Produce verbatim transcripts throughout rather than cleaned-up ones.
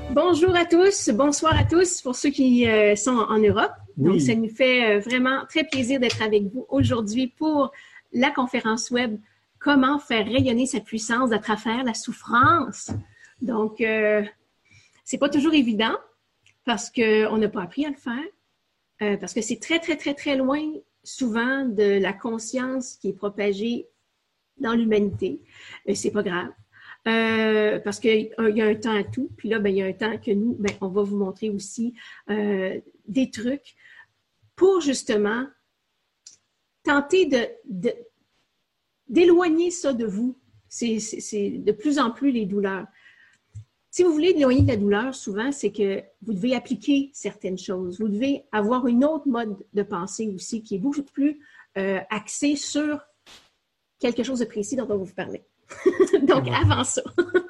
Bonjour à tous, bonsoir à tous pour ceux qui euh, sont en Europe. Oui. Donc, ça nous fait euh, vraiment très plaisir d'être avec vous aujourd'hui pour la conférence web « Comment faire rayonner sa puissance à travers la souffrance ». Donc, euh, c'est pas toujours évident parce qu'on n'a pas appris à le faire, euh, parce que c'est très, très, très, très loin souvent de la conscience qui est propagée dans l'humanité. Euh, c'est pas grave. Euh, parce qu'il y a un temps à tout, puis là, ben, il y a un temps que nous, ben, on va vous montrer aussi euh, des trucs pour justement tenter de, de, d'éloigner ça de vous. C'est, c'est, c'est de plus en plus les douleurs. Si vous voulez éloigner de la douleur, souvent, c'est que vous devez appliquer certaines choses. Vous devez avoir une autre mode de pensée aussi qui est beaucoup plus euh, axée sur quelque chose de précis dont on va vous parler. Donc, bon. avant ça,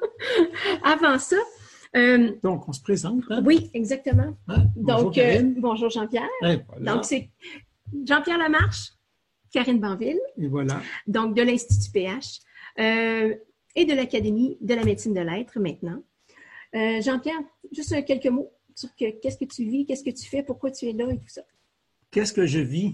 avant ça... Euh, Donc, on se présente. Hein? Oui, exactement. Hein? Bonjour, Donc, euh, bonjour Jean-Pierre. Et voilà. Donc, c'est Jean-Pierre Lamarche, Karine Banville. Et voilà. Donc, de l'Institut P H euh, et de l'Académie de la médecine de l'être maintenant. Euh, Jean-Pierre, juste quelques mots sur que, qu'est-ce que tu vis, qu'est-ce que tu fais, pourquoi tu es là et tout ça. Qu'est-ce que je vis?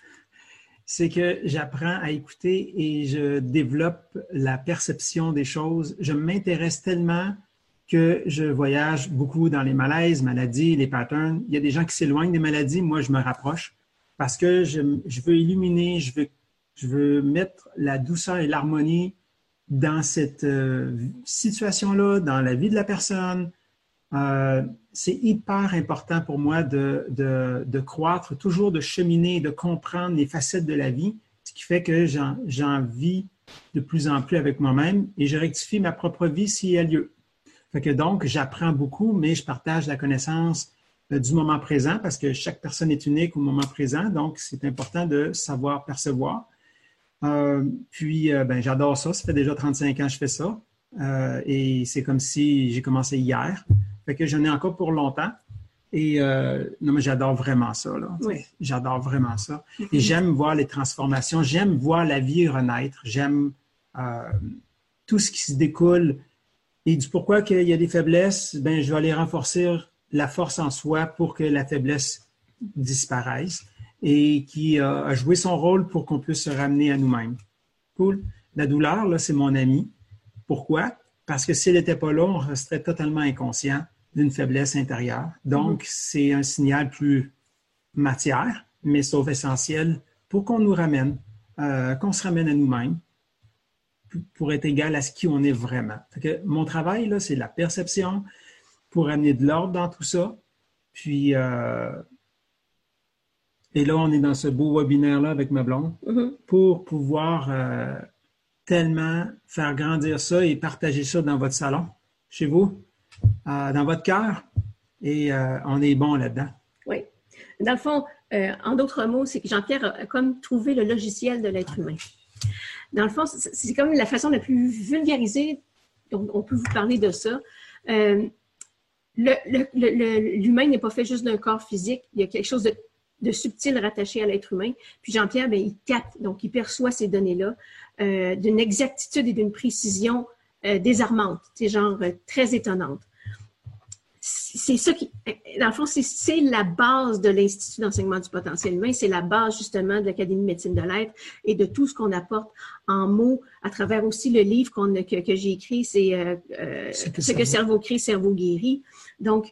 C'est que j'apprends à écouter et je développe la perception des choses. Je m'intéresse tellement que je voyage beaucoup dans les malaises, maladies, les patterns. Il y a des gens qui s'éloignent des maladies. Moi, je me rapproche parce que je, je veux illuminer, je veux, je veux mettre la douceur et l'harmonie dans cette euh, situation-là, dans la vie de la personne. Euh, c'est hyper important pour moi de, de, de croître, toujours de cheminer, de comprendre les facettes de la vie, ce qui fait que j'en, j'en vis de plus en plus avec moi-même et je rectifie ma propre vie s'il y a lieu. Fait que donc, j'apprends beaucoup, mais je partage la connaissance euh, du moment présent parce que chaque personne est unique au moment présent, donc c'est important de savoir percevoir. Euh, puis, euh, ben, j'adore ça. Ça fait déjà trente-cinq ans que je fais ça euh, et c'est comme si j'ai commencé hier. Fait que j'en ai encore pour longtemps. Et euh, non, mais j'adore vraiment ça. Là. Oui. J'adore vraiment ça. Et j'aime voir les transformations. J'aime voir la vie renaître. J'aime euh, tout ce qui se découle. Et du pourquoi qu'il y a des faiblesses, ben, je vais aller renforcer la force en soi pour que la faiblesse disparaisse et qui euh, a joué son rôle pour qu'on puisse se ramener à nous-mêmes. Cool. La douleur, là, c'est mon ami. Pourquoi? Parce que si elle n'était pas là, on resterait totalement inconscient d'une faiblesse intérieure. Donc, mmh. c'est un signal plus matière, mais sauf essentiel pour qu'on nous ramène, euh, qu'on se ramène à nous-mêmes pour être égal à ce qui on est vraiment. Fait que mon travail, là, c'est la perception pour amener de l'ordre dans tout ça. Puis, euh, et là, on est dans ce beau webinaire-là avec ma blonde mmh. pour pouvoir euh, tellement faire grandir ça et partager ça dans votre salon, chez vous, euh, dans votre cœur, et euh, on est bon là-dedans. Oui. Dans le fond, euh, en d'autres mots, c'est que Jean-Pierre a comme trouvé le logiciel de l'être humain. Dans le fond, c'est, c'est comme la façon la plus vulgarisée dont on peut vous parler de ça. Euh, le, le, le, l'humain n'est pas fait juste d'un corps physique, il y a quelque chose de, de subtil rattaché à l'être humain. Puis Jean-Pierre, bien, il capte, donc il perçoit ces données-là euh, d'une exactitude et d'une précision euh, désarmante, c'est genre euh, très étonnante. C'est ça qui, dans le fond, c'est, c'est la base de l'Institut d'enseignement du potentiel humain, c'est la base justement de l'Académie de médecine de l'être et de tout ce qu'on apporte en mots à travers aussi le livre qu'on, que, que j'ai écrit, c'est euh, euh, Ce que, ce que cerveau crée, cerveau guérit. Donc,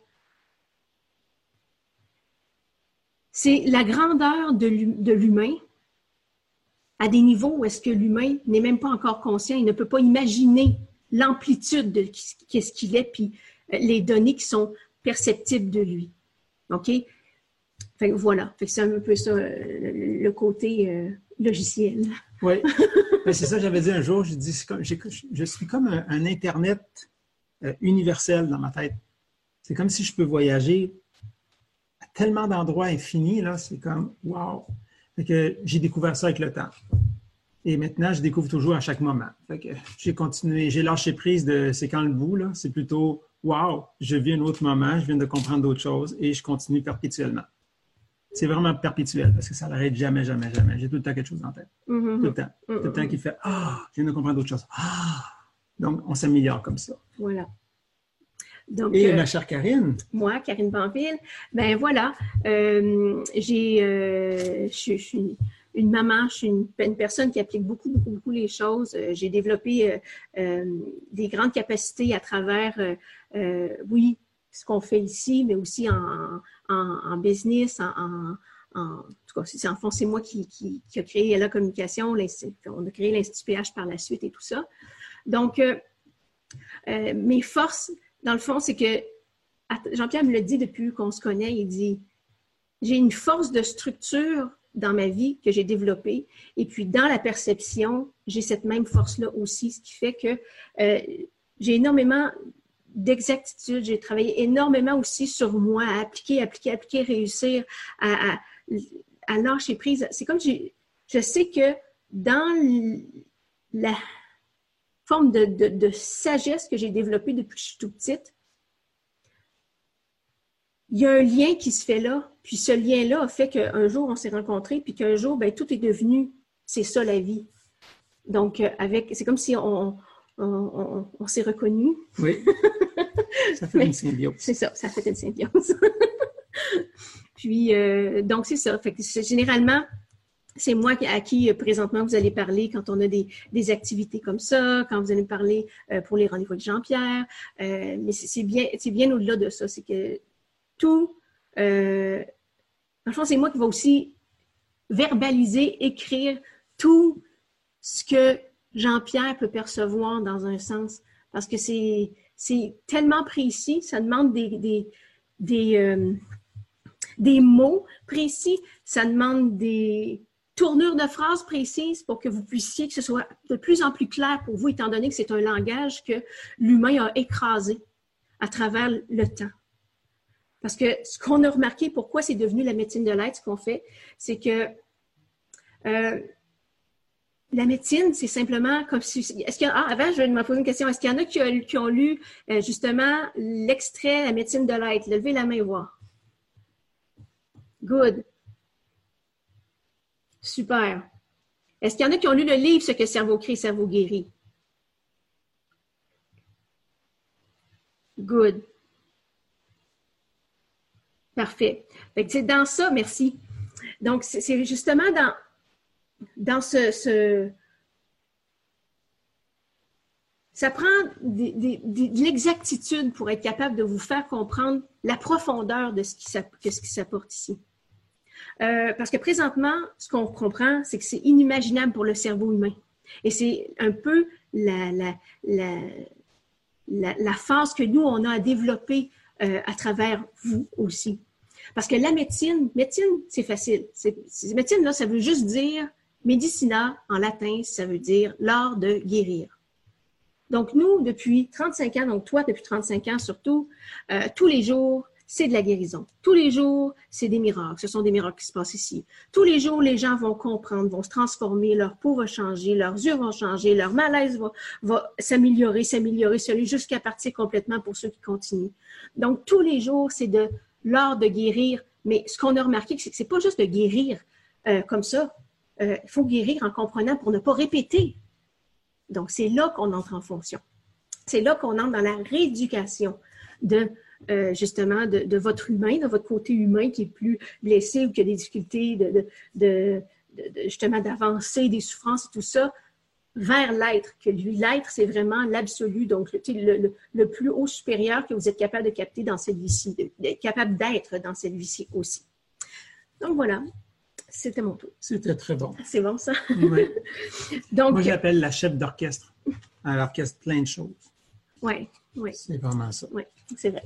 c'est la grandeur de, de l'humain à des niveaux où est-ce que l'humain n'est même pas encore conscient, il ne peut pas imaginer l'amplitude de qu'est-ce qu'il est, puis les données qui sont perceptibles de lui. OK? Fait que voilà. Fait que c'est un peu ça, le, le côté euh, logiciel. Oui. Ben, c'est ça que j'avais dit un jour. Je, dis, c'est comme, j'ai, je suis comme un, un Internet euh, universel dans ma tête. C'est comme si je peux voyager à tellement d'endroits infinis. Là, c'est comme, wow! Fait que j'ai découvert ça avec le temps. Et maintenant, je découvre toujours à chaque moment. Fait que j'ai continué, j'ai lâché prise de c'est quand le bout, là. C'est plutôt wow, je vis un autre moment, je viens de comprendre d'autres choses et je continue perpétuellement. C'est vraiment perpétuel parce que ça n'arrête jamais, jamais, jamais. J'ai tout le temps quelque chose en tête. Mm-hmm. Tout le temps. Mm-hmm. Tout le temps qui fait ah, je viens de comprendre d'autres choses. Ah! Donc, on s'améliore comme ça. Voilà. Donc, Et euh, ma chère Karine? Moi, Karine Banville, ben voilà, euh, j'ai, euh, je, je suis une maman, je suis une, une personne qui applique beaucoup, beaucoup, beaucoup les choses. Euh, j'ai développé euh, euh, des grandes capacités à travers, euh, euh, oui, ce qu'on fait ici, mais aussi en, en, en business, en, en, en, en tout cas, c'est, en fond, c'est moi qui, qui, qui a créé la communication, on a créé l'Institut P H par la suite et tout ça. Donc, euh, euh, mes forces, dans le fond, c'est que Jean-Pierre me le dit depuis qu'on se connaît, il dit « J'ai une force de structure dans ma vie que j'ai développée et puis dans la perception, j'ai cette même force-là aussi, ce qui fait que euh, j'ai énormément d'exactitude, j'ai travaillé énormément aussi sur moi, à appliquer, appliquer, appliquer, réussir à, à, à lâcher prise. C'est comme j'ai, je sais que dans la forme de, de, de sagesse que j'ai développée depuis que je suis toute petite, il y a un lien qui se fait là, puis ce lien-là a fait qu'un jour, on s'est rencontrés, puis qu'un jour, ben, tout est devenu, c'est ça la vie. Donc, avec, c'est comme si on, on, on, on s'est reconnus. Oui, ça fait une symbiose. C'est ça, ça fait une symbiose. Puis, euh, donc, c'est ça. Fait que c'est, généralement, c'est moi à qui, présentement, vous allez parler quand on a des, des activités comme ça, quand vous allez me parler euh, pour les rendez-vous avec Jean-Pierre. Euh, mais c'est, c'est bien, c'est bien au-delà de ça. C'est que tout, euh, en fait, c'est moi qui va aussi verbaliser, écrire tout ce que Jean-Pierre peut percevoir dans un sens, parce que c'est, c'est tellement précis, ça demande des, des, des, euh, des mots précis, ça demande des tournures de phrases précises pour que vous puissiez, que ce soit de plus en plus clair pour vous, étant donné que c'est un langage que l'humain a écrasé à travers le temps. Parce que ce qu'on a remarqué, pourquoi c'est devenu la médecine de l'être, ce qu'on fait, c'est que euh, la médecine, c'est simplement comme si... Est-ce qu'il y a, ah, avant, je vais me poser une question. Est-ce qu'il y en a qui, a, qui ont lu euh, justement l'extrait « La médecine de l'être ». Levez la main et voir. Good. Super. Est-ce qu'il y en a qui ont lu le livre « Ce que le cerveau crée, cerveau guérit ». Good. Parfait. Fait que c'est dans ça, merci. Donc, c'est, c'est justement dans, dans ce, ce... Ça prend des, des, des, de l'exactitude pour être capable de vous faire comprendre la profondeur de ce qui, de ce qui s'apporte ici. Euh, parce que présentement, ce qu'on comprend, c'est que c'est inimaginable pour le cerveau humain. Et c'est un peu la, la, la, la, la phase que nous, on a à développer euh, à travers vous aussi. Parce que la médecine, médecine, c'est facile. C'est, c'est, médecine, là, ça veut juste dire, medicina, en latin, ça veut dire l'art de guérir. Donc, nous, depuis trente-cinq ans, donc toi, depuis trente-cinq ans surtout, euh, tous les jours, c'est de la guérison. Tous les jours, c'est des miracles. Ce sont des miracles qui se passent ici. Tous les jours, les gens vont comprendre, vont se transformer, leur peau va changer, leurs yeux vont changer, leur malaise va, va s'améliorer, s'améliorer, celui jusqu'à partir complètement pour ceux qui continuent. Donc, tous les jours, c'est de l'art de guérir. Mais ce qu'on a remarqué, c'est que c'est pas juste de guérir euh, comme ça. Euh, il faut guérir en comprenant pour ne pas répéter. Donc, c'est là qu'on entre en fonction. C'est là qu'on entre dans la rééducation de, euh, justement, de, de votre humain, de votre côté humain qui est plus blessé ou qui a des difficultés de, de, de, de, de justement, d'avancer, des souffrances et tout ça, vers l'être. Que lui, l'être, c'est vraiment l'absolu, donc le, le, le, le plus haut supérieur que vous êtes capable de capter dans cette vie-ci, d'être capable d'être dans cette vie-ci aussi. Donc, voilà. C'était mon tour. C'était très bon. C'est bon, ça? Oui. Donc, moi, j'appelle la chef d'orchestre. Elle orchestre plein de choses. Oui, oui. C'est vraiment ça. Oui, c'est vrai.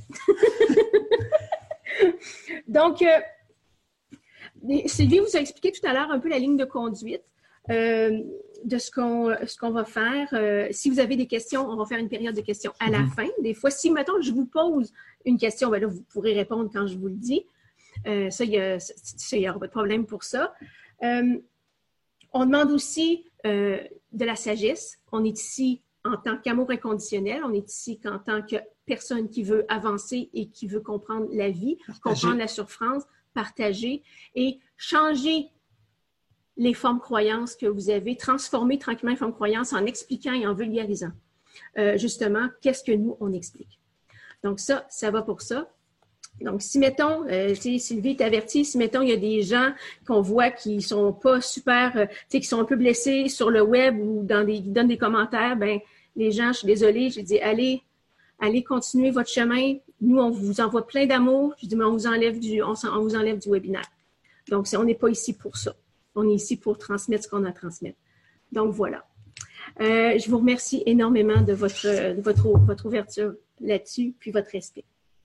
Donc, euh, Sylvie vous a expliqué tout à l'heure un peu la ligne de conduite euh, de ce qu'on, ce qu'on va faire. Euh, si vous avez des questions, on va faire une période de questions à la mm-hmm. fin. Des fois, si, mettons, je vous pose une question, ben là, vous pourrez répondre quand je vous le dis. Euh, ça, il n'y aura pas de problème pour ça. Euh, on demande aussi euh, de la sagesse. On est ici en tant qu'amour inconditionnel. On est ici en tant que personne qui veut avancer et qui veut comprendre la vie, partager. Comprendre la souffrance, partager et changer les formes croyances que vous avez, transformer tranquillement les formes croyances en expliquant et en vulgarisant. Euh, justement, qu'est-ce que nous, on explique. Donc ça, ça va pour ça. Donc, si, mettons, euh, tu sais, Sylvie est avertie, si, mettons, il y a des gens qu'on voit qui sont pas super, euh, tu sais, qui sont un peu blessés sur le web ou dans des, qui donnent des commentaires, ben les gens, je suis désolée, j'ai dit, allez, allez continuer votre chemin. Nous, on vous envoie plein d'amour. Je dis, mais on vous enlève du, on, on vous enlève du webinaire. Donc, on n'est pas ici pour ça. On est ici pour transmettre ce qu'on a à transmettre. Donc, voilà. Euh, je vous remercie énormément de votre, de votre, votre ouverture là-dessus, puis votre respect.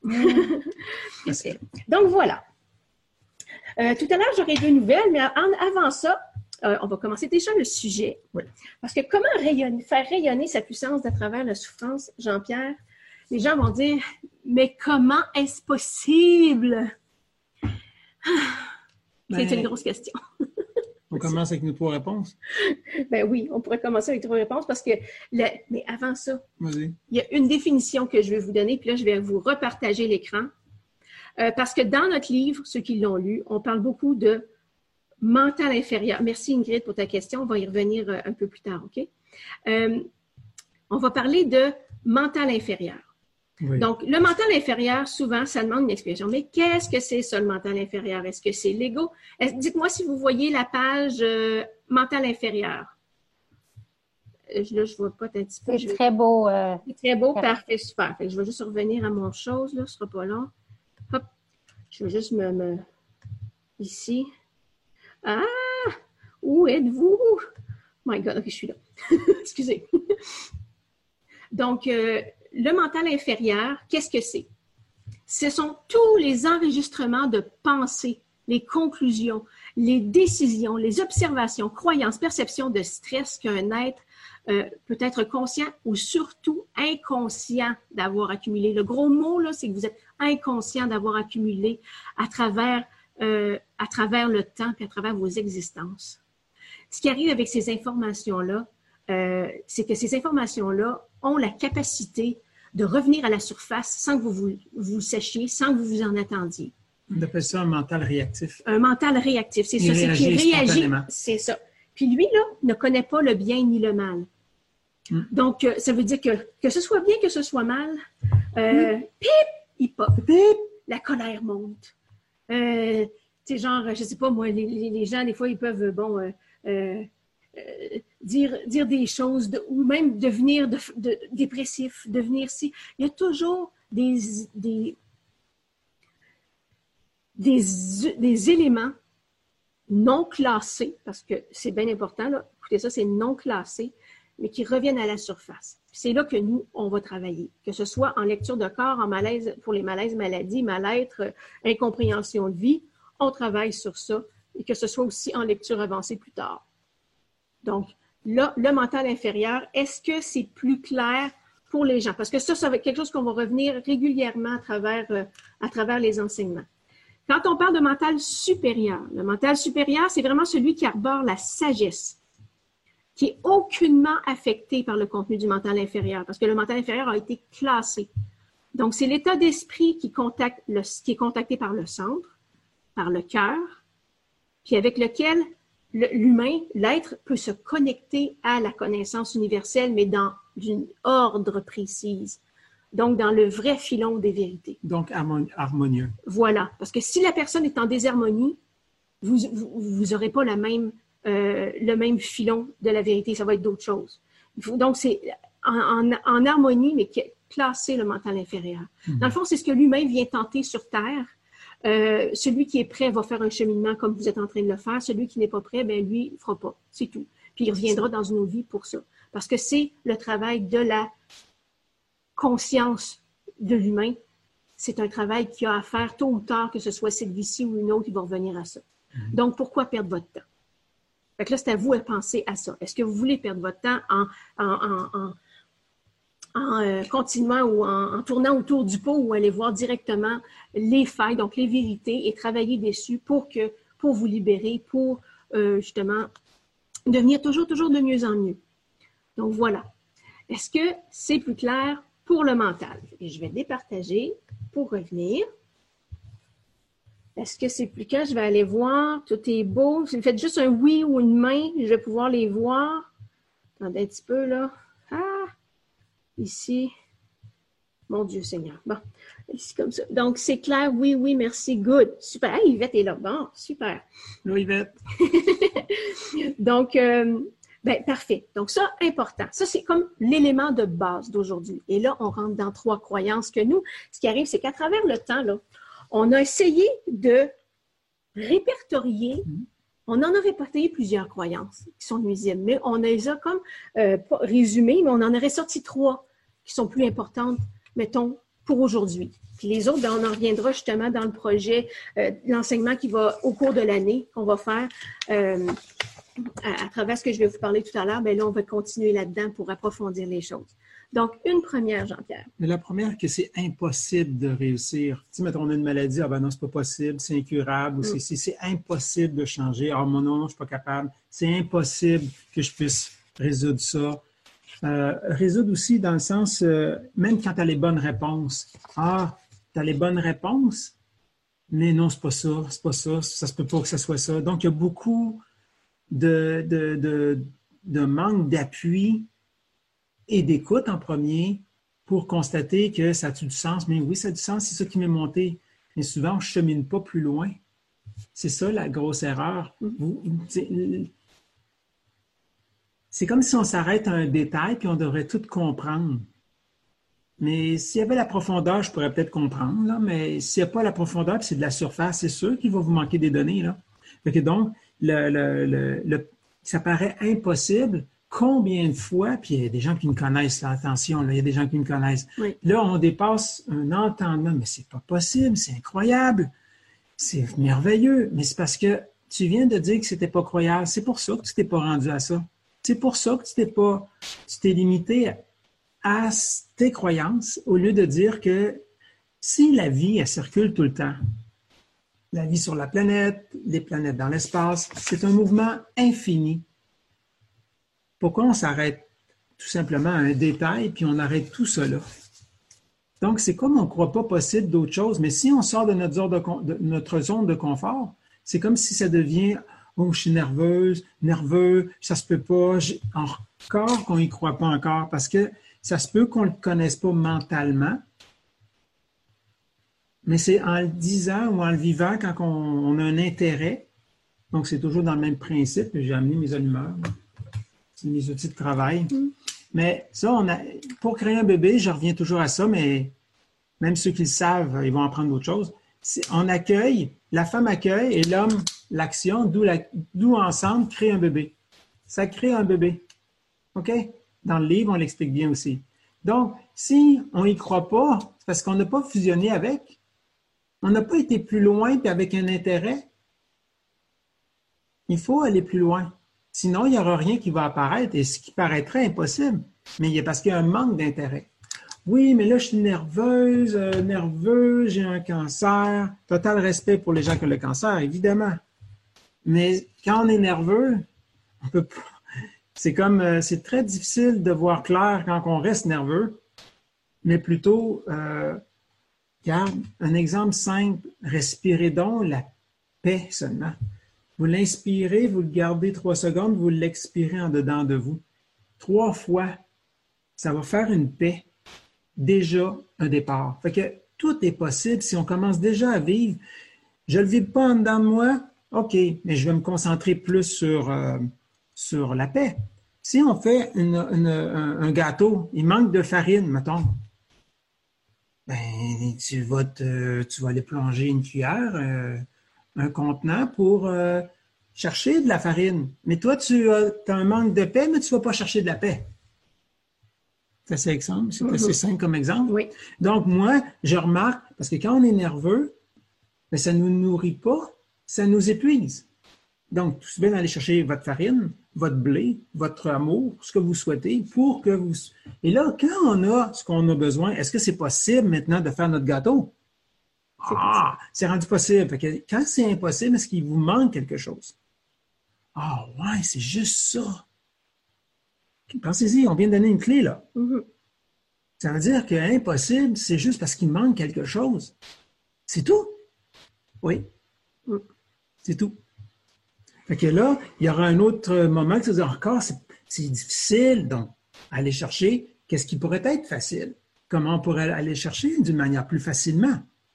Donc, voilà. Euh, tout à l'heure, j'aurai deux nouvelles, mais en, avant ça, euh, on va commencer déjà le sujet. Oui. Parce que comment rayonner, faire rayonner sa puissance à travers la souffrance, Jean-Pierre? Les gens vont dire, mais comment est-ce possible? C'est ben, une grosse question. On commence avec nos trois réponses? Ben oui, on pourrait commencer avec trois réponses parce que, le, mais avant ça, Vas-y. Il y a une définition que je vais vous donner, puis là, je vais vous repartager l'écran. Euh, parce que dans notre livre, ceux qui l'ont lu, on parle beaucoup de mental inférieur. Merci Ingrid pour ta question, on va y revenir euh, un peu plus tard, OK? Euh, on va parler de mental inférieur. Oui. Donc, le mental inférieur, souvent, ça demande une explication. Mais qu'est-ce que c'est ça, le mental inférieur? Est-ce que c'est l'ego? Dites-moi si vous voyez la page euh, mental inférieur. Là, je ne vois pas un petit peu. C'est très beau. Euh... C'est très beau, parfait, super. Fait que je vais juste revenir à mon chose, là, ce ne sera pas long. Hop, je vais juste me... me... Ici. Ah! Où êtes-vous? My God, ok, je suis là. Excusez. Donc, euh, le mental inférieur, qu'est-ce que c'est? Ce sont tous les enregistrements de pensée, les conclusions, les décisions, les observations, croyances, perceptions de stress qu'un être euh, peut être conscient ou surtout inconscient d'avoir accumulé. Le gros mot, là, c'est que vous êtes inconscient d'avoir accumulé à travers, euh, à travers le temps et à travers vos existences. Ce qui arrive avec ces informations-là, euh, c'est que ces informations-là ont la capacité de revenir à la surface sans que vous vous, vous sachiez, sans que vous vous en attendiez. On appelle ça un mental réactif. Un mental réactif, c'est ça. C'est qu'il réagit, c'est ça. Puis lui, là, ne connaît pas le bien ni le mal. Mm. Donc, euh, ça veut dire que que ce soit bien, que ce soit mal, euh, mm. pip, il pop, pip, la colère monte. Euh, tu sais, genre, je sais pas, moi, les, les gens, des fois, ils peuvent, bon... Euh, euh, Euh, dire, dire des choses de, ou même devenir de, de, dépressif, devenir si. Il y a toujours des, des, des, des éléments non classés, parce que c'est bien important, là, écoutez ça, c'est non classé, mais qui reviennent à la surface. C'est là que nous, on va travailler, que ce soit en lecture de corps, en malaise, pour les malaises, maladies, mal-être, incompréhension de vie, on travaille sur ça, et que ce soit aussi en lecture avancée plus tard. Donc, là, le mental inférieur, est-ce que c'est plus clair pour les gens? Parce que ça, ça va être quelque chose qu'on va revenir régulièrement à travers, euh, à travers les enseignements. Quand on parle de mental supérieur, le mental supérieur, c'est vraiment celui qui arbore la sagesse, qui est aucunement affecté par le contenu du mental inférieur, parce que le mental inférieur a été classé. Donc, c'est l'état d'esprit qui, contacte le, qui est contacté par le centre, par le cœur, puis avec lequel l'humain, l'être, peut se connecter à la connaissance universelle, mais dans une ordre précise. Donc, dans le vrai filon des vérités. Donc, harmonieux. Voilà. Parce que si la personne est en désharmonie, vous vous n'aurez pas la même, euh, le même filon de la vérité. Ça va être d'autres choses. Donc, c'est en, en, en harmonie, mais classer le mental inférieur. Mm-hmm. Dans le fond, c'est ce que l'humain vient tenter sur Terre. Euh, celui qui est prêt va faire un cheminement comme vous êtes en train de le faire. Celui qui n'est pas prêt, ben lui, il ne fera pas. C'est tout. Puis il reviendra dans nos vies pour ça. Parce que c'est le travail de la conscience de l'humain. C'est un travail qu'il a à faire tôt ou tard, que ce soit cette vie-ci ou une autre, il va revenir à ça. Mm-hmm. Donc, pourquoi perdre votre temps? Fait que là, c'est à vous de penser à ça. Est-ce que vous voulez perdre votre temps en... en, en, en en euh, continuant ou en, en tournant autour du pot ou aller voir directement les failles, donc les vérités, et travailler dessus pour que pour vous libérer, pour euh, justement devenir toujours, toujours de mieux en mieux. Donc voilà. Est-ce que c'est plus clair pour le mental? Et je vais départager pour revenir. Est-ce que c'est plus clair? Je vais aller voir. Tout est beau. Si vous faites juste un oui ou une main, je vais pouvoir les voir. Attendez un petit peu là. Ah! Ici. Mon Dieu Seigneur. Bon, c'est comme ça. Donc, c'est clair. Oui, oui, merci. Good. Super. Hey, Yvette est là. Bon, super. Oui, Yvette. Donc, euh, ben, parfait. Donc, ça, important. Ça, c'est comme l'élément de base d'aujourd'hui. Et là, on rentre dans trois croyances que nous, ce qui arrive, c'est qu'à travers le temps, là, on a essayé de répertorier, on en a répertorié plusieurs croyances qui sont nuisibles, mais on les a comme euh, pas résumées, mais on en aurait sorti trois qui sont plus importantes, mettons, pour aujourd'hui. Puis les autres, ben, on en reviendra justement dans le projet, euh, l'enseignement qui va, au cours de l'année, qu'on va faire euh, à, à travers ce que je vais vous parler tout à l'heure, bien là, on va continuer là-dedans pour approfondir les choses. Donc, une première, Jean-Pierre. Mais la première, que c'est impossible de réussir. Tu sais, mettons, on a une maladie, ah ben non, c'est pas possible, c'est incurable, ou mm. c'est, c'est impossible de changer. Ah, mon non, je suis pas capable. C'est impossible que je puisse résoudre ça. Euh, résoudre aussi dans le sens, euh, même quand tu as les bonnes réponses. Ah, tu as les bonnes réponses, mais non, c'est pas ça, c'est pas ça, ça se peut pas que ce soit ça. Donc, il y a beaucoup de, de, de, de manque d'appui et d'écoute en premier pour constater que ça a du sens. Mais oui, ça a du sens, c'est ça qui m'est monté. Mais souvent, on ne chemine pas plus loin. C'est ça la grosse erreur. C'est comme si on s'arrête à un détail puis on devrait tout comprendre. Mais s'il y avait la profondeur, je pourrais peut-être comprendre, là, mais s'il n'y a pas la profondeur puis c'est de la surface, c'est sûr qu'il va vous manquer des données, là. Fait que donc, le, le, le, le, ça paraît impossible. Combien de fois, puis il y a des gens qui me connaissent, là, attention, là, il y a des gens qui me connaissent. Oui. Là, on dépasse un entendement, mais c'est pas possible, c'est incroyable, c'est merveilleux. Mais c'est parce que tu viens de dire que c'était pas croyable. C'est pour ça que tu t'es pas rendu à ça. C'est pour ça que tu t'es pas, tu t'es limité à, à tes croyances au lieu de dire que si la vie, elle circule tout le temps, la vie sur la planète, les planètes dans l'espace, c'est un mouvement infini. Pourquoi on s'arrête tout simplement à un détail puis on arrête tout cela? Donc, c'est comme on ne croit pas possible d'autre chose, mais si on sort de notre zone de, de, notre zone de confort, c'est comme si ça devient « Oh, je suis nerveuse, nerveux, ça se peut pas. » Encore qu'on n'y croit pas encore parce que ça se peut qu'on ne le connaisse pas mentalement, mais c'est en le disant ou en le vivant quand on, on a un intérêt. Donc, c'est toujours dans le même principe. J'ai amené mes allumeurs. C'est mes outils de travail. Mm. Mais ça, on a, pour créer un bébé, je reviens toujours à ça, mais même ceux qui le savent, ils vont apprendre d'autres choses. C'est, on accueille, la femme accueille et l'homme, l'action, d'où, la, d'où ensemble, crée un bébé. Ça crée un bébé. OK? Dans le livre, on l'explique bien aussi. Donc, si on n'y croit pas, c'est parce qu'on n'a pas fusionné avec. On n'a pas été plus loin puis avec un intérêt. Il faut aller plus loin. Sinon, il n'y aura rien qui va apparaître et ce qui paraîtrait impossible. Mais il y a parce qu'il y a un manque d'intérêt. Oui, mais là, je suis nerveuse, euh, nerveux, j'ai un cancer. Total respect pour les gens qui ont le cancer, évidemment. Mais quand on est nerveux, on peut pas. C'est comme, euh, c'est très difficile de voir clair quand on reste nerveux, mais plutôt, euh, regarde, un exemple simple, respirez donc la paix seulement. Vous l'inspirez, vous le gardez trois secondes, vous l'expirez en dedans de vous. Trois fois, ça va faire une paix. Déjà un départ. Fait que tout est possible si on commence déjà à vivre. Je ne le vis pas en dedans de moi, OK, mais je vais me concentrer plus sur, euh, sur la paix. Si on fait une, une, un, un gâteau, il manque de farine, mettons, ben, tu vas, te, tu vas aller plonger une cuillère, euh, un contenant pour euh, chercher de la farine. Mais toi, tu as, as un manque de paix, mais tu ne vas pas chercher de la paix. C'est assez, exemple, c'est assez simple comme exemple. Oui. Donc, moi, je remarque, parce que quand on est nerveux, ben, ça ne nous nourrit pas, ça nous épuise. Donc, tout bien d'aller chercher votre farine, votre blé, votre amour, ce que vous souhaitez, pour que vous... Et là, quand on a ce qu'on a besoin, est-ce que c'est possible maintenant de faire notre gâteau? C'est ah, possible. C'est rendu possible. Fait que quand c'est impossible, est-ce qu'il vous manque quelque chose? Ah ouais, c'est juste ça. Pensez-y, on vient de donner une clé, là. Mm-hmm. Ça veut dire que impossible, c'est juste parce qu'il manque quelque chose. C'est tout. Oui. Mm. C'est tout. Fait que là, il y aura un autre moment que ça veut dire encore, c'est, c'est difficile, donc, aller chercher qu'est-ce qui pourrait être facile. comment on pourrait aller chercher d'une manière plus facilement.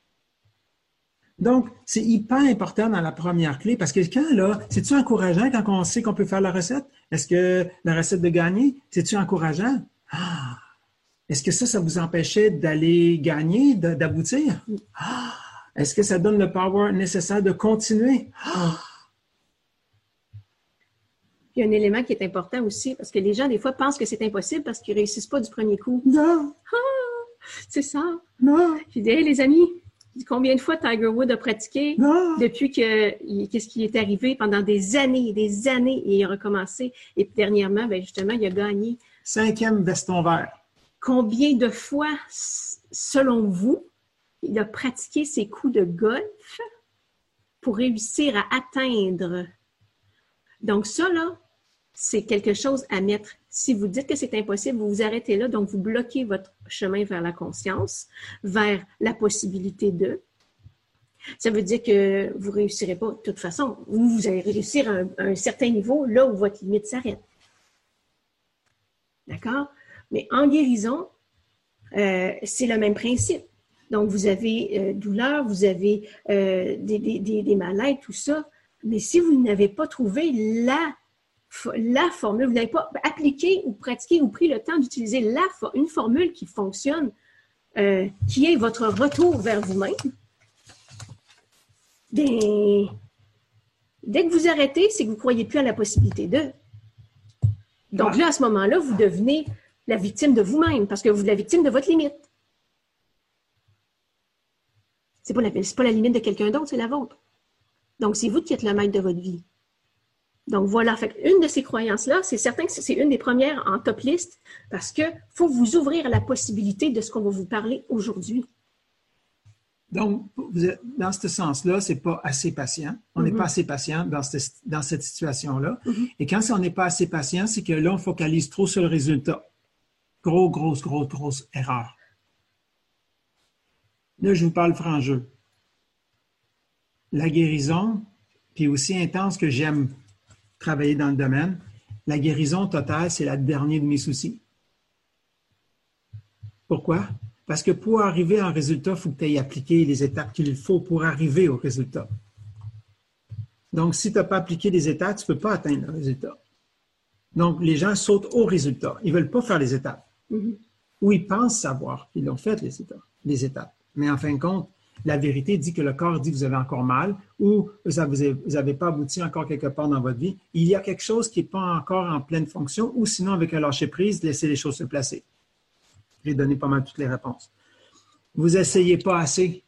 Donc, c'est hyper important dans la première clé parce que quand, là, c'est-tu encourageant quand on sait qu'on peut faire la recette? Est-ce que la recette de gagner, c'est-tu encourageant? Ah! Est-ce que ça, ça vous empêchait d'aller gagner, d'aboutir? Ah! Est-ce que ça donne le power nécessaire de continuer? Ah! Il y a un élément qui est important aussi, parce que les gens, des fois, pensent que c'est impossible parce qu'ils ne réussissent pas du premier coup. Non! Ah! C'est ça! Non! J'ai dit, hey, les amis, combien de fois Tiger Woods a pratiqué non. depuis que qu'est-ce qui est arrivé pendant des années et des années et il a recommencé. Et puis dernièrement, ben justement, il a gagné. Cinquième veston vert. Combien de fois, selon vous, il a pratiqué ses coups de golf pour réussir à atteindre? Donc ça, là, c'est quelque chose à mettre. Si vous dites que c'est impossible, vous vous arrêtez là, donc vous bloquez votre chemin vers la conscience, vers la possibilité de. Ça veut dire que vous ne réussirez pas de toute façon. Vous, vous allez réussir à un, à un certain niveau, là où votre limite s'arrête. D'accord? Mais en guérison, euh, c'est le même principe. Donc, vous avez euh, douleur, vous avez euh, des, des, des, des mal-être, tout ça. Mais si vous n'avez pas trouvé la la formule, vous n'avez pas appliqué ou pratiqué ou pris le temps d'utiliser la une formule qui fonctionne, euh, qui est votre retour vers vous-même, bien, dès que vous arrêtez, c'est que vous ne croyez plus à la possibilité de. Donc là, à ce moment-là, vous devenez la victime de vous-même parce que vous êtes la victime de votre limite. Ce n'est pas, pas la limite de quelqu'un d'autre, c'est la vôtre. Donc, c'est vous qui êtes le maître de votre vie. Donc, voilà. Fait une de ces croyances-là, c'est certain que c'est une des premières en top list parce qu'il faut vous ouvrir à la possibilité de ce qu'on va vous parler aujourd'hui. Donc, vous êtes, dans ce sens-là, c'est pas assez patient. On n'est mm-hmm. pas assez patient dans cette, dans cette situation-là. Mm-hmm. Et quand on n'est pas assez patient, c'est que là, on focalise trop sur le résultat. Gros, grosse, grosse, grosse erreur. Là, je vous parle franc jeu. La guérison, puis aussi intense que j'aime travailler dans le domaine, la guérison totale, c'est la dernière de mes soucis. Pourquoi? Parce que pour arriver à un résultat, il faut que tu aies appliqué les étapes qu'il faut pour arriver au résultat. Donc, si tu n'as pas appliqué les étapes, tu ne peux pas atteindre le résultat. Donc, les gens sautent au résultat. Ils ne veulent pas faire les étapes. Mm-hmm. Ou ils pensent savoir qu'ils l'ont fait, les étapes, les étapes. Mais en fin de compte, la vérité dit que le corps dit que vous avez encore mal ou vous n'avez pas abouti encore quelque part dans votre vie. Il y a quelque chose qui n'est pas encore en pleine fonction ou sinon, avec un lâcher-prise, laissez les choses se placer. J'ai donné pas mal toutes les réponses. Vous n'essayez pas assez.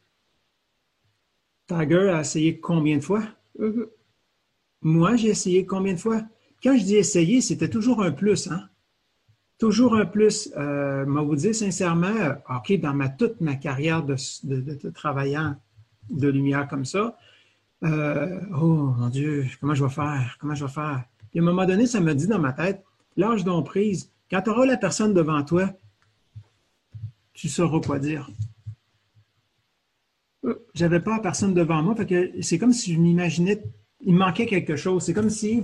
Tiger a essayé combien de fois? Mm-hmm. Moi, j'ai essayé combien de fois? Quand je dis essayer, c'était toujours un plus, hein? Toujours un plus. Euh, moi, vous dire sincèrement, OK, dans ma, toute ma carrière de, de, de, de travaillant de lumière comme ça, euh, oh mon Dieu, comment je vais faire? Comment je vais faire? Puis à un moment donné, ça me dit dans ma tête, lâche donc prise. Quand tu auras la personne devant toi, tu sauras quoi dire. J'avais pas la personne devant moi, fait que c'est comme si je m'imaginais, il me manquait quelque chose. C'est comme si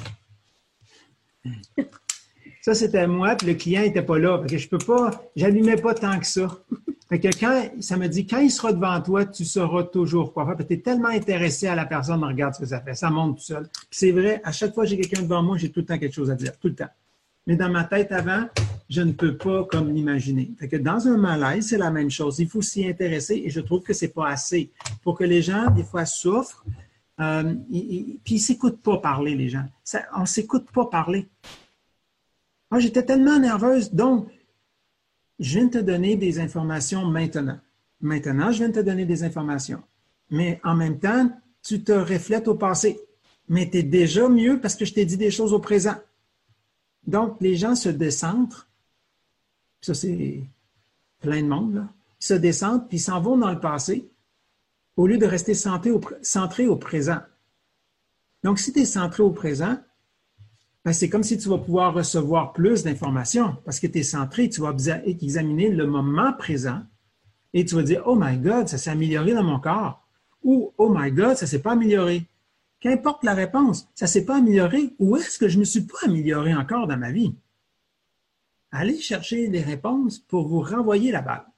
ça c'était moi, puis le client n'était pas là. Fait que je peux pas, j'allumais pas tant que ça. Fait que quand, ça me dit, quand il sera devant toi, tu sauras toujours quoi faire. Tu es tellement intéressé à la personne, regarde ce que ça fait. Ça monte tout seul. Puis c'est vrai, à chaque fois que j'ai quelqu'un devant moi, j'ai tout le temps quelque chose à dire. Tout le temps. Mais dans ma tête avant, je ne peux pas comme l'imaginer. Fait que dans un malaise, c'est la même chose. Il faut s'y intéresser et je trouve que c'est pas assez. Pour que les gens, des fois, souffrent, euh, ils, ils, puis ils s'écoutent pas parler, les gens. Ça, on s'écoute pas parler. Moi, j'étais tellement nerveuse. Donc, je viens de te donner des informations maintenant. Maintenant, je viens de te donner des informations. Mais en même temps, tu te reflètes au passé. Mais tu es déjà mieux parce que je t'ai dit des choses au présent. Donc, les gens se décentrent. Ça, c'est plein de monde, là. Ils se décentrent, puis ils s'en vont dans le passé au lieu de rester centrés au, centré au présent. Donc, si tu es centré au présent, ben, c'est comme si tu vas pouvoir recevoir plus d'informations parce que tu es centré, tu vas examiner le moment présent et tu vas dire « Oh my God, ça s'est amélioré dans mon corps » ou « Oh my God, ça ne s'est pas amélioré ». Qu'importe la réponse, ça ne s'est pas amélioré. Où est-ce que je ne me suis pas amélioré encore dans ma vie? Allez chercher les réponses pour vous renvoyer la balle.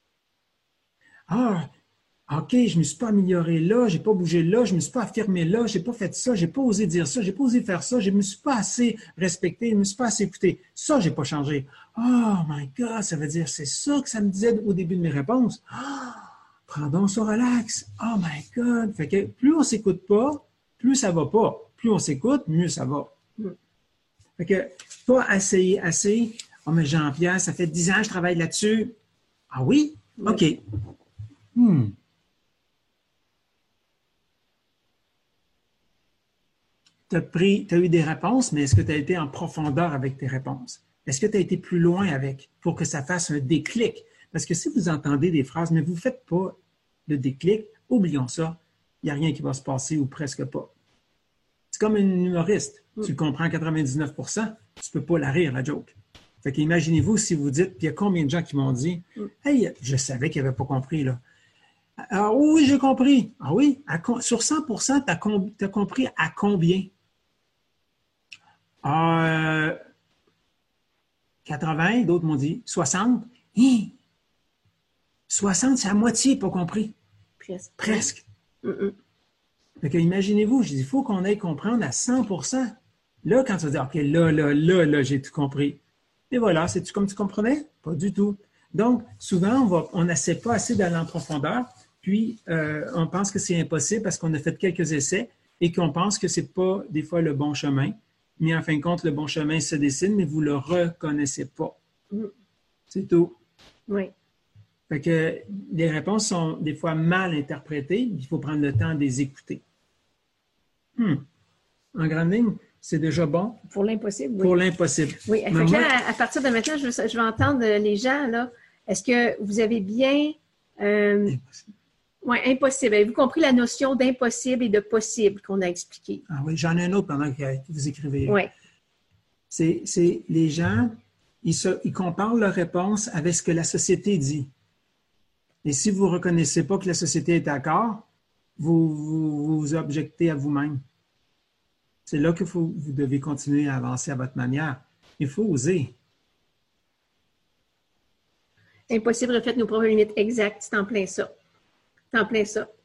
Ah, OK, je ne me suis pas amélioré là, je n'ai pas bougé là, je ne me suis pas affirmé là, je n'ai pas fait ça, je n'ai pas osé dire ça, je n'ai pas osé faire ça, je ne me suis pas assez respecté, je ne me suis pas assez écouté. Ça, je n'ai pas changé. Oh my God, ça veut dire, c'est ça que ça me disait au début de mes réponses. Ah, prends donc ça, relax. Oh my God. Fait que plus on ne s'écoute pas, plus ça ne va pas. Plus on s'écoute, mieux ça va. Fait que pas essayer assez. Oh, mais Jean-Pierre, ça fait dix ans que je travaille là-dessus. Ah oui? OK. Hmm. Tu as pris, tu as eu des réponses, mais est-ce que tu as été en profondeur avec tes réponses? Est-ce que tu as été plus loin avec pour que ça fasse un déclic? Parce que si vous entendez des phrases, mais vous ne faites pas le déclic, oublions ça, il n'y a rien qui va se passer ou presque pas. C'est comme un humoriste. Mm. Tu le comprends quatre-vingt-dix-neuf pour cent, tu ne peux pas la rire, la joke. Fait qu'imaginez-vous si vous dites, puis il y a combien de gens qui m'ont dit, mm. Hey, je savais qu'ils n'avaient pas compris, là. Ah oui, j'ai compris. Ah oui, à, sur cent pour cent, tu as, com as compris à combien? Ah, euh, quatre-vingts, d'autres m'ont dit soixante. Hein? soixante, c'est à moitié, pas compris. Presque. Presque. Mm -mm. Fait que imaginez-vous, je dis, il faut qu'on aille comprendre à cent pour cent. Là, quand tu vas dire, OK, là, là, là, là, j'ai tout compris. Et voilà, c'est-tu comme tu comprenais? Pas du tout. Donc, souvent, on n'essaie pas assez d'aller en profondeur, puis euh, on pense que c'est impossible parce qu'on a fait quelques essais et qu'on pense que ce n'est pas des fois le bon chemin. Mais en fin de compte, le bon chemin se dessine, mais vous ne le reconnaissez pas. Mm. C'est tout. Oui. Fait que les réponses sont des fois mal interprétées. Il faut prendre le temps de les écouter. Hmm. En grande ligne, c'est déjà bon. Pour l'impossible, oui. Pour l'impossible. Oui. Fait que là, à, à partir de maintenant, je, je vais entendre les gens, là. Est-ce que vous avez bien... Euh, impossible. Oui, impossible. Avez-vous compris la notion d'impossible et de possible qu'on a expliqué? Ah oui, j'en ai un autre pendant que vous écrivez. Oui. C'est les gens, ils, se, ils comparent leurs réponses avec ce que la société dit. Et si vous ne reconnaissez pas que la société est d'accord, vous vous, vous objectez à vous-même. C'est là que faut, vous devez continuer à avancer à votre manière. Il faut oser. Impossible reflète nos propres limites. Exact. C'est en plein ça. C'est en plein ça.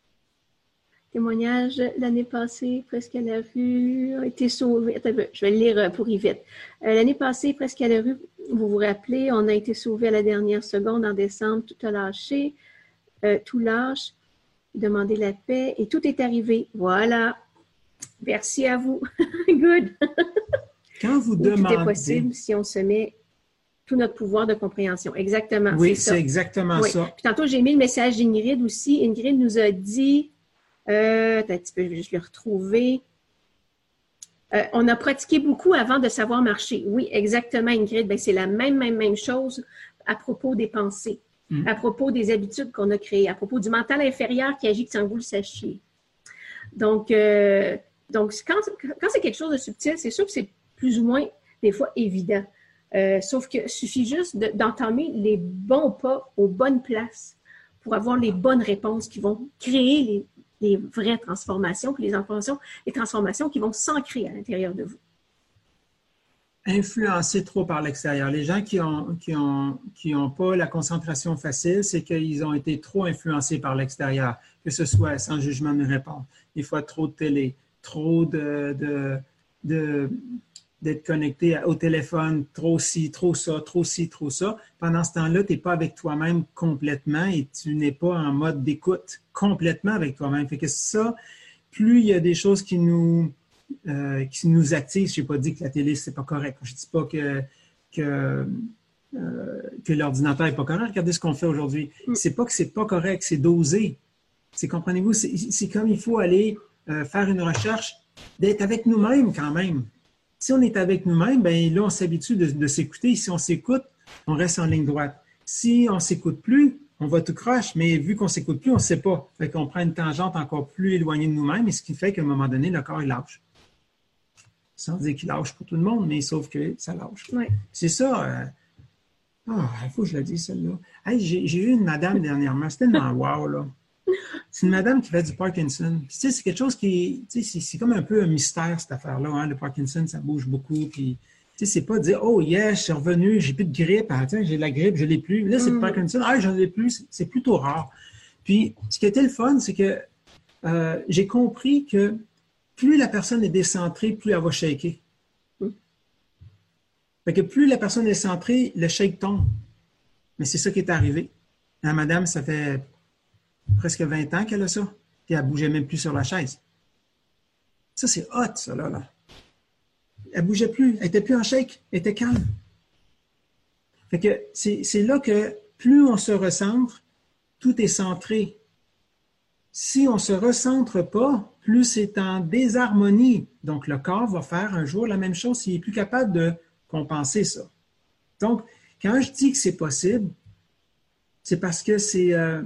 Témoignage l'année passée, presque à la rue, a été sauvé. Attends, je vais le lire pour Yvette. Euh, l'année passée, presque à la rue, vous vous rappelez, on a été sauvé à la dernière seconde en décembre, tout a lâché, euh, tout lâche, demander la paix et tout est arrivé. Voilà. Merci à vous. Good. Quand vous oui, demandez... Tout est possible si on se met tout notre pouvoir de compréhension. Exactement. Oui, c'est exactement oui. ça. Puis tantôt, j'ai mis le message d'Ingrid aussi. Ingrid nous a dit... Euh, un petit peu, je vais le retrouver. Euh, on a pratiqué beaucoup avant de savoir marcher. Oui, exactement, Ingrid. Ben, c'est la même, même, même chose à propos des pensées, mmh. à propos des habitudes qu'on a créées, à propos du mental inférieur qui agit sans que vous le sachiez. Donc, euh, donc quand, quand c'est quelque chose de subtil, c'est sûr que c'est plus ou moins, des fois, évident. Euh, sauf qu'il suffit juste d'entamer les bons pas aux bonnes places pour avoir les bonnes réponses qui vont créer les les vraies transformations, puis les transformations, les transformations qui vont s'ancrer à l'intérieur de vous. Influencés trop par l'extérieur. Les gens qui n'ont qui ont, qui ont pas la concentration facile, c'est qu'ils ont été trop influencés par l'extérieur, que ce soit sans jugement de répondre. Des fois, trop de télé, trop de, de, de d'être connecté au téléphone, trop ci, trop ça, trop ci, trop ça. Pendant ce temps-là, tu n'es pas avec toi-même complètement et tu n'es pas en mode d'écoute complètement avec toi-même. Fait que ça, plus il y a des choses qui nous, euh, qui nous activent, je n'ai pas dit que la télé, c'est pas correct. Je ne dis pas que, que, euh, que l'ordinateur n'est pas correct. Regardez ce qu'on fait aujourd'hui. Mm. C'est pas que c'est pas correct, c'est dosé. C'est, comprenez-vous, c'est comme il faut aller euh, faire une recherche, d'être avec nous-mêmes quand même. Si on est avec nous-mêmes, bien là, on s'habitue de, de s'écouter. Si on s'écoute, on reste en ligne droite. Si on ne s'écoute plus, on va tout croche, mais vu qu'on ne s'écoute plus, on ne sait pas. Fait qu'on prend une tangente encore plus éloignée de nous-mêmes, et ce qui fait qu'à un moment donné, le corps, il lâche. Sans dire qu'il lâche pour tout le monde, mais sauf que ça lâche. Oui. C'est ça. Euh... Oh, il faut que je la dise, celle-là. Hey, j'ai eu une madame dernièrement. C'était tellement wow, là. C'est une madame qui fait du Parkinson. Puis, tu sais, c'est quelque chose qui, tu sais, c'est comme un peu un mystère, cette affaire-là. Hein? Le Parkinson, ça bouge beaucoup. Puis, tu Tu sais, c'est pas dire, oh yes, je suis revenu, j'ai plus de grippe, ah, tiens, j'ai de la grippe, je l'ai plus. Là, c'est mm. Parkinson, ah, j'en ai plus, c'est plutôt rare. Puis, ce qui était le fun, c'est que euh, j'ai compris que plus la personne est décentrée, plus elle va shaker. Mm. Fait que plus la personne est centrée, le shake tombe. Mais c'est ça qui est arrivé. La madame, ça fait presque vingt ans qu'elle a ça, puis elle ne bougeait même plus sur la chaise. Ça, c'est hot, ça, là. là. Elle ne bougeait plus, elle n'était plus en shake, elle était calme. Fait que c'est, c'est là que plus on se recentre, tout est centré. Si on ne se recentre pas, plus c'est en désharmonie. Donc, le corps va faire un jour la même chose s'il n'est plus capable de compenser ça. Donc, quand je dis que c'est possible, c'est parce que c'est euh,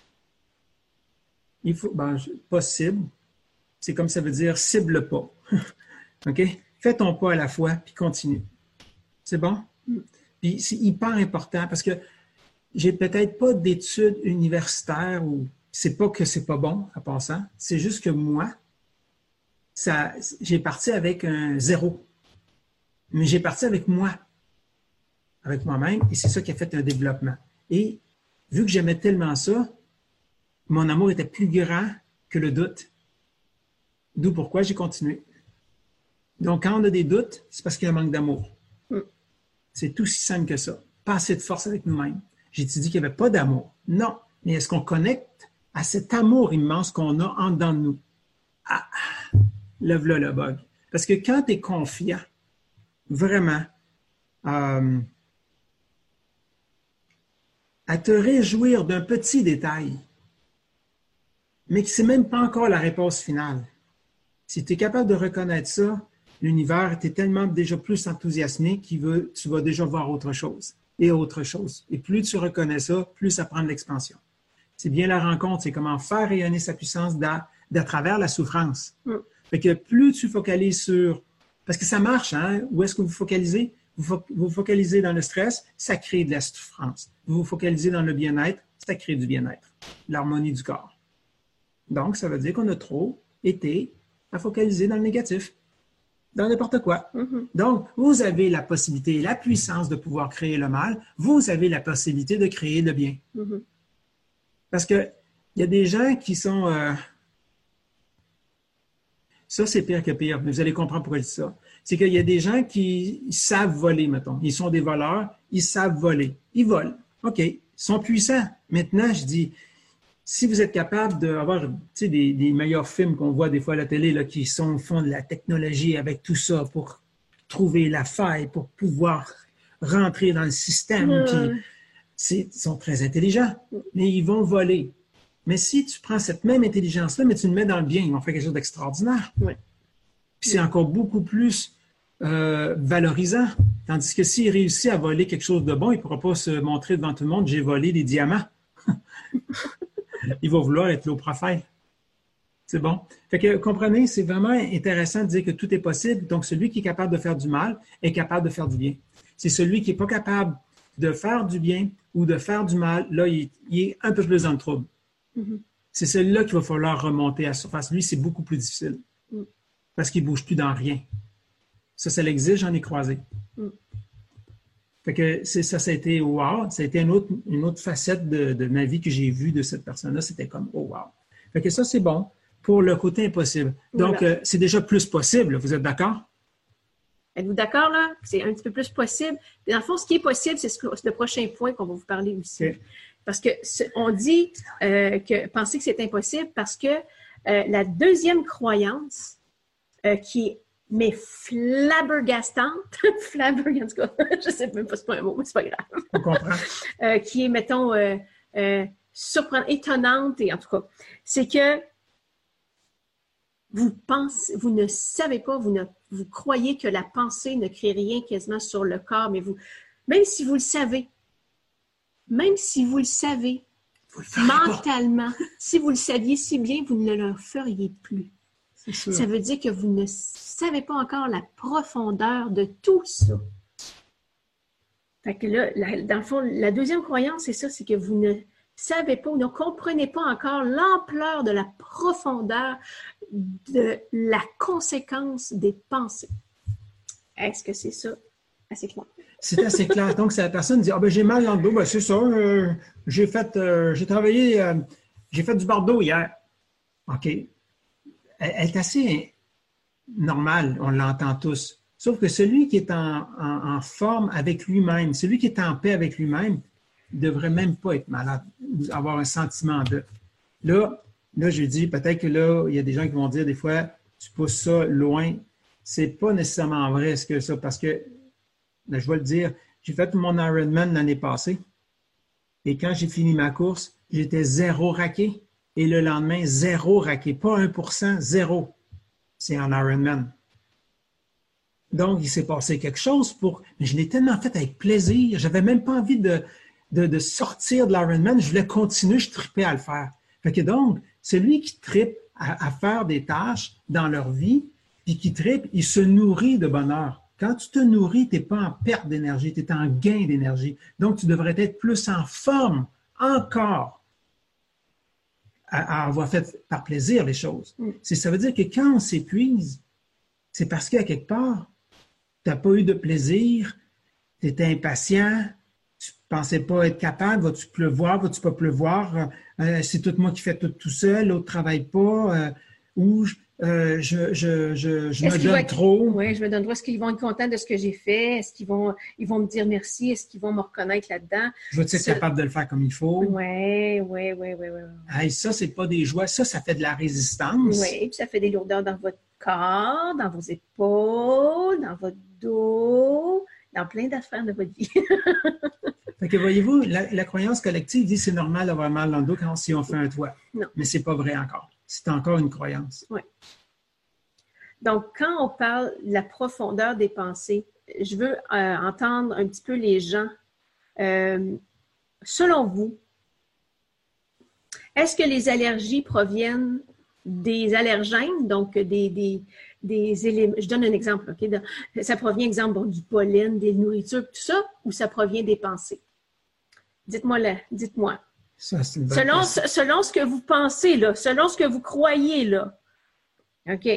il faut, ben, possible, c'est comme ça veut dire cible pas. OK? Fais ton pas à la fois, puis continue. C'est bon? Puis c'est hyper important parce que j'ai peut-être pas d'études universitaires ou c'est pas que c'est pas bon en passant, c'est juste que moi, ça, j'ai parti avec un zéro. Mais j'ai parti avec moi, avec moi-même, et c'est ça qui a fait un développement. Et vu que j'aimais tellement ça, mon amour était plus grand que le doute. D'où pourquoi j'ai continué. Donc, quand on a des doutes, c'est parce qu'il y a un manque d'amour. Mm. C'est aussi simple que ça. Pas assez de force avec nous-mêmes. J'ai-tu dit qu'il n'y avait pas d'amour? Non. Mais est-ce qu'on connecte à cet amour immense qu'on a en dedans de nous? Ah! Lève-le le bug. Parce que quand tu es confiant, vraiment, euh, à te réjouir d'un petit détail, mais que ce n'est même pas encore la réponse finale. Si tu es capable de reconnaître ça, l'univers était tellement déjà plus enthousiasmé qu'il veut, tu vas déjà voir autre chose et autre chose. Et plus tu reconnais ça, plus ça prend de l'expansion. C'est bien la rencontre, c'est comment faire rayonner sa puissance d'à, d'à travers la souffrance. Mm. Fait que plus tu focalises sur... Parce que ça marche, hein? Où est-ce que vous focalisez? Vous fo- vous focalisez dans le stress, ça crée de la souffrance. Vous vous focalisez dans le bien-être, ça crée du bien-être, l'harmonie du corps. Donc, ça veut dire qu'on a trop été à focaliser dans le négatif, dans n'importe quoi. Mm-hmm. Donc, vous avez la possibilité et la puissance de pouvoir créer le mal. Vous avez la possibilité de créer le bien. Mm-hmm. Parce que il y a des gens qui sont... Euh... Ça, c'est pire que pire, mais vous allez comprendre pourquoi je dis ça. C'est qu'il y a des gens qui savent voler, mettons. Ils sont des voleurs, ils savent voler. Ils volent. OK, ils sont puissants. Maintenant, je dis... Si vous êtes capable d'avoir des, des meilleurs films qu'on voit des fois à la télé là, qui sont, font de la technologie avec tout ça pour trouver la faille, pour pouvoir rentrer dans le système, mmh. puis c'est, ils sont très intelligents, mais ils vont voler. Mais si tu prends cette même intelligence-là, mais tu le mets dans le bien, ils vont faire quelque chose d'extraordinaire. Oui. Puis c'est encore beaucoup plus euh, valorisant. Tandis que s'il réussit à voler quelque chose de bon, il ne pourra pas se montrer devant tout le monde « j'ai volé des diamants ». Il va vouloir être low profile. C'est bon? Fait que, comprenez, c'est vraiment intéressant de dire que tout est possible. Donc, celui qui est capable de faire du mal est capable de faire du bien. C'est celui qui n'est pas capable de faire du bien ou de faire du mal, là, il, il est un peu plus dans le trouble. Mm-hmm. C'est celui-là qu'il va falloir remonter à la surface. Lui, c'est beaucoup plus difficile. Mm. Parce qu'il ne bouge plus dans rien. Ça, ça l'exige, j'en ai croisé. Mm. Fait que c'est, ça, ça a été wow. Ça a été une autre, une autre facette de, de ma vie que j'ai vue de cette personne-là. C'était comme oh wow. Fait que ça, c'est bon pour le côté impossible. Donc, voilà. euh, c'est déjà plus possible. Vous êtes d'accord? Êtes-vous d'accord, là? C'est un petit peu plus possible. Dans le fond, ce qui est possible, c'est, ce que, c'est le prochain point qu'on va vous parler aussi. Okay. Parce que on dit euh, que penser que c'est impossible parce que euh, la deuxième croyance euh, qui est mais flabbergastante, flabbergastante, je sais même pas, c'est pas un mot, mais c'est pas grave. On comprend. euh, qui est, mettons, euh, euh, surprenante, étonnante, et en tout cas, c'est que vous pensez, vous ne savez pas, vous ne, vous croyez que la pensée ne crée rien quasiment sur le corps, mais vous, même si vous le savez, même si vous le savez, vous le mentalement, si vous le saviez si bien, vous ne le feriez plus. Ça veut dire que vous ne savez pas encore la profondeur de tout ça. Fait que là, la, dans le fond, la deuxième croyance, c'est ça, c'est que vous ne savez pas, vous ne comprenez pas encore l'ampleur de la profondeur de la conséquence des pensées. Est-ce que c'est ça? assez clair. C'est assez clair. Donc, si la personne dit, ah ben j'ai mal dans le dos, ben c'est ça, euh, j'ai fait, euh, j'ai travaillé, euh, j'ai fait du bardo hier. OK. Elle, elle est assez normale, on l'entend tous. Sauf que celui qui est en, en, en forme avec lui-même, celui qui est en paix avec lui-même, ne devrait même pas être malade, ou avoir un sentiment de. Là, là, je dis, peut-être que là, il y a des gens qui vont dire des fois, tu pousses ça loin. C'est pas nécessairement vrai ce que ça, parce que ben, je vais le dire, j'ai fait mon Ironman l'année passée et quand j'ai fini ma course, j'étais zéro raqué et le lendemain, zéro raqué. Pas un pour cent, zéro. C'est en Ironman. Donc, il s'est passé quelque chose pour... Mais je l'ai tellement fait avec plaisir. J'avais même pas envie de, de, de sortir de l'Ironman. Je voulais continuer, je tripais à le faire. Fait que donc, celui qui tripe à, à faire des tâches dans leur vie, puis qui tripe, il se nourrit de bonheur. Quand tu te nourris, tu n'es pas en perte d'énergie, tu es en gain d'énergie. Donc, tu devrais être plus en forme encore à, à avoir fait par plaisir les choses. Mm. C'est, ça veut dire que quand on s'épuise, c'est parce qu'à quelque part, tu n'as pas eu de plaisir, tu étais impatient, tu ne pensais pas être capable, vas-tu pleuvoir, vas-tu pas pleuvoir, euh, c'est tout moi qui fais tout tout seul, l'autre ne travaille pas, euh, ou Euh, je, je, je, je me donne trop. Oui, je me donne trop. Est-ce qu'ils vont être contents de ce que j'ai fait? Est-ce qu'ils vont, ils vont me dire merci? Est-ce qu'ils vont me reconnaître là-dedans? Je veux être Ce... capable de le faire comme il faut. Oui, oui, oui, oui. oui. Hey, ça, c'est pas des joies. Ça, ça fait de la résistance. Oui, puis ça fait des lourdeurs dans votre corps, dans vos épaules, dans votre dos, dans plein d'affaires de votre vie. Fait que voyez-vous, la, la croyance collective dit que c'est normal d'avoir mal dans le dos quand si on fait un toit. Non. Mais c'est pas vrai encore. C'est encore une croyance. Oui. Donc, quand on parle de la profondeur des pensées, je veux euh, entendre un petit peu les gens. Euh, selon vous, est-ce que les allergies proviennent des allergènes, donc des, des, des éléments, je donne un exemple, OK? Ça provient, exemple, bon, du pollen, des nourritures, tout ça, ou ça provient des pensées? Dites-moi là, dites-moi. Ça, c'est une bonne selon, question. selon ce que vous pensez, là, selon ce que vous croyez, là. OK.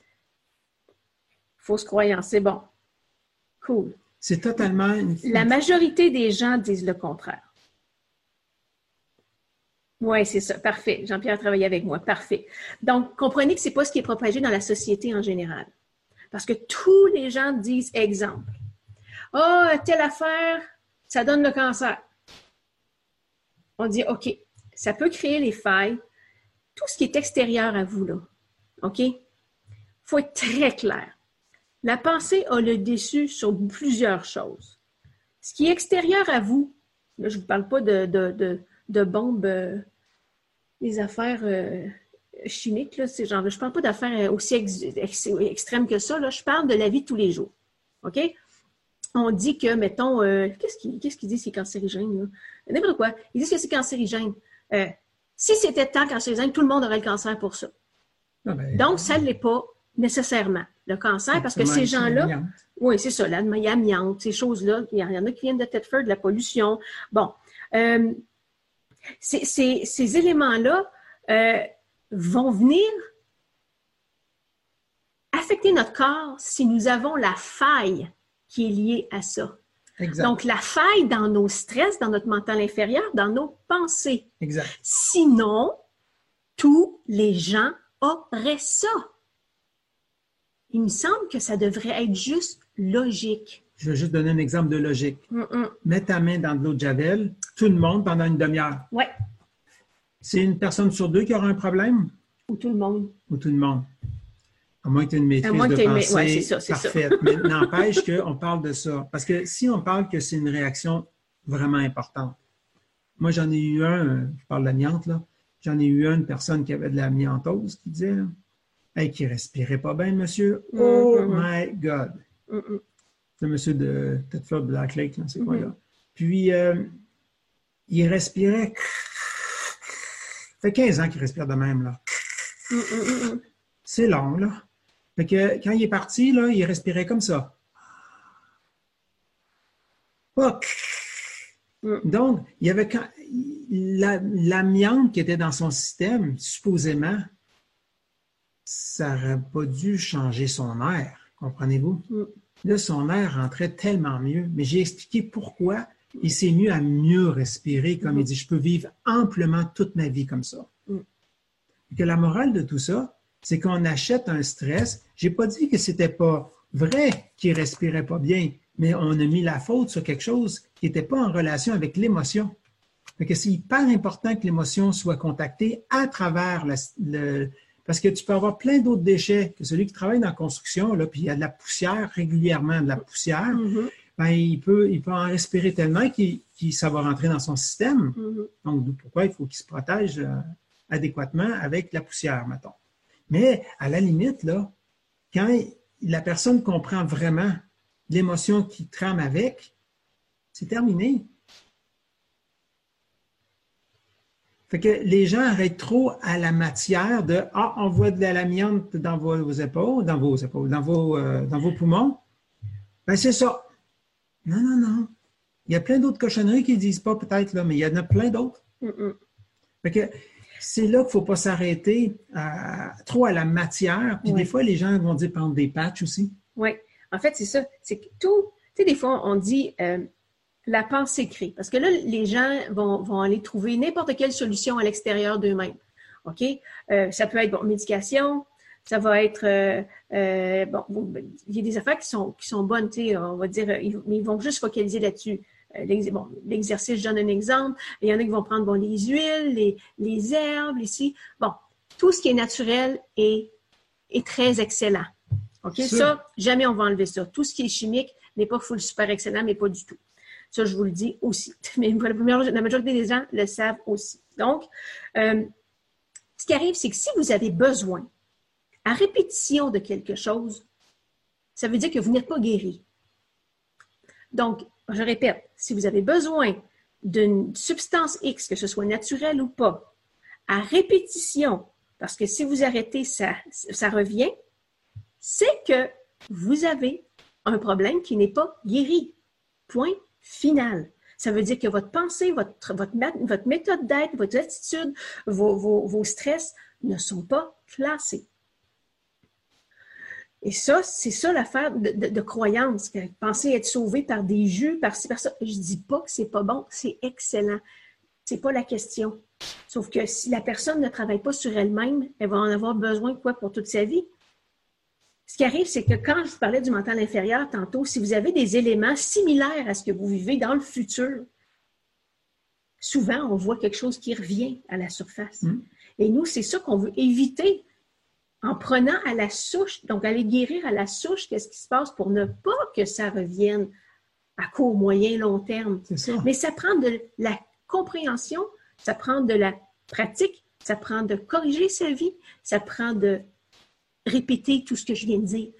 Fausse croyance, c'est bon. Cool. C'est totalement... Une... La majorité des gens disent le contraire. Oui, c'est ça. Parfait. Jean-Pierre a travaillé avec moi. Parfait. Donc, comprenez que ce n'est pas ce qui est propagé dans la société en général. Parce que tous les gens disent exemple. Ah, oh, telle affaire, ça donne le cancer. On dit, OK, ça peut créer les failles. Tout ce qui est extérieur à vous, là. OK? Il faut être très clair. La pensée a le dessus sur plusieurs choses. Ce qui est extérieur à vous, là, je ne vous parle pas de, de, de, de bombes, euh, des affaires euh, chimiques, là, c'est genre, je ne parle pas d'affaires aussi ex, ex, extrêmes que ça, là, je parle de la vie de tous les jours. OK? On dit que, mettons, euh, qu'est-ce qu'ils qu'est-ce qu'ils disent c'est cancérigène, là? N'importe quoi. Ils disent que c'est cancérigène. Euh, si c'était tant cancérigène, tout le monde aurait le cancer pour ça. Ah ben, Donc, ça ne l'est pas nécessairement, le cancer, parce que ces gens-là, oui, c'est ça, l'amiante, ces choses-là, il y en a qui viennent de Thetford, de la pollution. Bon, euh, ces, ces, ces éléments-là euh, vont venir affecter notre corps si nous avons la faille qui est liée à ça. Exact. Donc, la faille dans nos stress, dans notre mental inférieur, dans nos pensées. Exact. Sinon, tous les gens auraient ça. Il me semble que ça devrait être juste logique. Je vais juste donner un exemple de logique. Mm-mm. Mets ta main dans de l'eau de Javel, tout le monde pendant une demi-heure. Oui. C'est une personne sur deux qui aura un problème? Ou tout le monde. Ou tout le monde. À moins que tu aies une maîtrise à moins de que pensée ouais, c'est ça, c'est parfaite. Ça. Mais n'empêche qu'on parle de ça. Parce que si on parle que c'est une réaction vraiment importante. Moi, j'en ai eu un, je parle de l'amiante, là. J'en ai eu une personne qui avait de l'amiantose qui disait, là, hey, qui respirait pas bien, monsieur. Mm-hmm. Oh my God! Mm-hmm. C'est le monsieur de Thetford Black Lake, là, c'est quoi, mm-hmm. là? Puis, euh, il respirait. Ça fait quinze ans qu'il respire de même, là. Mm-hmm. C'est long, là. Fait que quand il est parti, là, il respirait comme ça. Oh. Mm. Donc, il y avait quand, la, l'amiante qui était dans son système, supposément, ça n'aurait pas dû changer son air, comprenez-vous? Mm. Là, son air rentrait tellement mieux. Mais j'ai expliqué pourquoi il s'est mis à mieux respirer. Comme mm-hmm. il dit, je peux vivre amplement toute ma vie comme ça. Mm. Et que la morale de tout ça, c'est qu'on achète un stress. J'ai pas dit que c'était pas vrai qu'il respirait pas bien, mais on a mis la faute sur quelque chose qui n'était pas en relation avec l'émotion. Fait que c'est hyper important que l'émotion soit contactée à travers la, le... Parce que tu peux avoir plein d'autres déchets que celui qui travaille dans la construction, là, puis il y a de la poussière, régulièrement de la poussière, mm-hmm. ben, il peut, il peut en respirer tellement qu'il, qu'il, ça va rentrer dans son système. Mm-hmm. Donc, pourquoi il faut qu'il se protège euh, adéquatement avec la poussière, mettons. Mais à la limite, là, quand la personne comprend vraiment l'émotion qui trame avec, c'est terminé. Fait que les gens arrêtent trop à la matière de « Ah, on voit de l'amiante dans vos, vos épaules, dans vos épaules, dans vos, euh, dans vos poumons. » Ben c'est ça. Non, non, non. Il y a plein d'autres cochonneries qu'ils ne disent pas peut-être, là, mais il y en a plein d'autres. Mm-mm. Fait que c'est là qu'il ne faut pas s'arrêter à, trop à la matière. Puis oui. Des fois, les gens vont dire prendre des patchs aussi. Oui. En fait, c'est ça. C'est que tout... Tu sais, des fois, on dit... Euh, la pensée crée. Parce que là, les gens vont, vont aller trouver n'importe quelle solution à l'extérieur d'eux-mêmes. OK? Euh, ça peut être, bon, médication, ça va être, euh, euh, bon, il y a des affaires qui sont, qui sont bonnes, tu sais, on va dire, ils, mais ils vont juste focaliser là-dessus. Euh, l'ex, bon, l'exercice, je donne un exemple. Il y en a qui vont prendre, bon, les huiles, les, les herbes, ici. Bon, tout ce qui est naturel est, est très excellent. OK? Ça. ça, jamais on va enlever ça. Tout ce qui est chimique n'est pas full super excellent, mais pas du tout. Ça, je vous le dis aussi. Mais la majorité des gens le savent aussi. Donc, euh, ce qui arrive, c'est que si vous avez besoin, à répétition de quelque chose, ça veut dire que vous n'êtes pas guéri. Donc, je répète, si vous avez besoin d'une substance X, que ce soit naturelle ou pas, à répétition, parce que si vous arrêtez, ça, ça revient, c'est que vous avez un problème qui n'est pas guéri. Point final. Ça veut dire que votre pensée, votre, votre, votre méthode d'être, votre attitude, vos, vos, vos stress ne sont pas classés. Et ça, c'est ça l'affaire de, de, de croyance, que penser être sauvé par des jus, par ci, par ça. Je dis pas que c'est pas bon, c'est excellent. C'est pas la question. Sauf que si la personne ne travaille pas sur elle-même, elle va en avoir besoin quoi pour toute sa vie? Ce qui arrive, c'est que quand je vous parlais du mental inférieur tantôt, si vous avez des éléments similaires à ce que vous vivez dans le futur, souvent, on voit quelque chose qui revient à la surface. Mmh. Et nous, c'est ça qu'on veut éviter en prenant à la souche, donc aller guérir à la souche, qu'est-ce qui se passe pour ne pas que ça revienne à court, moyen, long terme. C'est ça. Mais ça prend de la compréhension, ça prend de la pratique, ça prend de corriger sa vie, ça prend de répéter tout ce que je viens de dire.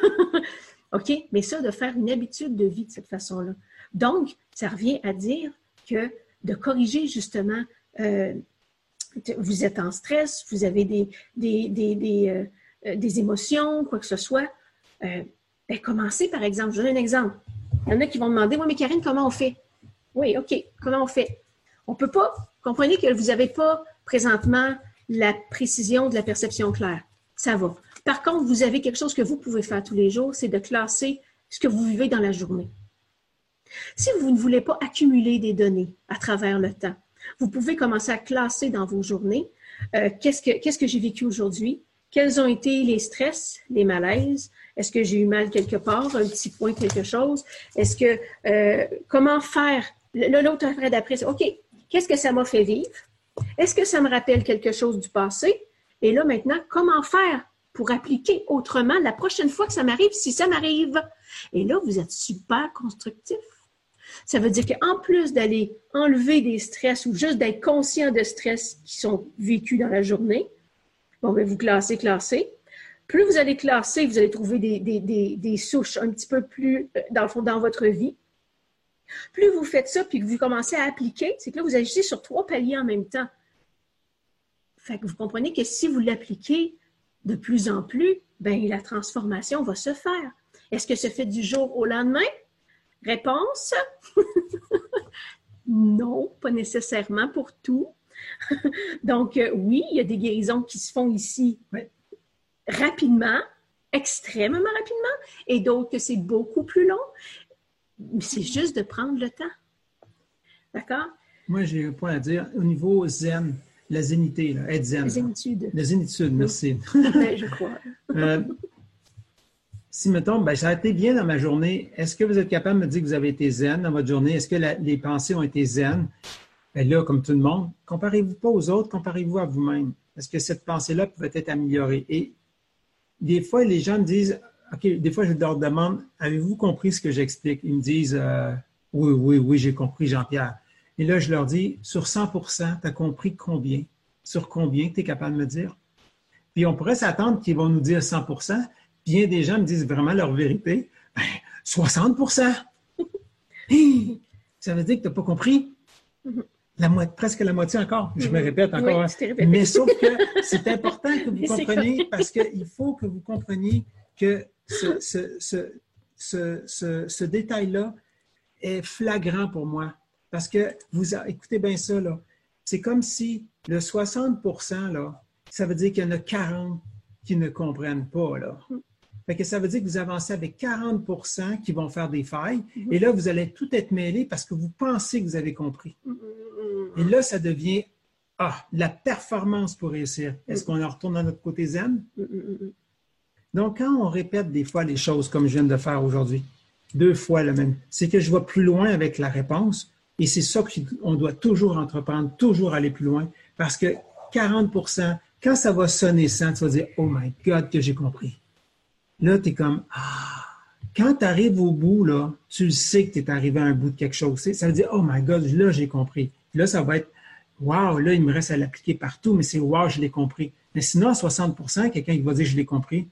OK? Mais ça, de faire une habitude de vie de cette façon-là. Donc, ça revient à dire que de corriger justement, euh, vous êtes en stress, vous avez des, des, des, des, euh, des émotions, quoi que ce soit. Euh, ben, commencez, par exemple, je donne un exemple. Il y en a qui vont demander, « Oui, mais Karine, comment on fait? » Oui, OK, comment on fait? On ne peut pas, comprenez que vous n'avez pas présentement la précision de la perception claire. Ça va. Par contre, vous avez quelque chose que vous pouvez faire tous les jours, c'est de classer ce que vous vivez dans la journée. Si vous ne voulez pas accumuler des données à travers le temps, vous pouvez commencer à classer dans vos journées euh, qu'est-ce que, qu'est-ce que j'ai vécu aujourd'hui, quels ont été les stress, les malaises, est-ce que j'ai eu mal quelque part, un petit point, quelque chose, est-ce que, euh, comment faire, l'autre après d'après, c'est OK, qu'est-ce que ça m'a fait vivre, est-ce que ça me rappelle quelque chose du passé, et là maintenant, comment faire pour appliquer autrement la prochaine fois que ça m'arrive, si ça m'arrive. Et là, vous êtes super constructif. Ça veut dire qu'en plus d'aller enlever des stress ou juste d'être conscient de stress qui sont vécus dans la journée, bon, ben vous classez, classez. Plus vous allez classer, vous allez trouver des, des, des, des souches un petit peu plus, dans le fond, dans votre vie. Plus vous faites ça, puis que vous commencez à appliquer, c'est que là, vous agissez sur trois paliers en même temps. Fait que vous comprenez que si vous l'appliquez de plus en plus, ben la transformation va se faire. Est-ce que ça fait du jour au lendemain? Réponse? Non, pas nécessairement pour tout. Donc, euh, oui, il y a des guérisons qui se font ici oui. rapidement, extrêmement rapidement et d'autres que c'est beaucoup plus long. C'est juste de prendre le temps. D'accord? Moi, j'ai un point à dire. Au niveau zen, la zénité, là, être zen. La zénitude. La zénitude, merci. Ben, je crois. euh, si, mettons, ben, ça a été bien dans ma journée, est-ce que vous êtes capable de me dire que vous avez été zen dans votre journée? Est-ce que la, les pensées ont été zen? Ben là, comme tout le monde, comparez-vous pas aux autres, comparez-vous à vous-même. Est-ce que cette pensée-là peut être améliorée? Et des fois, les gens me disent, OK, des fois, je leur demande, avez-vous compris ce que j'explique? Ils me disent, euh, oui, oui, oui, j'ai compris, Jean-Pierre. Et là, je leur dis, sur cent pour cent, tu as compris combien? Sur combien tu es capable de me dire? Puis on pourrait s'attendre qu'ils vont nous dire cent pour cent. Bien des gens me disent vraiment leur vérité. Ben, soixante pour cent. Hey, ça veut dire que tu n'as pas compris? La mo- presque la moitié encore. Je me répète encore. Oui, hein. Mais sauf que c'est important que vous compreniez parce qu'il faut que vous compreniez que ce, ce, ce, ce, ce, ce détail-là est flagrant pour moi. Parce que vous écoutez bien ça, là. C'est comme si le soixante pour cent, là, ça veut dire qu'il y en a quarante qui ne comprennent pas, là. Fait que ça veut dire que vous avancez avec quarante pour cent qui vont faire des failles. Mm-hmm. Et là, vous allez tout être mêlés parce que vous pensez que vous avez compris. Mm-hmm. Et là, ça devient ah, la performance pour réussir. Est-ce qu'on en retourne dans notre côté zen? Mm-hmm. Donc, quand on répète des fois les choses comme je viens de faire aujourd'hui, deux fois le même, c'est que je vais plus loin avec la réponse. Et c'est ça qu'on doit toujours entreprendre, toujours aller plus loin. Parce que quarante pour cent, quand ça va sonner cent, tu vas dire « Oh my God, que j'ai compris ». Là, tu es comme, ah, quand tu arrives au bout, là, tu le sais que tu es arrivé à un bout de quelque chose. Ça veut dire, oh my God, là, j'ai compris. Puis là, ça va être, wow, là, il me reste à l'appliquer partout, mais c'est wow, je l'ai compris. Mais sinon, à soixante pour cent, quelqu'un qui va dire, je l'ai compris,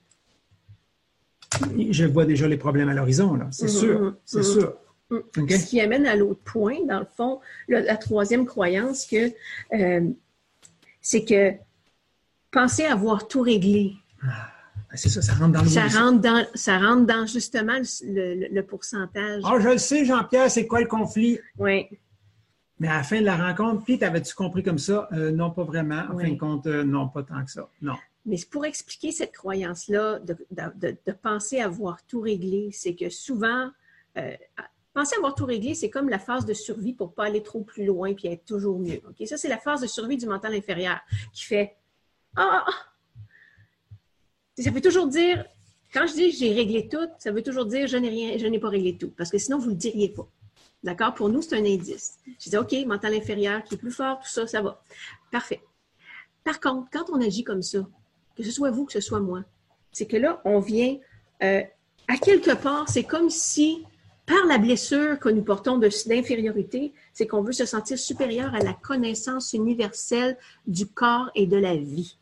je vois déjà les problèmes à l'horizon, là. C'est mm-hmm, sûr, c'est mm-hmm. sûr. Okay? Ce qui amène à l'autre point, dans le fond, la, la troisième croyance, que euh, c'est que penser avoir tout réglé. Ah. C'est ça, ça rentre dans le ça rentre dans, ça rentre dans justement le, le, le pourcentage. Ah, oh, je le sais, Jean-Pierre, c'est quoi le conflit? Oui. Mais à la fin de la rencontre, puis t'avais-tu compris comme ça? Euh, non, pas vraiment. En oui. fin de compte, euh, non, pas tant que ça. Non. Mais pour expliquer cette croyance-là, de, de, de, de penser avoir tout réglé, c'est que souvent, euh, penser avoir tout réglé, c'est comme la phase de survie pour ne pas aller trop plus loin puis être toujours mieux. Okay? Ça, c'est la phase de survie du mental inférieur qui fait « Ah! ah, ah. » Ça veut toujours dire, quand je dis j'ai réglé tout, ça veut toujours dire je n'ai rien, je n'ai pas réglé tout. Parce que sinon, vous ne le diriez pas. D'accord? Pour nous, c'est un indice. Je dis, OK, mental inférieur qui est plus fort, tout ça, ça va. Parfait. Par contre, quand on agit comme ça, que ce soit vous, que ce soit moi, c'est que là, on vient, euh, à quelque part, c'est comme si, par la blessure que nous portons de, d'infériorité, c'est qu'on veut se sentir supérieur à la connaissance universelle du corps et de la vie.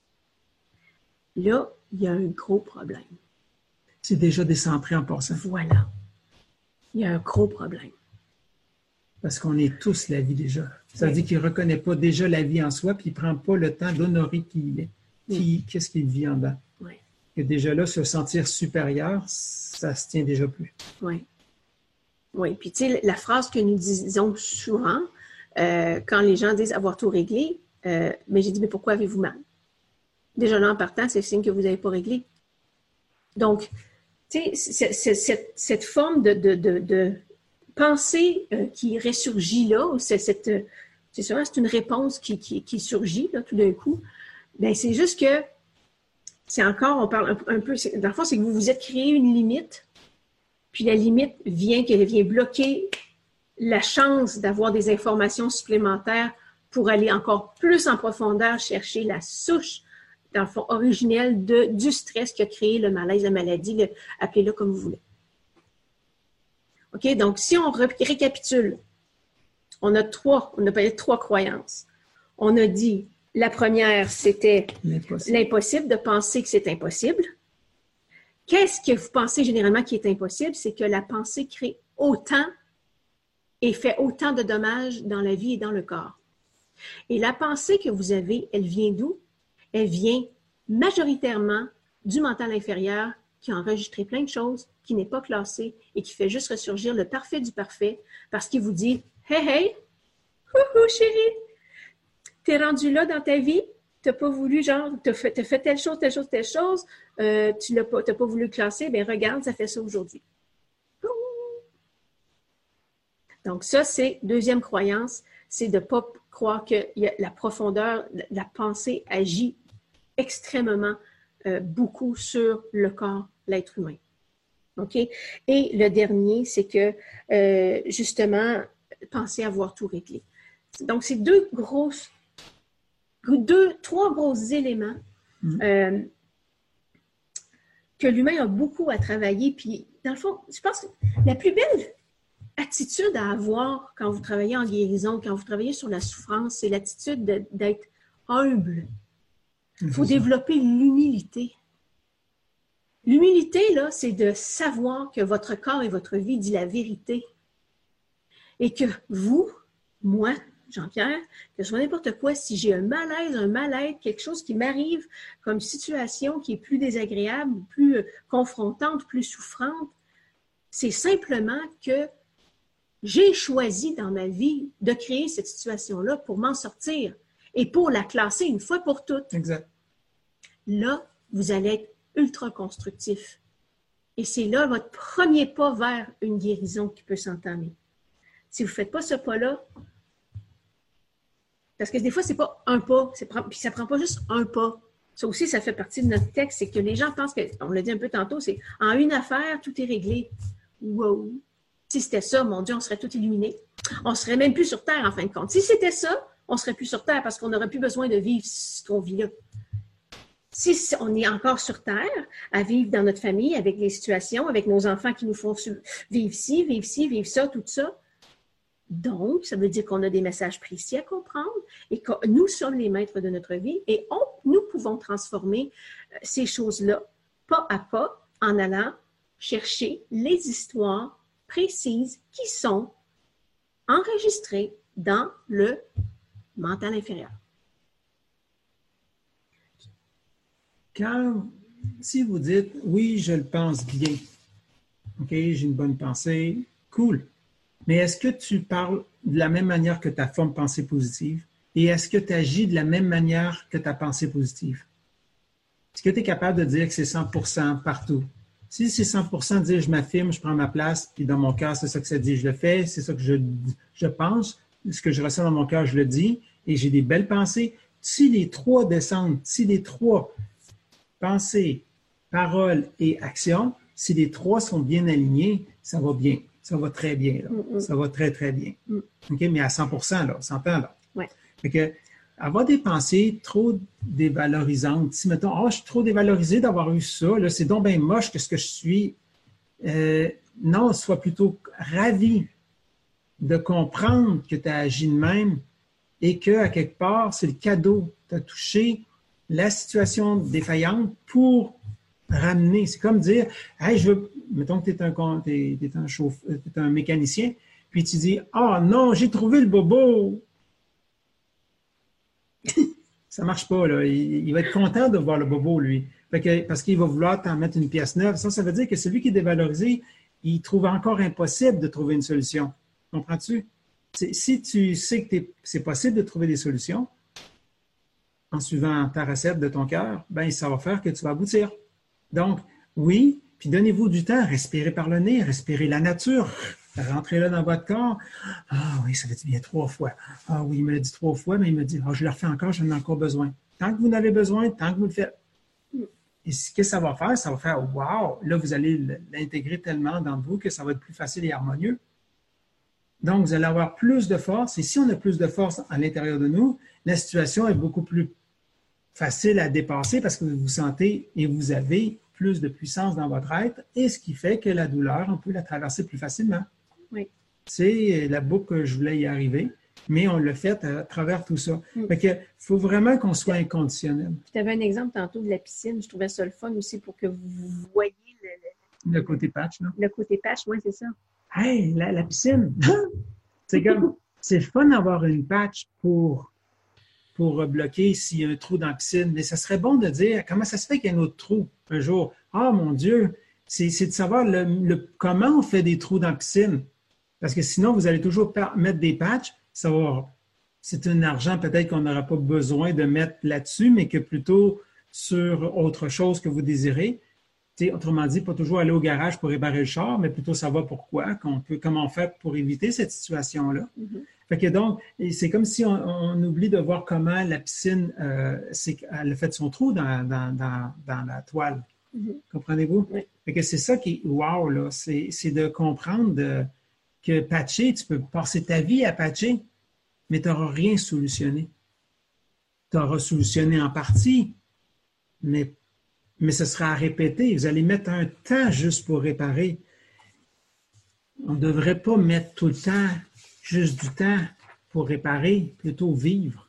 Là, il y a un gros problème. C'est déjà décentré en passant. Voilà. Il y a un gros problème. Parce qu'on est tous la vie déjà. Ça veut oui. dire qu'il ne reconnaît pas déjà la vie en soi, puis il ne prend pas le temps d'honorer qui il est, qui, oui. qu'est-ce qu'il vit en dedans. Oui. Et déjà là, se sentir supérieur, ça se tient déjà plus. Oui. Oui. Puis tu sais, la phrase que nous disons souvent, euh, quand les gens disent avoir tout réglé, euh, mais j'ai dit, mais pourquoi avez-vous mal? Déjà là, en partant, c'est le signe que vous n'avez pas réglé. Donc, tu sais, c'est, c'est, cette, cette forme de, de, de, de pensée euh, qui ressurgit là, c'est, cette, c'est, sûr, c'est une réponse qui, qui, qui surgit là, tout d'un coup. Bien, c'est juste que, c'est encore, on parle un, un peu, c'est, dans le fond, c'est que vous vous êtes créé une limite, puis la limite vient qu'elle vient bloquer la chance d'avoir des informations supplémentaires pour aller encore plus en profondeur chercher la souche dans le fond, originel de, du stress qui a créé le malaise, la maladie, le, appelez-le comme vous voulez. OK? Donc, si on ré- récapitule, on a trois, on a parlé de trois croyances. On a dit, la première, c'était l'impossible, l'impossible de penser que c'est impossible. Qu'est-ce que vous pensez généralement qui est impossible? C'est que la pensée crée autant et fait autant de dommages dans la vie et dans le corps. Et la pensée que vous avez, elle vient d'où? Elle vient majoritairement du mental inférieur qui a enregistré plein de choses, qui n'est pas classé et qui fait juste ressurgir le parfait du parfait parce qu'il vous dit « Hey, hey, houhou, chérie, t'es rendu là dans ta vie, n'as pas voulu, genre, tu as fait, t'as fait telle chose, telle chose, telle chose, euh, tu n'as pas, t'as pas voulu le classer, bien regarde, ça fait ça aujourd'hui. Donc ça, c'est deuxième croyance, c'est de ne pas croire que y a la profondeur, la pensée agit extrêmement euh, beaucoup sur le corps, l'être humain. OK? Et le dernier, c'est que, euh, justement, penser avoir tout réglé. Donc, c'est deux grosses, deux, trois gros éléments mmh. euh, que l'humain a beaucoup à travailler. Puis, dans le fond, je pense que la plus belle attitude à avoir quand vous travaillez en guérison, quand vous travaillez sur la souffrance, c'est l'attitude de, d'être humble. Il faut développer l'humilité. L'humilité, là, c'est de savoir que votre corps et votre vie dit la vérité. Et que vous, moi, Jean-Pierre, que ce soit n'importe quoi, si j'ai un malaise, un mal-être, quelque chose qui m'arrive comme situation qui est plus désagréable, plus confrontante, plus souffrante, c'est simplement que j'ai choisi dans ma vie de créer cette situation-là pour m'en sortir et pour la classer une fois pour toutes. Exact. Là, vous allez être ultra constructif. Et c'est là votre premier pas vers une guérison qui peut s'entamer. Si vous ne faites pas ce pas-là, parce que des fois, ce n'est pas un pas, c'est, puis ça ne prend pas juste un pas. Ça aussi, ça fait partie de notre texte, c'est que les gens pensent que, on l'a dit un peu tantôt, c'est en une affaire, tout est réglé. Wow! Si c'était ça, mon Dieu, on serait tout illuminé. On ne serait même plus sur Terre, en fin de compte. Si c'était ça, on ne serait plus sur Terre parce qu'on n'aurait plus besoin de vivre ce qu'on vit là. Si on est encore sur Terre, à vivre dans notre famille, avec les situations, avec nos enfants qui nous font vivre ci, vivre ci, vivre ça, tout ça. Donc, ça veut dire qu'on a des messages précis à comprendre et que nous sommes les maîtres de notre vie et on, nous pouvons transformer ces choses-là pas à pas en allant chercher les histoires précises qui sont enregistrées dans le mental inférieur. Quand, si vous dites, oui, je le pense bien, OK, j'ai une bonne pensée, cool, mais est-ce que tu parles de la même manière que ta forme pensée positive et est-ce que tu agis de la même manière que ta pensée positive? Est-ce que tu es capable de dire que c'est cent pour cent partout? Si c'est cent pour cent de dire je m'affirme, je prends ma place, puis dans mon cœur, c'est ça que ça dit, je le fais, c'est ça que je, je pense, ce que je ressens dans mon cœur, je le dis, et j'ai des belles pensées. Si les trois descendent, si les trois, pensées, paroles et actions, si les trois sont bien alignés, ça va bien, ça va très bien, là. Mm-hmm. Ça va très, très bien. Mm. OK, mais à cent pour cent, là, on s'entend, là. Ouais. Fait que, avoir des pensées trop dévalorisantes. Si, mettons, oh, je suis trop dévalorisé d'avoir eu ça, là, c'est donc bien moche que ce que je suis. Euh, non, sois plutôt ravi de comprendre que tu as agi de même et qu'à quelque part, c'est le cadeau. Tu as touché la situation défaillante pour ramener. C'est comme dire, hey, je veux, mettons que tu es un, t'es, t'es un, chauffe, t'es un mécanicien, puis tu dis, ah oh, non, j'ai trouvé le bobo. Ça marche pas, là. Il, il va être content de voir le bobo, lui. Fait que, parce qu'il va vouloir t'en mettre une pièce neuve. Ça, ça veut dire que celui qui est dévalorisé, il trouve encore impossible de trouver une solution. Comprends-tu? C'est, si tu sais que c'est possible de trouver des solutions, en suivant ta recette de ton cœur, ben ça va faire que tu vas aboutir. Donc, oui, puis donnez-vous du temps, respirez par le nez, respirez la nature. Rentrez-le dans votre corps. Ah oui, ça fait du bien trois fois. Ah oui, il me l'a dit trois fois, mais il me dit, ah, je le refais encore, j'en ai encore besoin. Tant que vous en avez besoin, tant que vous le faites. Et ce que ça va faire, ça va faire, wow, là, vous allez l'intégrer tellement dans vous que ça va être plus facile et harmonieux. Donc, vous allez avoir plus de force. Et si on a plus de force à l'intérieur de nous, la situation est beaucoup plus facile à dépasser parce que vous vous sentez et vous avez plus de puissance dans votre être et ce qui fait que la douleur, on peut la traverser plus facilement. Oui. C'est la boucle que je voulais y arriver, mais on l'a fait à travers tout ça. Mm. Fait que faut vraiment qu'on soit inconditionnel. Tu avais un exemple tantôt de la piscine. Je trouvais ça le fun aussi pour que vous voyez le, le, le côté patch. Là. Le côté patch, oui, c'est ça. Hey, la, la piscine! C'est comme, c'est fun d'avoir une patch pour, pour bloquer s'il y a un trou dans la piscine, mais ça serait bon de dire comment ça se fait qu'il y a un autre trou un jour. Ah, oh, mon Dieu! C'est, c'est de savoir le, le, comment on fait des trous dans la piscine. Parce que sinon, vous allez toujours mettre des patchs, ça va c'est un argent peut-être qu'on n'aura pas besoin de mettre là-dessus, mais que plutôt sur autre chose que vous désirez. T'sais, autrement dit, pas toujours aller au garage pour réparer le char, mais plutôt savoir pourquoi, qu'on peut, comment faire pour éviter cette situation-là. Mm-hmm. Fait que donc, c'est comme si on, on oublie de voir comment la piscine, euh, c'est, elle a fait son trou dans, dans, dans, dans la toile. Mm-hmm. Comprenez-vous? Oui. Fait que c'est ça qui est wow, là. C'est, c'est de comprendre de, que patcher, tu peux passer ta vie à patcher, mais tu n'auras rien solutionné. Tu auras solutionné en partie, mais, mais ce sera à répéter. Vous allez mettre un temps juste pour réparer. On ne devrait pas mettre tout le temps juste du temps pour réparer, plutôt vivre.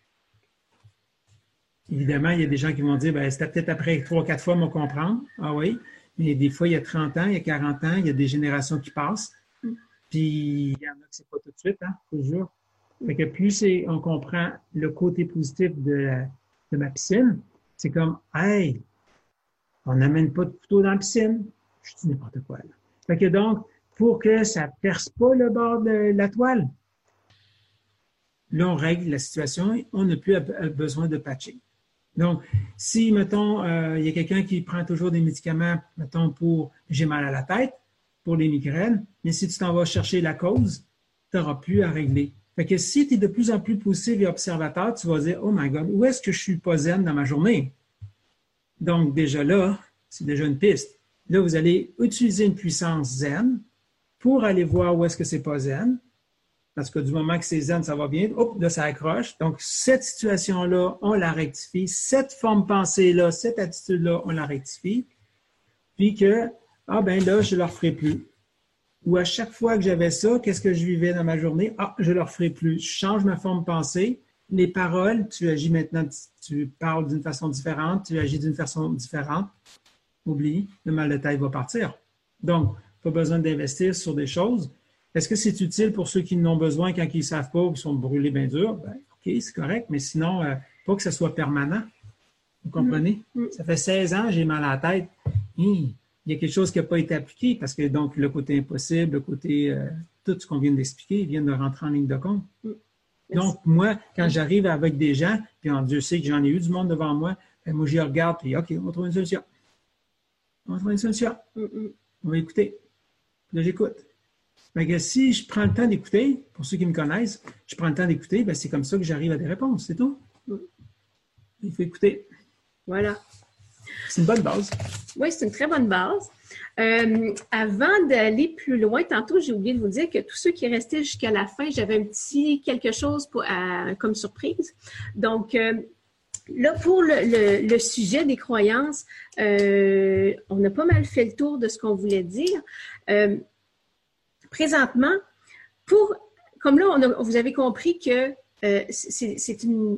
Évidemment, il y a des gens qui vont dire, ben, c'était peut-être après trois, quatre fois, on va comprendre. Ah oui, mais des fois, il y a trente ans, il y a quarante ans, il y a des générations qui passent. Puis, il y en a que c'est pas tout de suite, hein, toujours. Fait que plus c'est, on comprend le côté positif de, la, de ma piscine, c'est comme, hey, on n'amène pas de couteau dans la piscine. Je dis n'importe quoi, là. Fait que donc, pour que ça perce pas le bord de la toile, là, on règle la situation et on n'a plus besoin de patcher. Donc, si, mettons, euh, il y a quelqu'un qui prend toujours des médicaments, mettons, pour j'ai mal à la tête, pour les migraines, mais si tu t'en vas chercher la cause, tu n'auras plus à régler. Fait que si tu es de plus en plus positif et observateur, tu vas dire, oh my God, où est-ce que je suis pas zen dans ma journée? Donc, déjà là, c'est déjà une piste. Là, vous allez utiliser une puissance zen pour aller voir où est-ce que c'est pas zen. Parce que du moment que c'est zen, ça va bien. Hop, là, ça accroche. Donc, cette situation-là, on la rectifie. Cette forme pensée-là, cette attitude-là, on la rectifie. Puis que, ah ben là, je ne le referai plus. Ou à chaque fois que j'avais ça, qu'est-ce que je vivais dans ma journée? Ah, je ne le referai plus. Je change ma forme pensée. Les paroles, tu agis maintenant, tu parles d'une façon différente, tu agis d'une façon différente. Oublie, le mal de tête va partir. Donc, pas besoin d'investir sur des choses. Est-ce que c'est utile pour ceux qui n'ont besoin quand ils ne savent pas ou qui sont brûlés bien dur? Ben, OK, c'est correct, mais sinon, euh, pas que ce soit permanent. Vous comprenez? Mm-hmm. Ça fait seize ans, j'ai mal à la tête. Hum, il y a quelque chose qui n'a pas été appliqué parce que donc le côté impossible, le côté, euh, tout ce qu'on vient d'expliquer, vient de rentrer en ligne de compte. Mm. Donc, moi, quand j'arrive avec des gens, puis en Dieu sait que j'en ai eu du monde devant moi, ben, moi, j'y regarde, puis OK, on va trouver une solution. On va trouver une solution. Mm-mm. On va écouter. Puis là, j'écoute. Fait que si je prends le temps d'écouter, pour ceux qui me connaissent, je prends le temps d'écouter, ben c'est comme ça que j'arrive à des réponses, c'est tout. Il faut écouter. Voilà. C'est une bonne base. Oui, c'est une très bonne base. Euh, avant d'aller plus loin, tantôt, j'ai oublié de vous dire que tous ceux qui restaient jusqu'à la fin, j'avais un petit quelque chose pour, à, comme surprise. Donc, euh, là, pour le, le, le sujet des croyances, euh, on a pas mal fait le tour de ce qu'on voulait dire. Euh, Présentement, pour, comme là, on a, vous avez compris que euh, c'est, c'est une,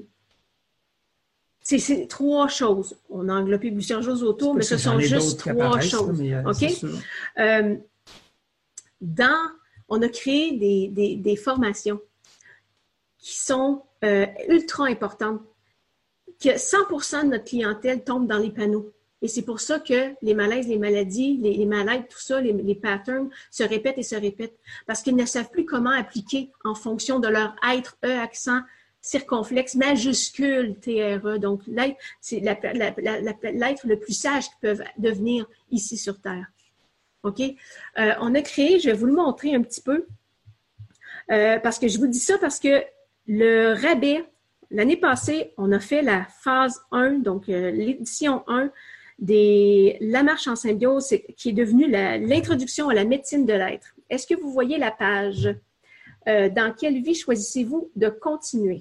c'est, c'est trois choses. On a englobé plusieurs choses autour, mais ce sont juste trois choses. Mais, euh, OK? Euh, dans, on a créé des, des, des formations qui sont euh, ultra importantes, que cent pour cent de notre clientèle tombe dans les panneaux. Et c'est pour ça que les malaises, les maladies, les, les malades, tout ça, les, les patterns se répètent et se répètent. Parce qu'ils ne savent plus comment appliquer en fonction de leur être, E, accent, circonflexe, majuscule, T R E. Donc, l'être, c'est la, la, la, la, l'être le plus sage qu'ils peuvent devenir ici sur Terre. OK? Euh, on a créé, je vais vous le montrer un petit peu, euh, parce que je vous dis ça parce que le rabais, l'année passée, on a fait la phase un, donc euh, l'édition un, des La marche en symbiose, qui est devenue la, l'introduction à la médecine de l'être. Est-ce que vous voyez la page? Euh, dans quelle vie choisissez-vous de continuer?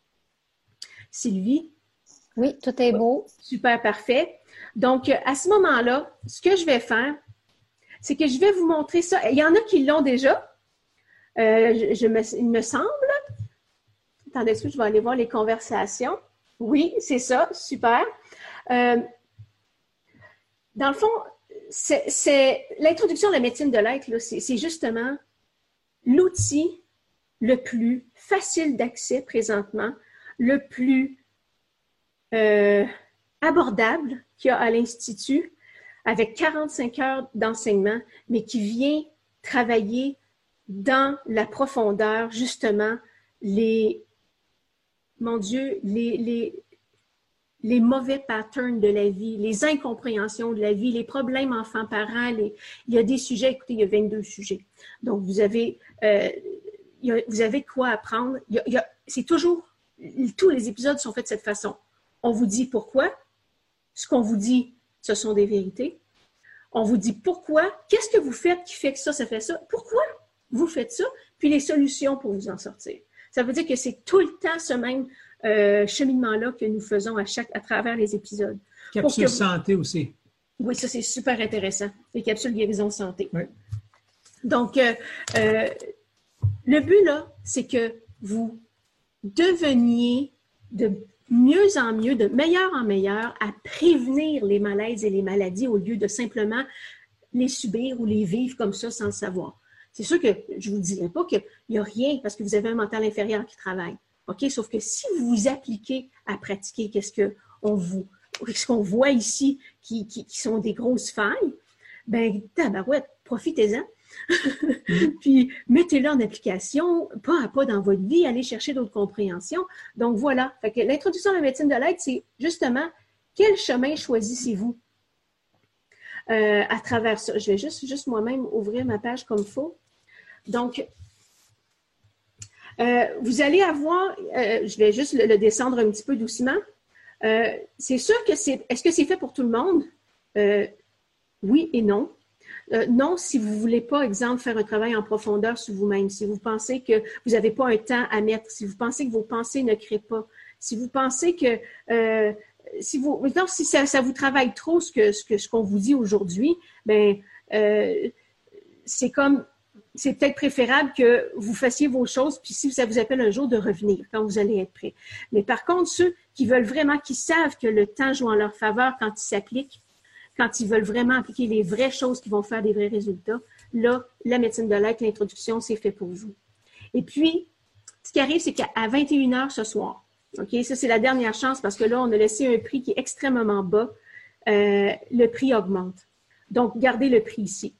Sylvie? Oui, tout est beau. Super, parfait. Donc, à ce moment-là, ce que je vais faire, c'est que je vais vous montrer ça. Il y en a qui l'ont déjà, euh, je, je me, il me semble. Attendez, je vais aller voir les conversations. Oui, c'est ça, super. Euh, Dans le fond, c'est, c'est l'introduction à la médecine de l'être, là, c'est, c'est justement l'outil le plus facile d'accès présentement, le plus euh, abordable qu'il y a à l'Institut, avec quarante-cinq heures d'enseignement, mais qui vient travailler dans la profondeur, justement, les, mon Dieu, les, les, les mauvais patterns de la vie, les incompréhensions de la vie, les problèmes enfants-parents. Les... Il y a des sujets, écoutez, il y a vingt-deux sujets. Donc, vous avez, euh, il y a, vous avez quoi apprendre. Il y a, il y a, c'est toujours, tous les épisodes sont faits de cette façon. On vous dit pourquoi. Ce qu'on vous dit, ce sont des vérités. On vous dit pourquoi. Qu'est-ce que vous faites qui fait que ça, ça fait ça? Pourquoi vous faites ça? Puis les solutions pour vous en sortir. Ça veut dire que c'est tout le temps ce même euh, cheminement-là que nous faisons à, chaque, à travers les épisodes. Capsule santé aussi. Oui, ça, c'est super intéressant. Les capsules guérison santé. Oui. Donc, euh, euh, le but, là, c'est que vous deveniez de mieux en mieux, de meilleur en meilleur à prévenir les malaises et les maladies au lieu de simplement les subir ou les vivre comme ça sans le savoir. C'est sûr que je ne vous dirai pas qu'il n'y a rien parce que vous avez un mental inférieur qui travaille. OK? Sauf que si vous vous appliquez à pratiquer qu'est-ce qu'on vous, qu'est-ce qu'on voit ici qui, qui, qui sont des grosses failles, ben tabarouette, profitez-en. Puis mettez-le en application, pas à pas dans votre vie, allez chercher d'autres compréhensions. Donc voilà. Fait que l'introduction à la médecine de l'aide, c'est justement quel chemin choisissez-vous euh, à travers ça. Je vais juste, juste moi-même ouvrir ma page comme il faut. Donc, euh, vous allez avoir, euh, je vais juste le, le descendre un petit peu doucement. Euh, c'est sûr que c'est, est-ce que c'est fait pour tout le monde? Euh, oui et non. Euh, non, si vous ne voulez pas, exemple, faire un travail en profondeur sur vous-même, si vous pensez que vous n'avez pas un temps à mettre, si vous pensez que vos pensées ne créent pas, si vous pensez que, euh, si vous, maintenant, si ça, ça vous travaille trop ce que, ce que, ce qu'on vous dit aujourd'hui, ben, euh, c'est comme, c'est peut-être préférable que vous fassiez vos choses, puis si ça vous appelle un jour de revenir, quand vous allez être prêt. Mais par contre, ceux qui veulent vraiment, qui savent que le temps joue en leur faveur quand ils s'appliquent, quand ils veulent vraiment appliquer les vraies choses qui vont faire des vrais résultats, là, la médecine de l'aide, l'introduction, c'est fait pour vous. Et puis, ce qui arrive, c'est qu'à vingt et une heures ce soir, OK, ça, c'est la dernière chance parce que là, on a laissé un prix qui est extrêmement bas. Euh, le prix augmente. Donc, gardez le prix ici.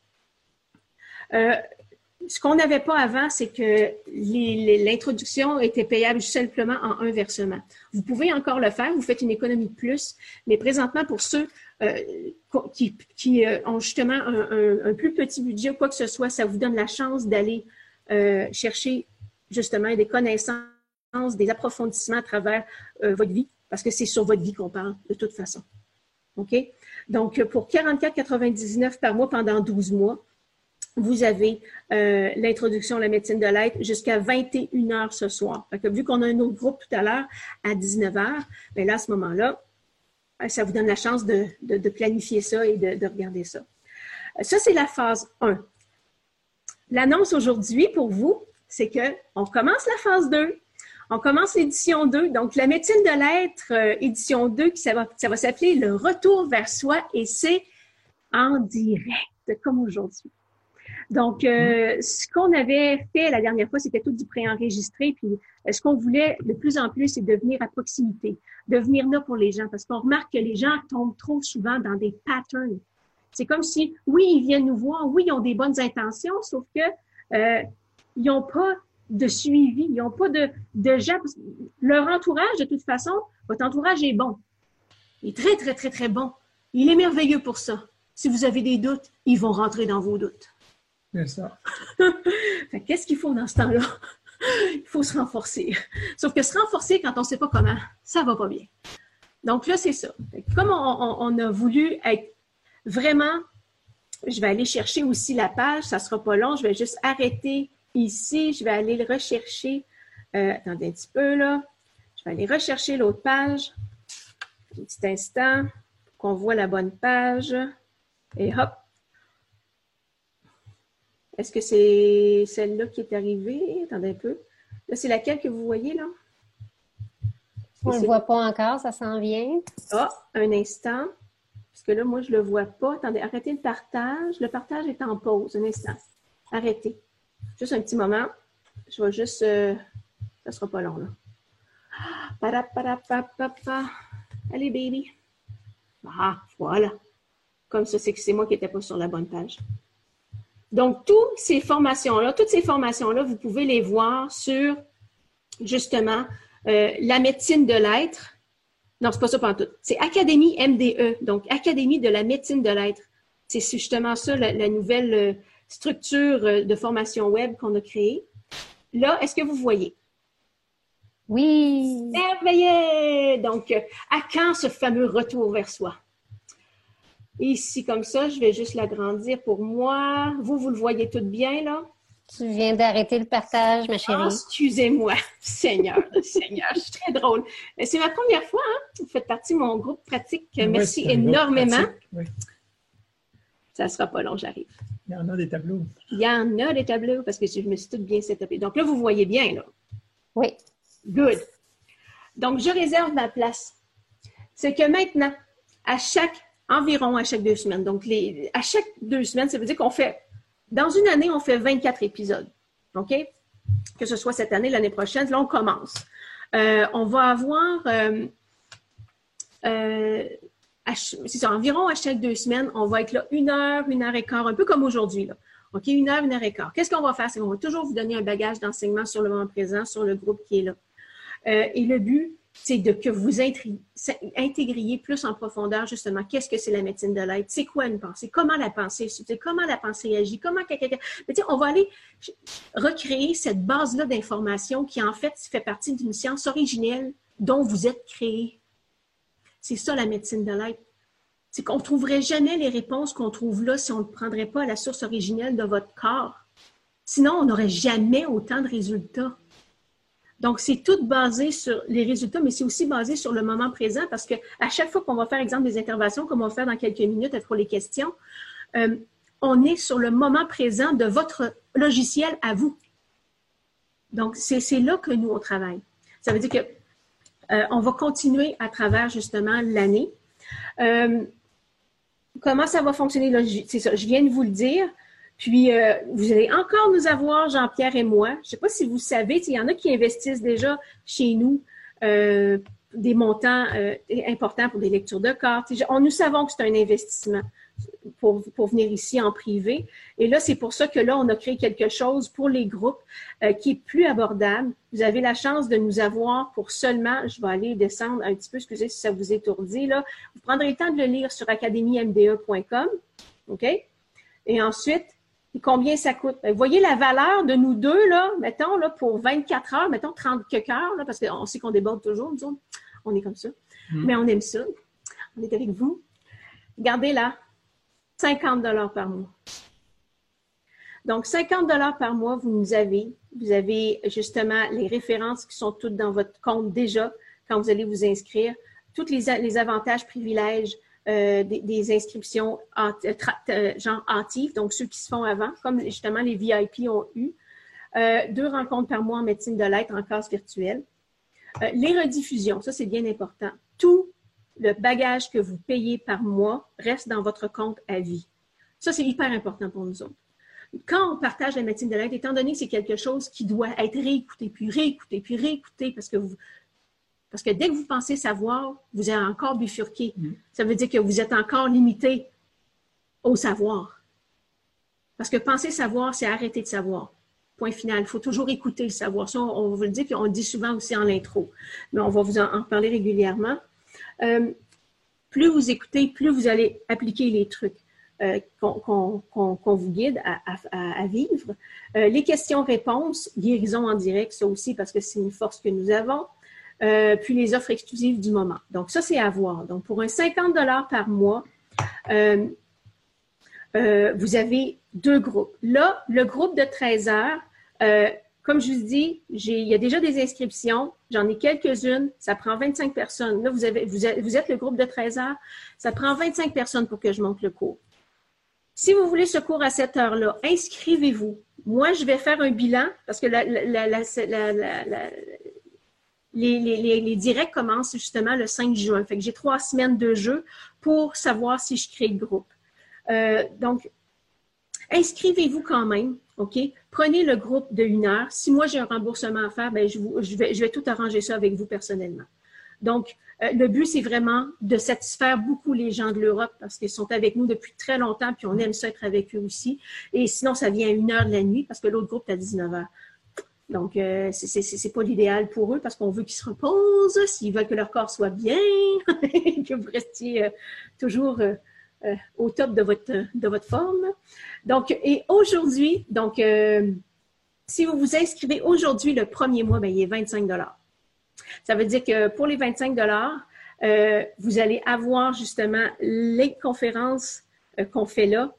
Euh, ce qu'on n'avait pas avant, c'est que les, les, l'introduction était payable simplement en un versement. Vous pouvez encore le faire, vous faites une économie de plus, mais présentement, pour ceux euh, qui, qui euh, ont justement un, un, un plus petit budget ou quoi que ce soit, ça vous donne la chance d'aller euh, chercher justement des connaissances, des approfondissements à travers euh, votre vie, parce que c'est sur votre vie qu'on parle de toute façon. OK? Donc, pour quarante-quatre quatre-vingt-dix-neuf par mois pendant douze mois, vous avez euh, l'introduction à la médecine de l'aide jusqu'à vingt et une heures ce soir. Fait que vu qu'on a un autre groupe tout à l'heure à dix-neuf heures, bien là, à ce moment-là, ça vous donne la chance de, de, de planifier ça et de, de regarder ça. Ça, c'est la phase un. L'annonce aujourd'hui pour vous, c'est qu'on commence la phase deux. On commence l'édition deux. Donc, la médecine de l'être, euh, édition deux, qui, ça va, ça va s'appeler le retour vers soi et c'est en direct, comme aujourd'hui. Donc, euh, ce qu'on avait fait la dernière fois, c'était tout du préenregistré. Puis, euh, ce qu'on voulait de plus en plus, c'est de venir à proximité, de venir là pour les gens. Parce qu'on remarque que les gens tombent trop souvent dans des patterns. C'est comme si, oui, ils viennent nous voir, oui, ils ont des bonnes intentions, sauf que euh, ils n'ont pas de suivi, ils n'ont pas de, de gens. Leur entourage, de toute façon, votre entourage est bon. Il est très, très, très, très bon. Il est merveilleux pour ça. Si vous avez des doutes, ils vont rentrer dans vos doutes. C'est ça. Fait, qu'est-ce qu'il faut dans ce temps-là? Il faut se renforcer. Sauf que se renforcer quand on ne sait pas comment, ça va pas bien. Donc là, c'est ça. Fait, comme on, on, on a voulu être vraiment, je vais aller chercher aussi la page, ça ne sera pas long, je vais juste arrêter ici, je vais aller le rechercher. Euh, attendez un petit peu là. Je vais aller rechercher l'autre page. Un petit instant pour qu'on voit la bonne page. Et hop. Est-ce que c'est celle-là qui est arrivée? Attendez un peu. Là, c'est laquelle que vous voyez, là? On ne le voit pas encore, ça s'en vient. Ah, un instant. Parce que là, moi, je ne le vois pas. Attendez, arrêtez le partage. Le partage est en pause. Un instant. Arrêtez. Juste un petit moment. Je vais juste... Euh... Ça ne sera pas long, là. Parapapapapa. Allez, baby. Ah, voilà. Comme ça, c'est que c'est moi qui n'étais pas sur la bonne page. Donc, toutes ces formations-là, toutes ces formations-là, vous pouvez les voir sur, justement, euh, la médecine de l'être. Non, c'est pas ça pantoute. C'est Académie M D E, donc Académie de la médecine de l'être. C'est justement ça, la, la nouvelle euh, structure euh, de formation web qu'on a créée. Là, est-ce que vous voyez? Oui! Merveilleux! Donc, euh, à quand ce fameux retour vers soi? Et ici, comme ça, je vais juste l'agrandir pour moi. Vous, vous le voyez tout bien, là? Tu viens d'arrêter le partage, ma chérie. Oh, excusez-moi, Seigneur, Seigneur, je suis très drôle. C'est ma première fois, hein? Vous faites partie de mon groupe pratique. Merci ouais, énormément. Oui. Ça ne sera pas long, j'arrive. Il y en a des tableaux. Il y en a des tableaux parce que je me suis toute bien setupée. Donc là, vous voyez bien, là. Oui. Good. Donc, je réserve ma place. C'est que maintenant, à chaque, environ à chaque deux semaines, donc les, à chaque deux semaines, ça veut dire qu'on fait, dans une année, on fait vingt-quatre épisodes. OK? Que ce soit cette année, l'année prochaine, là, on commence. Euh, on va avoir, euh, euh, c'est ça, environ à chaque deux semaines, on va être là une heure, une heure et quart, un peu comme aujourd'hui, là. OK, une heure, une heure et quart. Qu'est-ce qu'on va faire? C'est qu'on va toujours vous donner un bagage d'enseignement sur le moment présent, sur le groupe qui est là. Euh, et le but, c'est de que vous intégriez plus en profondeur, justement, qu'est-ce que c'est la médecine de l'être? C'est quoi une pensée? Comment la pensée, comment la pensée agit? Comment quelqu'un... Mais tu sais, on va aller recréer cette base-là d'informations qui, en fait, fait partie d'une science originelle dont vous êtes créé. C'est ça, la médecine de l'être. C'est qu'on ne trouverait jamais les réponses qu'on trouve là si on ne prendrait pas à la source originelle de votre corps. Sinon, on n'aurait jamais autant de résultats. Donc, c'est tout basé sur les résultats, mais c'est aussi basé sur le moment présent parce qu'à chaque fois qu'on va faire, exemple, des interventions, comme on va faire dans quelques minutes pour les questions, euh, on est sur le moment présent de votre logiciel à vous. Donc, c'est là que nous, on travaille. Ça veut dire que Euh, on va continuer à travers, justement, l'année. Euh, comment ça va fonctionner? C'est ça, je viens de vous le dire. Puis, euh, vous allez encore nous avoir, Jean-Pierre et moi. Je ne sais pas si vous savez, il y en a qui investissent déjà chez nous euh, des montants euh, importants pour des lectures de cartes. On, nous savons que c'est un investissement pour, pour venir ici en privé. Et là, c'est pour ça que là, on a créé quelque chose pour les groupes euh, qui est plus abordable. Vous avez la chance de nous avoir pour seulement, je vais aller descendre un petit peu, excusez si ça vous étourdit, là. Vous prendrez le temps de le lire sur académie m d e point com. OK? Et ensuite, combien ça coûte? Vous voyez la valeur de nous deux, là, mettons, là, pour vingt-quatre heures, mettons trente quelques heures, là, parce qu'on sait qu'on déborde toujours, nous autres. On est comme ça. Mmh. Mais on aime ça. On est avec vous. Regardez là. cinquante dollars par mois. Donc, cinquante dollars par mois, vous nous avez. Vous avez justement les références qui sont toutes dans votre compte déjà quand vous allez vous inscrire. Tous les, les avantages, privilèges euh, des, des inscriptions euh, genre hâtives, donc ceux qui se font avant, comme justement les V I P ont eu. Euh, deux rencontres par mois en médecine de l'être en classe virtuelle. Euh, les rediffusions, ça c'est bien important. Tout le bagage que vous payez par mois reste dans votre compte à vie. Ça, c'est hyper important pour nous autres. Quand on partage la médecine de l'être, étant donné que c'est quelque chose qui doit être réécouté, puis réécouté, puis réécouté, parce que vous, parce que dès que vous pensez savoir, vous êtes encore bifurqué. Mm. Ça veut dire que vous êtes encore limité au savoir. Parce que penser savoir, c'est arrêter de savoir. Point final. Il faut toujours écouter le savoir. Ça, on, on vous le dit, puis on le dit souvent aussi en l'intro. Mais on va vous en, en parler régulièrement. Euh, plus vous écoutez, plus vous allez appliquer les trucs euh, qu'on qu'on, qu'on, qu'on vous guide à, à, à vivre. Euh, les questions-réponses, guérison en direct, ça aussi, parce que c'est une force que nous avons. Euh, puis les offres exclusives du moment. Donc, ça, c'est à voir. Donc, pour un cinquante dollars par mois, euh, euh, vous avez deux groupes. Là, le groupe de treize heures, euh, comme je vous dis, j'ai, il y a déjà des inscriptions. J'en ai quelques-unes. Ça prend vingt-cinq personnes. Là, vous, avez, vous, êtes, vous êtes le groupe de treize heures. Ça prend vingt-cinq personnes pour que je monte le cours. Si vous voulez ce cours à cette heure-là, inscrivez-vous. Moi, je vais faire un bilan parce que la, la, la, la, la, la, la Les, les, les directs commencent justement le cinq juin. Fait que j'ai trois semaines de jeu pour savoir si je crée le groupe. Euh, donc, inscrivez-vous quand même, OK? Prenez le groupe de une heure. Si moi, j'ai un remboursement à faire, bien, je, vous, je, vais, je vais tout arranger ça avec vous personnellement. Donc, euh, le but, c'est vraiment de satisfaire beaucoup les gens de l'Europe parce qu'ils sont avec nous depuis très longtemps puis on aime ça être avec eux aussi. Et sinon, ça vient à une heure de la nuit parce que l'autre groupe est à dix-neuf heures. Donc, euh, c'est, c'est, c'est pas l'idéal pour eux parce qu'on veut qu'ils se reposent, s'ils veulent que leur corps soit bien, que vous restiez euh, toujours euh, euh, au top de votre, de votre forme. Donc, et aujourd'hui, donc, euh, si vous vous inscrivez aujourd'hui, le premier mois, bien, il est vingt-cinq dollars. Ça veut dire que pour les vingt-cinq dollars, euh, vous allez avoir justement les conférences euh, qu'on fait là.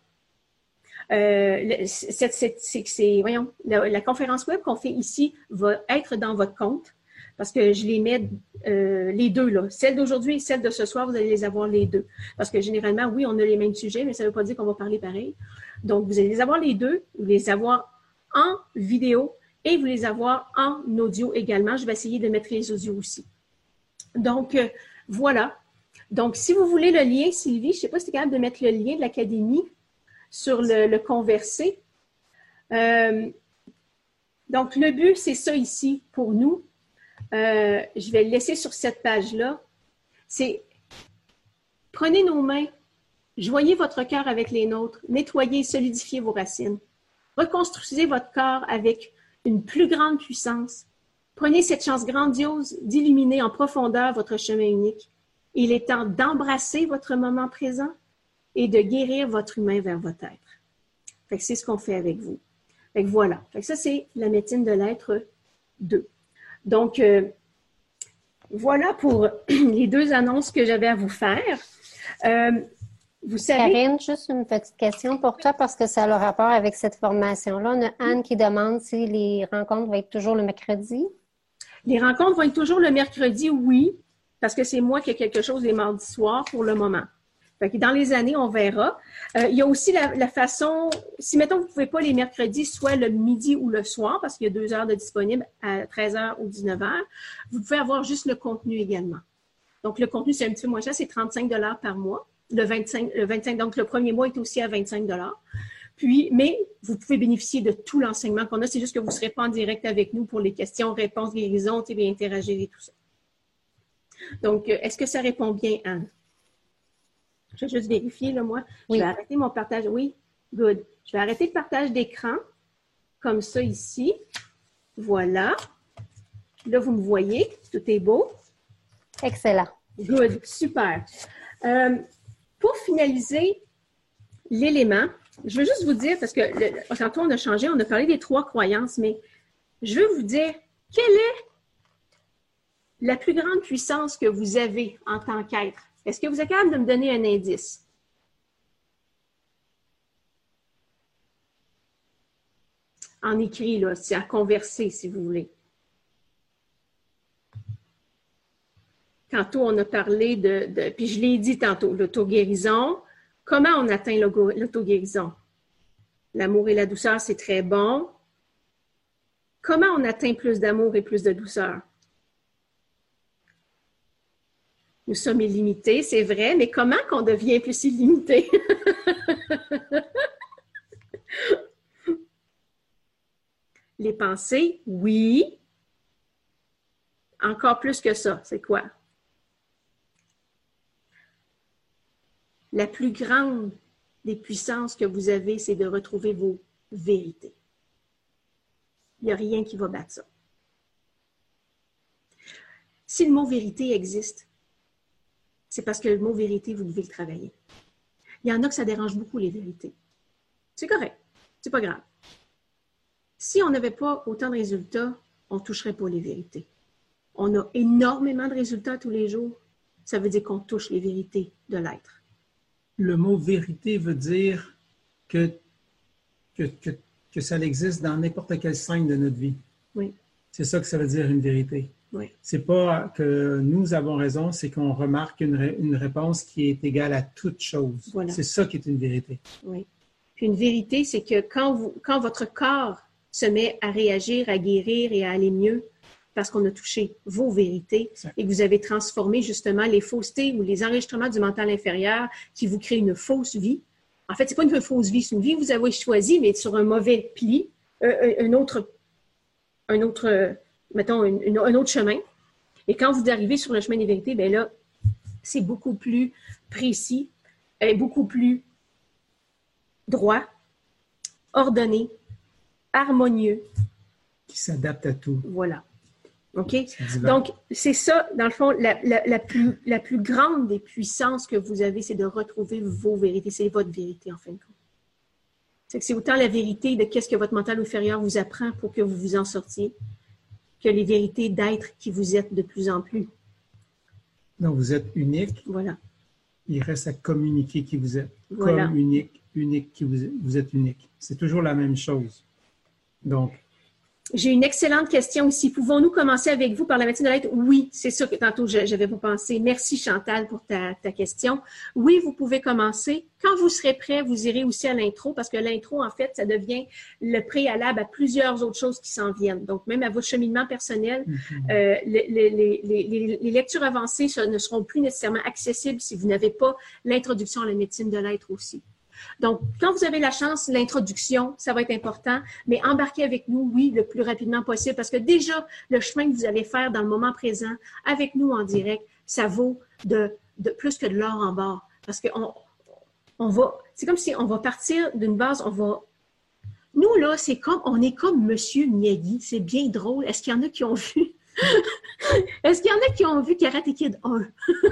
Euh, c'est, c'est, c'est, c'est, voyons, la, la conférence web qu'on fait ici va être dans votre compte parce que je les mets euh, les deux là. Celle d'aujourd'hui et celle de ce soir, vous allez les avoir les deux. Parce que généralement, oui, on a les mêmes sujets, mais ça ne veut pas dire qu'on va parler pareil. Donc, vous allez les avoir les deux, vous les avoir en vidéo et vous les avoir en audio également. Je vais essayer de mettre les audios aussi. Donc, euh, voilà. Donc, si vous voulez le lien, Sylvie, je ne sais pas si tu es capable de mettre le lien de l'académie sur le, le conversé. Euh, donc, le but, c'est ça ici pour nous. Euh, je vais le laisser sur cette page-là. C'est prenez nos mains, joignez votre cœur avec les nôtres, nettoyez et solidifiez vos racines. Reconstruisez votre corps avec une plus grande puissance. Prenez cette chance grandiose d'illuminer en profondeur votre chemin unique. Il est temps d'embrasser votre moment présent et de guérir votre humain vers votre être. Fait que c'est ce qu'on fait avec vous. Fait que voilà. Fait que ça, c'est la médecine de l'être deux. Donc, euh, voilà pour les deux annonces que j'avais à vous faire. Euh, vous savez... Karine, juste une petite question pour toi parce que ça a le rapport avec cette formation-là. On a Anne qui demande si les rencontres vont être toujours le mercredi. Les rencontres vont être toujours le mercredi, oui, parce que c'est moi qui ai quelque chose les mardis soirs pour le moment. Fait que dans les années, on verra. Euh, il y a aussi la, la façon, si mettons vous ne pouvez pas les mercredis, soit le midi ou le soir, parce qu'il y a deux heures de disponible à treize heures ou dix-neuf heures, vous pouvez avoir juste le contenu également. Donc, le contenu, c'est un petit peu moins cher, c'est trente-cinq dollars par mois. Le vingt-cinq, le vingt-cinq, donc le premier mois est aussi à vingt-cinq dollars. Puis, mais vous pouvez bénéficier de tout l'enseignement qu'on a. C'est juste que vous ne serez pas en direct avec nous pour les questions, réponses, guérison, et bien interagir et tout ça. Donc, est-ce que ça répond bien, Anne? Je vais juste vérifier, là, moi. Oui. Je vais arrêter mon partage. Oui, good. Je vais arrêter le partage d'écran, comme ça ici. Voilà. Là, vous me voyez. Tout est beau. Excellent. Good. Super. Euh, pour finaliser l'élément, je veux juste vous dire, parce que le, tantôt on a changé, on a parlé des trois croyances, mais je veux vous dire, quelle est la plus grande puissance que vous avez en tant qu'être? Est-ce que vous êtes capable de me donner un indice? En écrit, là, c'est à converser, si vous voulez. Tantôt, on a parlé de, de puis je l'ai dit tantôt, l'auto-guérison. Comment on atteint l'auto-guérison? L'amour et la douceur, c'est très bon. Comment on atteint plus d'amour et plus de douceur? Nous sommes illimités, c'est vrai, mais comment qu'on devient plus illimité? Les pensées, oui. Encore plus que ça, c'est quoi? La plus grande des puissances que vous avez, c'est de retrouver vos vérités. Il n'y a rien qui va battre ça. Si le mot vérité existe, c'est parce que le mot vérité, vous devez le travailler. Il y en a que ça dérange beaucoup, les vérités. C'est correct. C'est pas grave. Si on n'avait pas autant de résultats, on ne toucherait pas les vérités. On a énormément de résultats tous les jours. Ça veut dire qu'on touche les vérités de l'être. Le mot vérité veut dire que, que, que, que ça existe dans n'importe quelle scène de notre vie. Oui. C'est ça que ça veut dire une vérité. Oui. C'est pas que nous avons raison, c'est qu'on remarque une, ré, une réponse qui est égale à toute chose. Voilà. C'est ça qui est une vérité. Oui. Puis une vérité, c'est que quand, vous, quand votre corps se met à réagir, à guérir et à aller mieux, parce qu'on a touché vos vérités et que vous avez transformé justement les faussetés ou les enregistrements du mental inférieur qui vous créent une fausse vie. En fait, c'est pas une fausse vie, c'est une vie que vous avez choisie, mais sur un mauvais pli, euh, un autre, un autre, euh, mettons, un, un autre chemin. Et quand vous arrivez sur le chemin des vérités, bien là, c'est beaucoup plus précis, et beaucoup plus droit, ordonné, harmonieux, Qui s'adapte à tout. Voilà. OK? Donc, c'est ça, dans le fond, la, la, la, plus, la plus grande des puissances que vous avez, c'est de retrouver vos vérités. C'est votre vérité, en fin de compte. C'est que c'est autant la vérité de qu'est-ce que votre mental inférieur vous apprend pour que vous vous en sortiez, que les vérités d'être qui vous êtes de plus en plus. Donc, vous êtes unique. Voilà. Il reste à communiquer qui vous êtes. Voilà. Comme unique, unique qui vous êtes. Vous êtes unique. C'est toujours la même chose. Donc, j'ai une excellente question ici. Pouvons-nous commencer avec vous par la médecine de l'être? Oui, c'est ça que tantôt je n'avais pas pensé. Merci Chantal pour ta, ta question. Oui, vous pouvez commencer. Quand vous serez prêt, vous irez aussi à l'intro parce que l'intro, en fait, ça devient le préalable à plusieurs autres choses qui s'en viennent. Donc, même à votre cheminement personnel, mm-hmm. euh, les, les, les, les, les lectures avancées ne seront plus nécessairement accessibles si vous n'avez pas l'introduction à la médecine de l'être aussi. Donc, quand vous avez la chance, l'introduction, ça va être important, mais embarquez avec nous, oui, le plus rapidement possible, parce que déjà, le chemin que vous allez faire dans le moment présent, avec nous en direct, ça vaut de, de plus que de l'or en barre. Parce qu'on on va, c'est comme si on va partir d'une base, on va... Nous, là, c'est comme, on est comme Monsieur Miyagi, c'est bien drôle. Est-ce qu'il y en a qui ont vu? Est-ce qu'il y en a qui ont vu Karate Kid un?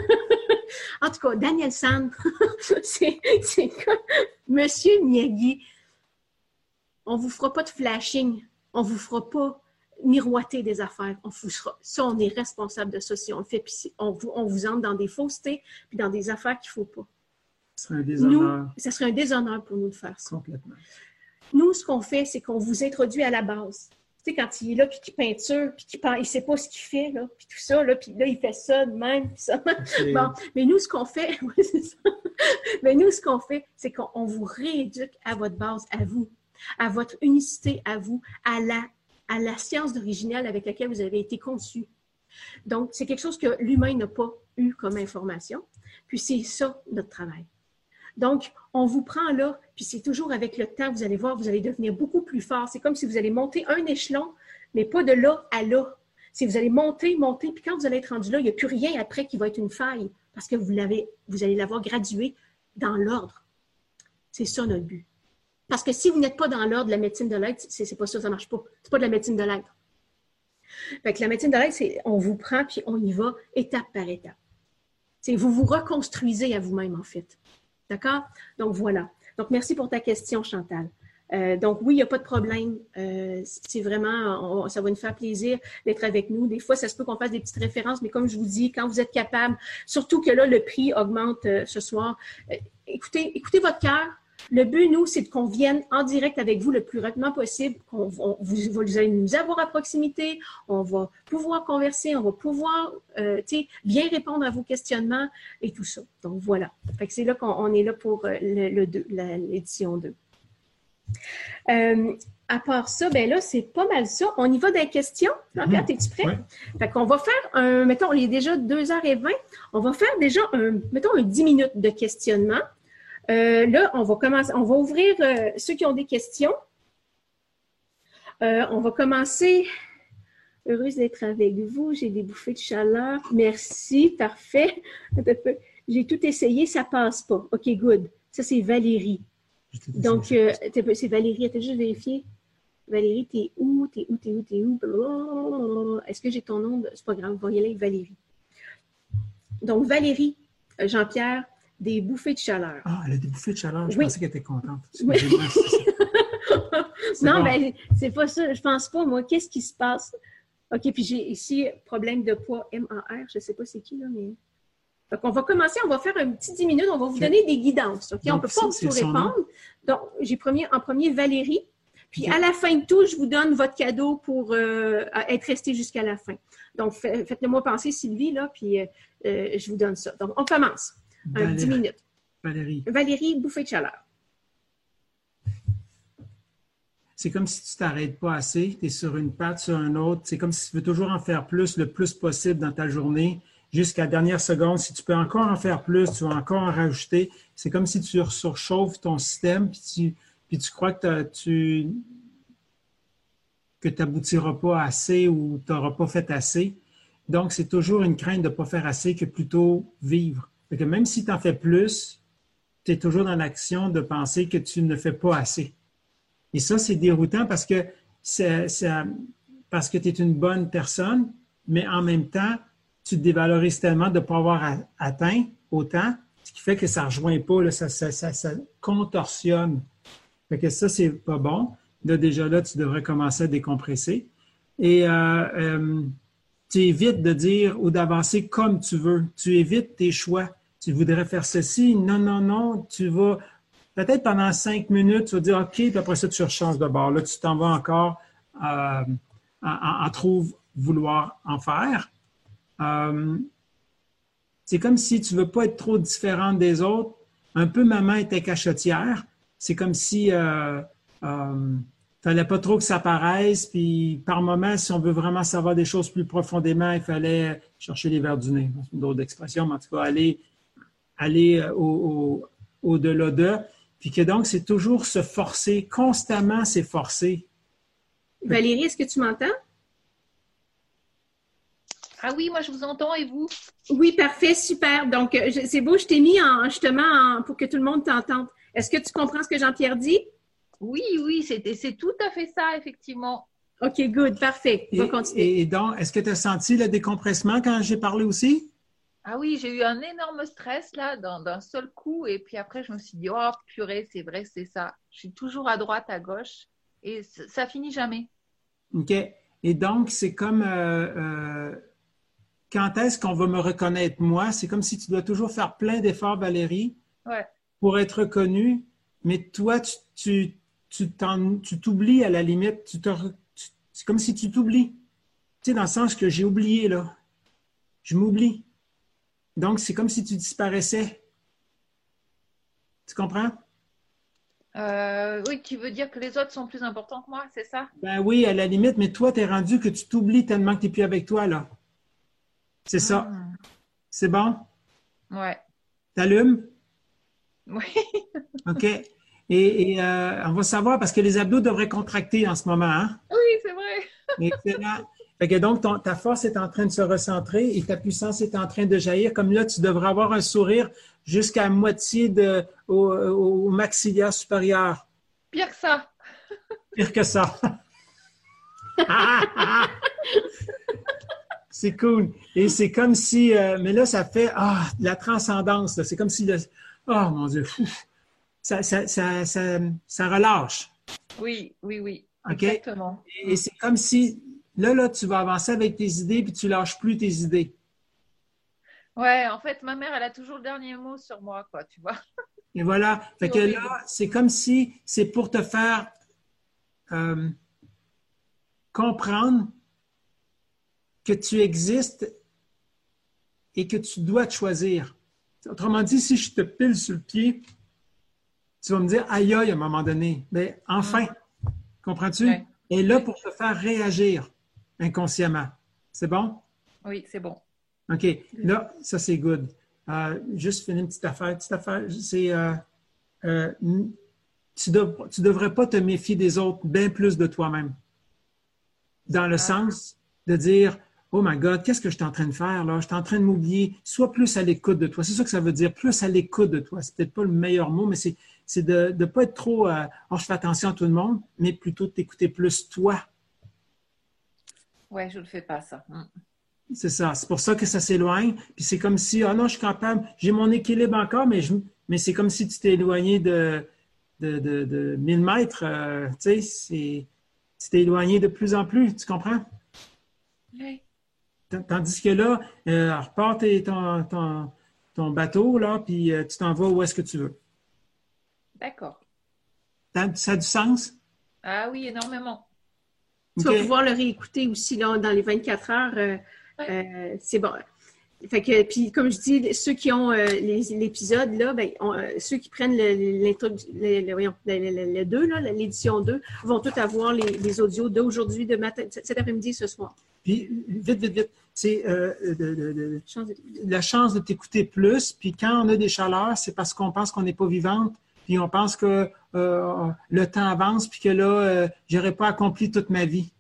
En tout cas, Daniel San, c'est, c'est comme Monsieur Miyagi. On ne vous fera pas de flashing. On ne vous fera pas miroiter des affaires. On vous sera, ça, on est responsable de ça si on le fait. Puis on vous, on vous entre dans des faussetés puis dans des affaires qu'il ne faut pas. Ce serait un déshonneur. Nous, ça serait un déshonneur pour nous de faire ça. Complètement. Nous, ce qu'on fait, c'est qu'on vous introduit à la base. Tu sais, quand il est là, puis qu'il peinture, puis qu'il ne il sait pas ce qu'il fait, là, puis tout ça, là, puis là, il fait ça de même, puis ça. Okay. Bon, mais nous, ce qu'on fait, oui, c'est ça. Mais nous, ce qu'on fait, c'est qu'on vous rééduque à votre base, à vous, à votre unicité, à vous, à la, à la science d'originelle avec laquelle vous avez été conçu. Donc, c'est quelque chose que l'humain n'a pas eu comme information, puis c'est ça, notre travail. Donc, on vous prend là, puis c'est toujours avec le temps, vous allez voir, vous allez devenir beaucoup plus fort. C'est comme si vous allez monter un échelon, mais pas de là à là. C'est vous allez monter, monter, puis quand vous allez être rendu là, il n'y a plus rien après qui va être une faille, parce que vous, l'avez, vous allez l'avoir gradué dans l'ordre. C'est ça notre but. Parce que si vous n'êtes pas dans l'ordre de la médecine de l'être, c'est, c'est pas ça, ça ne marche pas. C'est pas de la médecine de l'être. Fait que la médecine de l'être, c'est on vous prend, puis on y va étape par étape. C'est vous vous reconstruisez à vous-même, en fait. D'accord? Donc, voilà. Donc, merci pour ta question, Chantal. Euh, donc, oui, il n'y a pas de problème. Euh, c'est vraiment, on, ça va nous faire plaisir d'être avec nous. Des fois, ça se peut qu'on fasse des petites références, mais comme je vous dis, quand vous êtes capable, surtout que là, le prix augmente euh, ce soir, euh, écoutez, écoutez votre cœur. Le but, nous, c'est qu'on vienne en direct avec vous le plus rapidement possible, qu'on on, vous, vous allez nous avoir à proximité, on va pouvoir converser, on va pouvoir euh, bien répondre à vos questionnements et tout ça. Donc, voilà. Fait que c'est là qu'on on est là pour euh, le, le deux, la, l'édition deux. Euh, à part ça, ben là, c'est pas mal ça. On y va dans les questions. Jean-Pierre, es-tu prêt? Oui. Fait qu'on va faire un, mettons, il est déjà deux heures vingt. On va faire déjà un, mettons, un dix minutes de questionnement. Euh, là, on va commencer, on va ouvrir euh, ceux qui ont des questions. Euh, on va commencer. Heureuse d'être avec vous. J'ai des bouffées de chaleur. Merci, parfait. J'ai tout essayé, ça passe pas. OK, good. Ça, c'est Valérie. Donc, euh, c'est Valérie. T'as juste vérifié? Valérie, t'es où? T'es où? T'es où? T'es où? Blablabla. Est-ce que j'ai ton nom? C'est pas grave, on va y aller avec Valérie. Donc, Valérie, Jean-Pierre, des bouffées de chaleur. Ah, elle a des bouffées de chaleur. Je oui. pensais qu'elle était contente. Oui. C'est non, bon. mais c'est pas ça. Je pense pas, moi. Qu'est-ce qui se passe? OK, puis j'ai ici problème de poids M A R. Je sais pas c'est qui, là, mais... Donc, on va commencer. On va faire un petit dix minutes. On va vous okay. donner des guidances. OK? Donc, on ne peut pas c'est, vous c'est répondre. Donc, j'ai premier, en premier Valérie. Puis, okay. à la fin de tout, je vous donne votre cadeau pour euh, être resté jusqu'à la fin. Donc, faites-le moi penser, Sylvie, là, puis euh, je vous donne ça. Donc, on commence. Un dix minutes. Valérie. Valérie, bouffée de chaleur. C'est comme si tu ne t'arrêtes pas assez, tu es sur une patte, sur un autre. C'est comme si tu veux toujours en faire plus, le plus possible dans ta journée, jusqu'à la dernière seconde. Si tu peux encore en faire plus, tu vas encore en rajouter. C'est comme si tu surchauffes ton système, puis tu, puis tu crois que tu que tu n'aboutiras pas assez ou tu n'auras pas fait assez. Donc, c'est toujours une crainte de ne pas faire assez que plutôt vivre. Fait que même si tu en fais plus, tu es toujours dans l'action de penser que tu ne fais pas assez. Et ça, c'est déroutant parce que ça, ça, parce que tu es une bonne personne, mais en même temps, tu te dévalorises tellement de ne pas avoir a- atteint autant, ce qui fait que ça ne rejoint pas, là, ça, ça, ça, ça contorsionne. Fait que ça, c'est pas bon. Là, déjà là, tu devrais commencer à décompresser. Et euh, euh, tu évites de dire ou d'avancer comme tu veux. Tu évites tes choix. Tu voudrais faire ceci. Non, non, non. Tu vas, peut-être pendant cinq minutes, tu vas dire OK, puis après ça, tu rechanges de bord. Là, tu t'en vas encore euh, à, à trop vouloir en faire. Euh, c'est comme si tu ne veux pas être trop différente des autres. Un peu maman était cachottière. C'est comme si euh, euh, fallait pas trop que ça paraisse, puis par moment, si on veut vraiment savoir des choses plus profondément, il fallait chercher les verres du nez. C'est une autre expression, mais en tout cas, aller, aller au, au, au-delà d'eux. Puis que donc, c'est toujours se forcer, constamment c'est forcer. Valérie, est-ce que tu m'entends? Ah oui, moi je vous entends et vous? Oui, parfait, super. Donc, je, c'est beau, je t'ai mis en, justement en, pour que tout le monde t'entende. Est-ce que tu comprends ce que Jean-Pierre dit? Oui, oui, c'est, c'est tout à fait ça, effectivement. OK, good, parfait. On va Et, continuer. et donc, est-ce que tu as senti le décompressement quand j'ai parlé aussi? Ah oui, j'ai eu un énorme stress là, d'un, d'un seul coup. Et puis après, je me suis dit, oh purée, c'est vrai, c'est ça. Je suis toujours à droite, à gauche. Et c- ça finit jamais. OK. Et donc, c'est comme euh, euh, quand est-ce qu'on va me reconnaître moi? C'est comme si tu dois toujours faire plein d'efforts, Valérie, Ouais. pour être reconnue, mais toi, tu, tu, tu, t'en- tu t'oublies à la limite. Tu te, re- tu- c'est comme si tu t'oublies. Tu sais, dans le sens que j'ai oublié, là. Je m'oublie. Donc, c'est comme si tu disparaissais. Tu comprends? Euh, oui, tu veux dire que les autres sont plus importants que moi, c'est ça? Ben oui, à la limite, mais toi, t'es rendu que tu t'oublies tellement que tu n'es plus avec toi, là. C'est ça. Hmm. C'est bon? Ouais. T'allumes? Oui. OK. Et, et, euh, on va savoir parce que les abdos devraient contracter en ce moment, hein? Oui, c'est vrai. Excellent. Fait que donc, ton- ta force est en train de se recentrer et ta puissance est en train de jaillir. Comme là, tu devrais avoir un sourire jusqu'à moitié de, au, au maxillaire supérieur. Pire que ça. Pire que ça. C'est cool. Et c'est comme si, euh, mais là, ça fait ah, la transcendance. là. C'est comme si, le, oh mon Dieu, fou. Ça, ça, ça, ça, ça relâche. Oui, oui, oui. OK? Exactement. Et, et c'est comme si, là, là, tu vas avancer avec tes idées puis tu lâches plus tes idées. Ouais, en fait, ma mère, elle a toujours le dernier mot sur moi, quoi, tu vois. Et voilà. Fait C'est que horrible. là, c'est comme si c'est pour te faire euh, comprendre que tu existes et que tu dois te choisir. Autrement dit, si je te pile sur le pied, tu vas me dire aïe aïe à un moment donné. Mais enfin, comprends-tu? Ouais. Et là pour te faire réagir inconsciemment. C'est bon? Oui, c'est bon. OK. Là, ça c'est good. Euh, juste finir une petite affaire. Petite affaire, c'est euh, euh, tu ne devrais pas te méfier des autres, bien plus de toi-même. Dans le Ah. sens de dire oh my God, qu'est-ce que je suis en train de faire là? Je suis en train de m'oublier. Sois plus à l'écoute de toi. C'est ça que ça veut dire, plus à l'écoute de toi. C'est peut-être pas le meilleur mot, mais c'est, c'est de ne pas être trop euh, oh, je fais attention à tout le monde, mais plutôt de t'écouter plus toi. Ouais, je ne le fais pas, ça. Mm. C'est ça. C'est pour ça que ça s'éloigne. Puis c'est comme si, ah non, je suis capable, j'ai mon équilibre encore, mais, je, mais c'est comme si tu t'es éloigné de, de, de, de mille mètres. Euh, tu sais, c'est, tu t'es éloigné de plus en plus. Tu comprends? Oui. Tandis que là, euh, repars tes- ton, ton, ton bateau, là, puis euh, tu t'en vas où est-ce que tu veux. D'accord. Ça, ça a du sens? Ah oui, énormément. Tu OK. vas pouvoir le réécouter aussi là, dans les vingt-quatre heures. Euh, euh, c'est bon. Fait que, puis comme je dis, ceux qui ont euh, les, l'épisode, là, ben, on, euh, ceux qui prennent le, l'intro, le, le, voyons, le, le, le deux, là, l'édition deux, vont tous avoir les, les audios d'aujourd'hui, de matin, cet après-midi et ce soir. Puis, vite, vite, vite, c'est euh, de- de- de- Chance de- la chance de t'écouter plus. Puis quand on a des chaleurs, c'est parce qu'on pense qu'on n'est pas vivante. Puis on pense que euh, le temps avance, puis que là, euh, j'aurais pas accompli toute ma vie.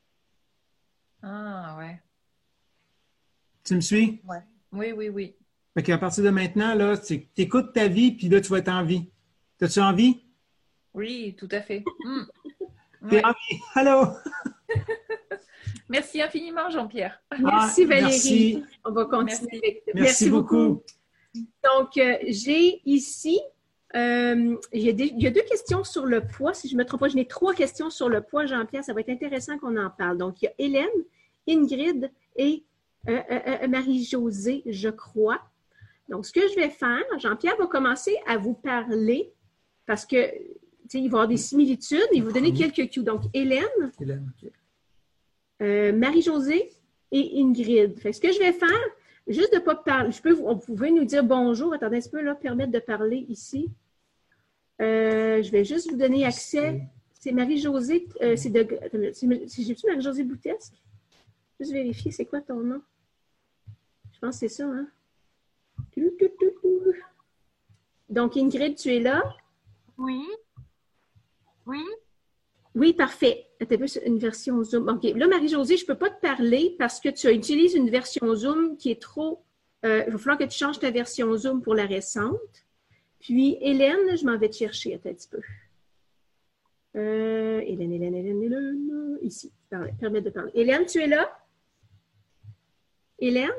Ah, ouais. Tu me suis? Ouais. Oui, oui, oui. Fait qu'à partir de maintenant, là, tu écoutes ta vie, puis là, tu vas être en vie. T'as-tu envie? Oui, tout à fait. Mm. T'es Ouais. en vie. Allô? Merci infiniment, Jean-Pierre. Merci Ah, Valérie. merci. On va continuer. Merci. Avec... Merci, merci beaucoup. beaucoup. Donc, euh, j'ai ici, euh, il, y a des, il y a deux questions sur le poids. Si je ne me trompe pas, j'en ai trois questions sur le poids, Jean-Pierre. Ça va être intéressant qu'on en parle. Donc, il y a Hélène, Ingrid et euh, euh, euh, Marie-Josée, je crois. Donc, ce que je vais faire, Jean-Pierre va commencer à vous parler parce que, tu sais, il va y avoir des similitudes. Il va vous donner quelques cues. Donc, Hélène, Hélène, ok. euh, Marie-Josée et Ingrid. Fait que ce que je vais faire, juste de ne pas parler, je peux, vous, vous pouvez nous dire bonjour. Attendez un petit peu, là, permettre de parler ici. Euh, je vais juste vous donner accès. C'est Marie-Josée, euh, c'est de, c'est, j'ai-tu Marie-Josée Boutesque? Juste vérifier, c'est quoi ton nom? Je pense que c'est ça, hein? Donc, Ingrid, tu es là? Oui. Oui. Oui, parfait. Tu as vu une version Zoom. OK. Là, Marie-Josée, je ne peux pas te parler parce que tu utilises une version Zoom qui est trop... Euh, il va falloir que tu changes ta version Zoom pour la récente. Puis, Hélène, je m'en vais te chercher un petit peu. Euh, Hélène, Hélène, Hélène, Hélène. Ici, permettre de parler. Hélène, tu es là? Hélène?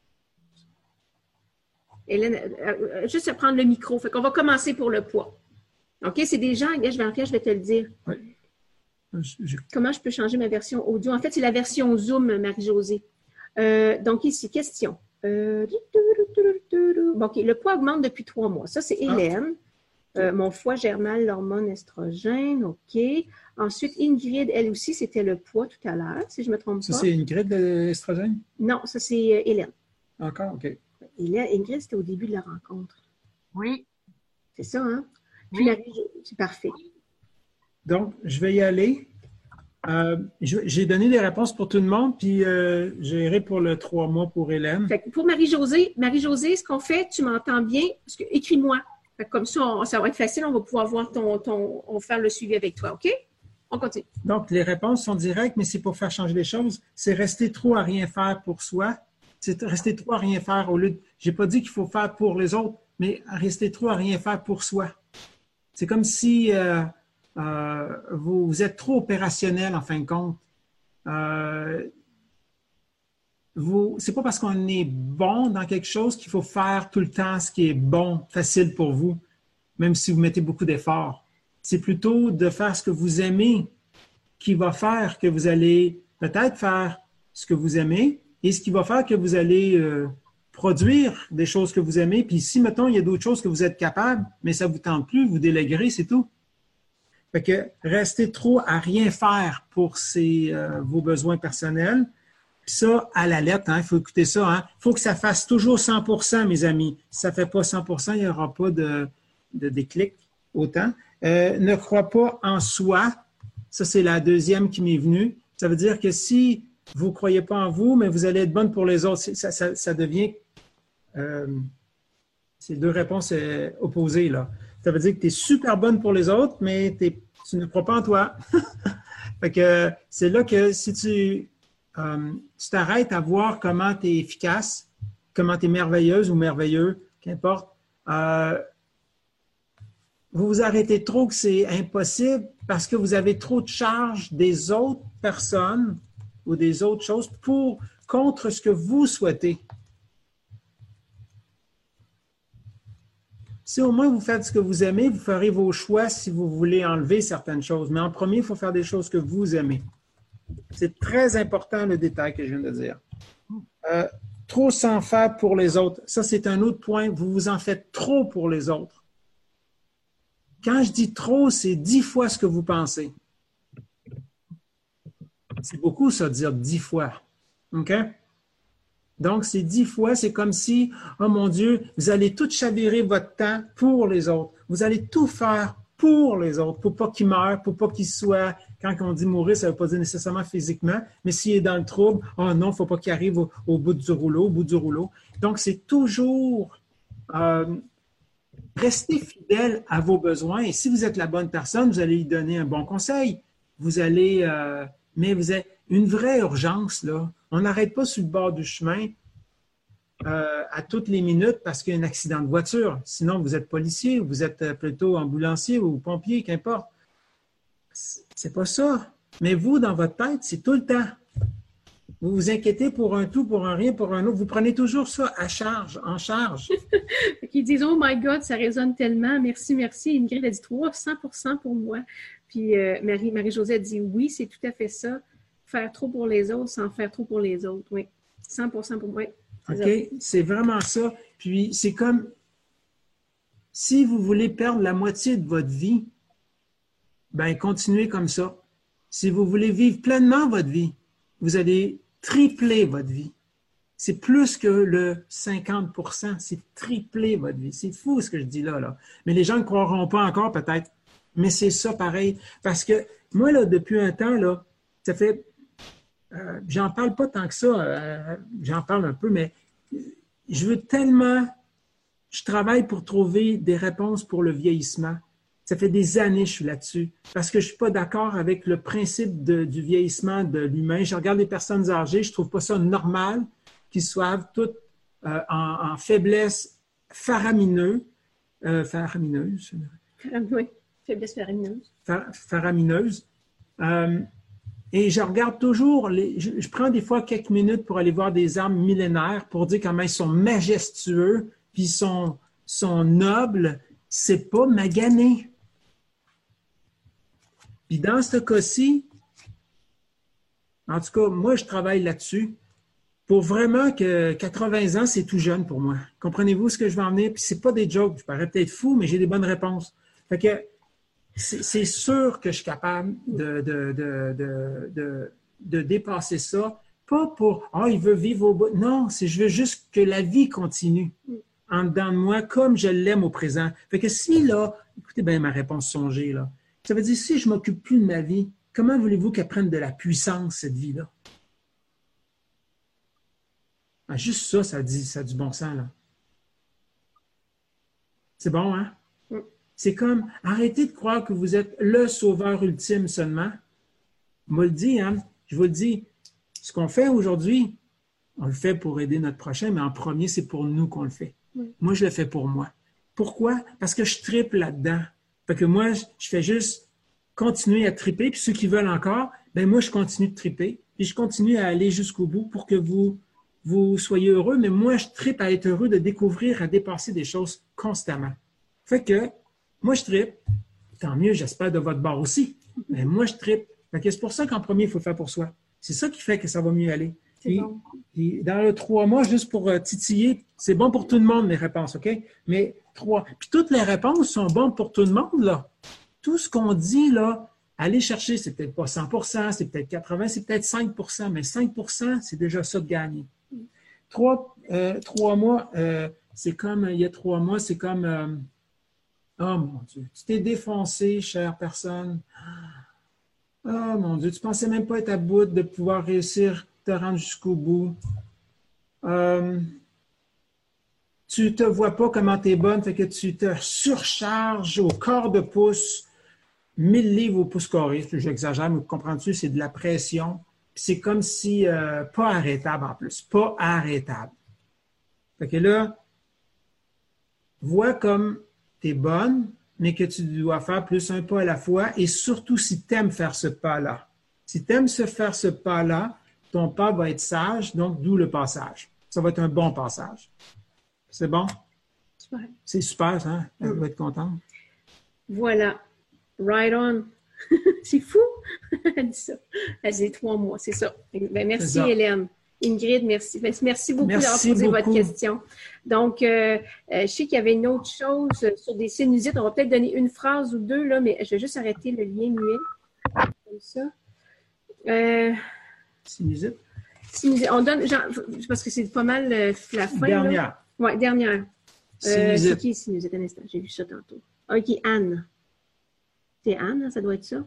Hélène, euh, euh, juste à prendre le micro. Fait qu'on va commencer pour le poids. OK? C'est des gens, je vais, je vais te le dire. Oui. Je... Comment je peux changer ma version audio? En fait, c'est la version Zoom, Marie-Josée. Euh, donc, ici, question. Euh, bon, OK, le poids augmente depuis trois mois. Ça, c'est Hélène. Ah. Euh, mon foie gère mal l'hormone estrogène. OK. Ensuite, Ingrid, elle aussi, c'était le poids tout à l'heure, si je ne me trompe ça, pas. Ça, c'est Ingrid, l'estrogène? Non, ça, c'est Hélène. Encore? OK. Hélène, Ingrid, c'était au début de la rencontre. Oui. C'est ça, hein? Puis, oui. Marie, c'est parfait. Donc, je vais y aller. Euh, j'ai donné des réponses pour tout le monde, puis euh, j'irai pour le trois mois pour Hélène. Fait que pour Marie-Josée, Marie-Josée, ce qu'on fait, tu m'entends bien? Parce que écris-moi. Comme ça, on, ça va être facile, on va pouvoir voir ton, ton. On va faire le suivi avec toi, OK? On continue. Donc, les réponses sont directes, mais c'est pour faire changer les choses. C'est rester trop à rien faire pour soi. C'est rester trop à rien faire au lieu de. J'ai pas dit qu'il faut faire pour les autres, mais rester trop à rien faire pour soi. C'est comme si euh, euh, vous, vous êtes trop opérationnel en fin de compte. Euh, vous, c'est pas parce qu'on est bon dans quelque chose qu'il faut faire tout le temps ce qui est bon, facile pour vous, même si vous mettez beaucoup d'efforts. C'est plutôt de faire ce que vous aimez qui va faire que vous allez peut-être faire ce que vous aimez et ce qui va faire que vous allez euh, produire des choses que vous aimez. Puis si, mettons, il y a d'autres choses que vous êtes capable, mais ça ne vous tente plus, vous déléguerez, c'est tout. Fait que restez trop à rien faire pour ces, euh, vos besoins personnels. Puis ça, à la lettre, il hein, faut écouter ça. Il hein. faut que ça fasse toujours cent pour cent, mes amis. Si ça ne fait pas cent pour cent, il n'y aura pas de, de déclic autant. Euh, ne crois pas en soi. Ça, c'est la deuxième qui m'est venue. Ça veut dire que si vous ne croyez pas en vous, mais vous allez être bonne pour les autres, ça, ça, ça devient... Euh, c'est deux réponses euh, opposées, là. Ça veut dire que tu es super bonne pour les autres, mais t'es, tu ne crois pas en toi. Fait que c'est là que si tu, euh, tu t'arrêtes à voir comment tu es efficace, comment tu es merveilleuse ou merveilleux, qu'importe, euh, vous vous arrêtez trop que c'est impossible parce que vous avez trop de charge des autres personnes ou des autres choses pour contre ce que vous souhaitez. Si au moins vous faites ce que vous aimez, vous ferez vos choix si vous voulez enlever certaines choses. Mais en premier, il faut faire des choses que vous aimez. C'est très important le détail que je viens de dire. Euh, trop s'en faire pour les autres. Ça, c'est un autre point. Vous vous en faites trop pour les autres. Quand je dis trop, c'est dix fois ce que vous pensez. C'est beaucoup ça, dire dix fois. OK? Donc, c'est dix fois, c'est comme si, oh mon Dieu, vous allez tout chavirer votre temps pour les autres. Vous allez tout faire pour les autres, pour pas qu'ils meurent, pour pas qu'ils soient, quand on dit mourir, ça ne veut pas dire nécessairement physiquement, mais s'il est dans le trouble, oh non, il ne faut pas qu'il arrive au, au bout du rouleau, au bout du rouleau. Donc, c'est toujours euh, rester fidèle à vos besoins. Et si vous êtes la bonne personne, vous allez lui donner un bon conseil. Vous allez, euh, mais vous avez une vraie urgence, là. On n'arrête pas sur le bord du chemin euh, à toutes les minutes parce qu'il y a un accident de voiture. Sinon, vous êtes policier, vous êtes plutôt ambulancier ou pompier, qu'importe. C'est pas ça. Mais vous, dans votre tête, c'est tout le temps. Vous vous inquiétez pour un tout, pour un rien, pour un autre. Vous prenez toujours ça à charge, en charge. Ils disent « Oh my God, ça résonne tellement. Merci, merci. » Ingrid a dit « trois cents pour cent pour moi. » Puis euh, Marie, Marie-Josée a dit « Oui, c'est tout à fait ça. Faire trop pour les autres sans faire trop pour les autres. » Oui, cent pour cent pour moi. OK? C'est vraiment ça. Puis c'est comme si vous voulez perdre la moitié de votre vie, ben continuez comme ça. Si vous voulez vivre pleinement votre vie, vous allez tripler votre vie. C'est plus que le cinquante pour cent, c'est tripler votre vie. C'est fou ce que je dis là, là. Mais les gens ne croiront pas encore peut-être. Mais c'est ça pareil. Parce que moi, là, depuis un temps, là, ça fait... Euh, j'en parle pas tant que ça, euh, j'en parle un peu, mais je veux tellement... Je travaille pour trouver des réponses pour le vieillissement. Ça fait des années que je suis là-dessus parce que je ne suis pas d'accord avec le principe de, du vieillissement de l'humain. Je regarde les personnes âgées, je ne trouve pas ça normal qu'ils soient toutes euh, en, en faiblesse faramineuse. Euh, faramineuse. Oui, faiblesse faramineuse. Fa, faramineuse. Euh, et je regarde toujours, les, je, je prends des fois quelques minutes pour aller voir des arbres millénaires pour dire comment ils sont majestueux, puis ils sont, sont nobles. C'est pas magané. Puis dans ce cas-ci, en tout cas, moi, je travaille là-dessus pour vraiment que quatre-vingts ans, c'est tout jeune pour moi. Comprenez-vous ce que je veux en venir? Puis c'est pas des jokes, je parais peut-être fou, mais j'ai des bonnes réponses. Fait que c'est sûr que je suis capable de, de, de, de, de, de dépasser ça. Pas pour « Ah, oh, il veut vivre au bout ». Non, c'est je veux juste que la vie continue en dedans de moi comme je l'aime au présent. Fait que si là, écoutez bien ma réponse songée, là. Ça veut dire, si je ne m'occupe plus de ma vie, comment voulez-vous qu'elle prenne de la puissance, cette vie-là? Ah, juste ça, ça, dit, ça a du bon sens, là. C'est bon, hein? Mm. C'est comme, arrêtez de croire que vous êtes le sauveur ultime seulement. Je vous le dis, hein? Je vous le dis, ce qu'on fait aujourd'hui, on le fait pour aider notre prochain, mais en premier, c'est pour nous qu'on le fait. Mm. Moi, je le fais pour moi. Pourquoi? Parce que je tripe là-dedans. Fait que moi, je fais juste continuer à triper, puis ceux qui veulent encore, ben moi, je continue de triper, puis je continue à aller jusqu'au bout pour que vous, vous soyez heureux, mais moi, je tripe à être heureux de découvrir, à dépasser des choses constamment. Fait que, moi, je tripe, tant mieux, j'espère de votre bord aussi, mais moi, je tripe. Fait que c'est pour ça qu'en premier, il faut le faire pour soi. C'est ça qui fait que ça va mieux aller. Puis, bon. Puis dans le trois mois, juste pour euh, titiller, c'est bon pour tout le monde, les réponses, OK? Mais trois. Puis toutes les réponses sont bonnes pour tout le monde, là. Tout ce qu'on dit, là, allez chercher, c'est peut-être pas cent pour cent, c'est peut-être quatre-vingts, c'est peut-être cinq pour cent, mais cinq pour cent, c'est déjà ça de gagner. Trois, euh, trois mois, euh, c'est comme, il y a trois mois, c'est comme, euh, oh mon Dieu, tu t'es défoncé, chère personne. Oh mon Dieu, tu pensais même pas être à bout de pouvoir réussir te rendre jusqu'au bout. Euh, tu te vois pas comment tu es bonne, fait que tu te surcharges au quart de pouce, mille livres au pouce carré. J'exagère, mais vous comprends-tu, c'est de la pression. C'est comme si, euh, pas arrêtable en plus, pas arrêtable. Fait que là, vois comme tu es bonne, mais que tu dois faire plus un pas à la fois, et surtout si tu aimes faire ce pas-là. Si tu aimes se faire ce pas-là, ton pas va être sage, donc d'où le passage. Ça va être un bon passage. C'est bon? Super. C'est super, ça. Hein? Elle va être contente. Voilà. Right on. C'est fou. Elle dit ça. Elle dit trois mois, c'est ça. Ben, merci, ça. Hélène. Ingrid, merci. Merci beaucoup d'avoir posé beaucoup. Votre question. Donc, euh, je sais qu'il y avait une autre chose sur des sinusites. On va peut-être donner une phrase ou deux, là, mais je vais juste arrêter le lien muet. Comme ça. Euh, Sinusite? Sinusite. On donne, genre, parce que c'est pas mal euh, la fin. Dernière. Oui, dernière. Sinusite. Euh, c'est qui sinusite? Un instant, j'ai vu ça tantôt. OK, Anne. C'est Anne, hein, ça doit être ça.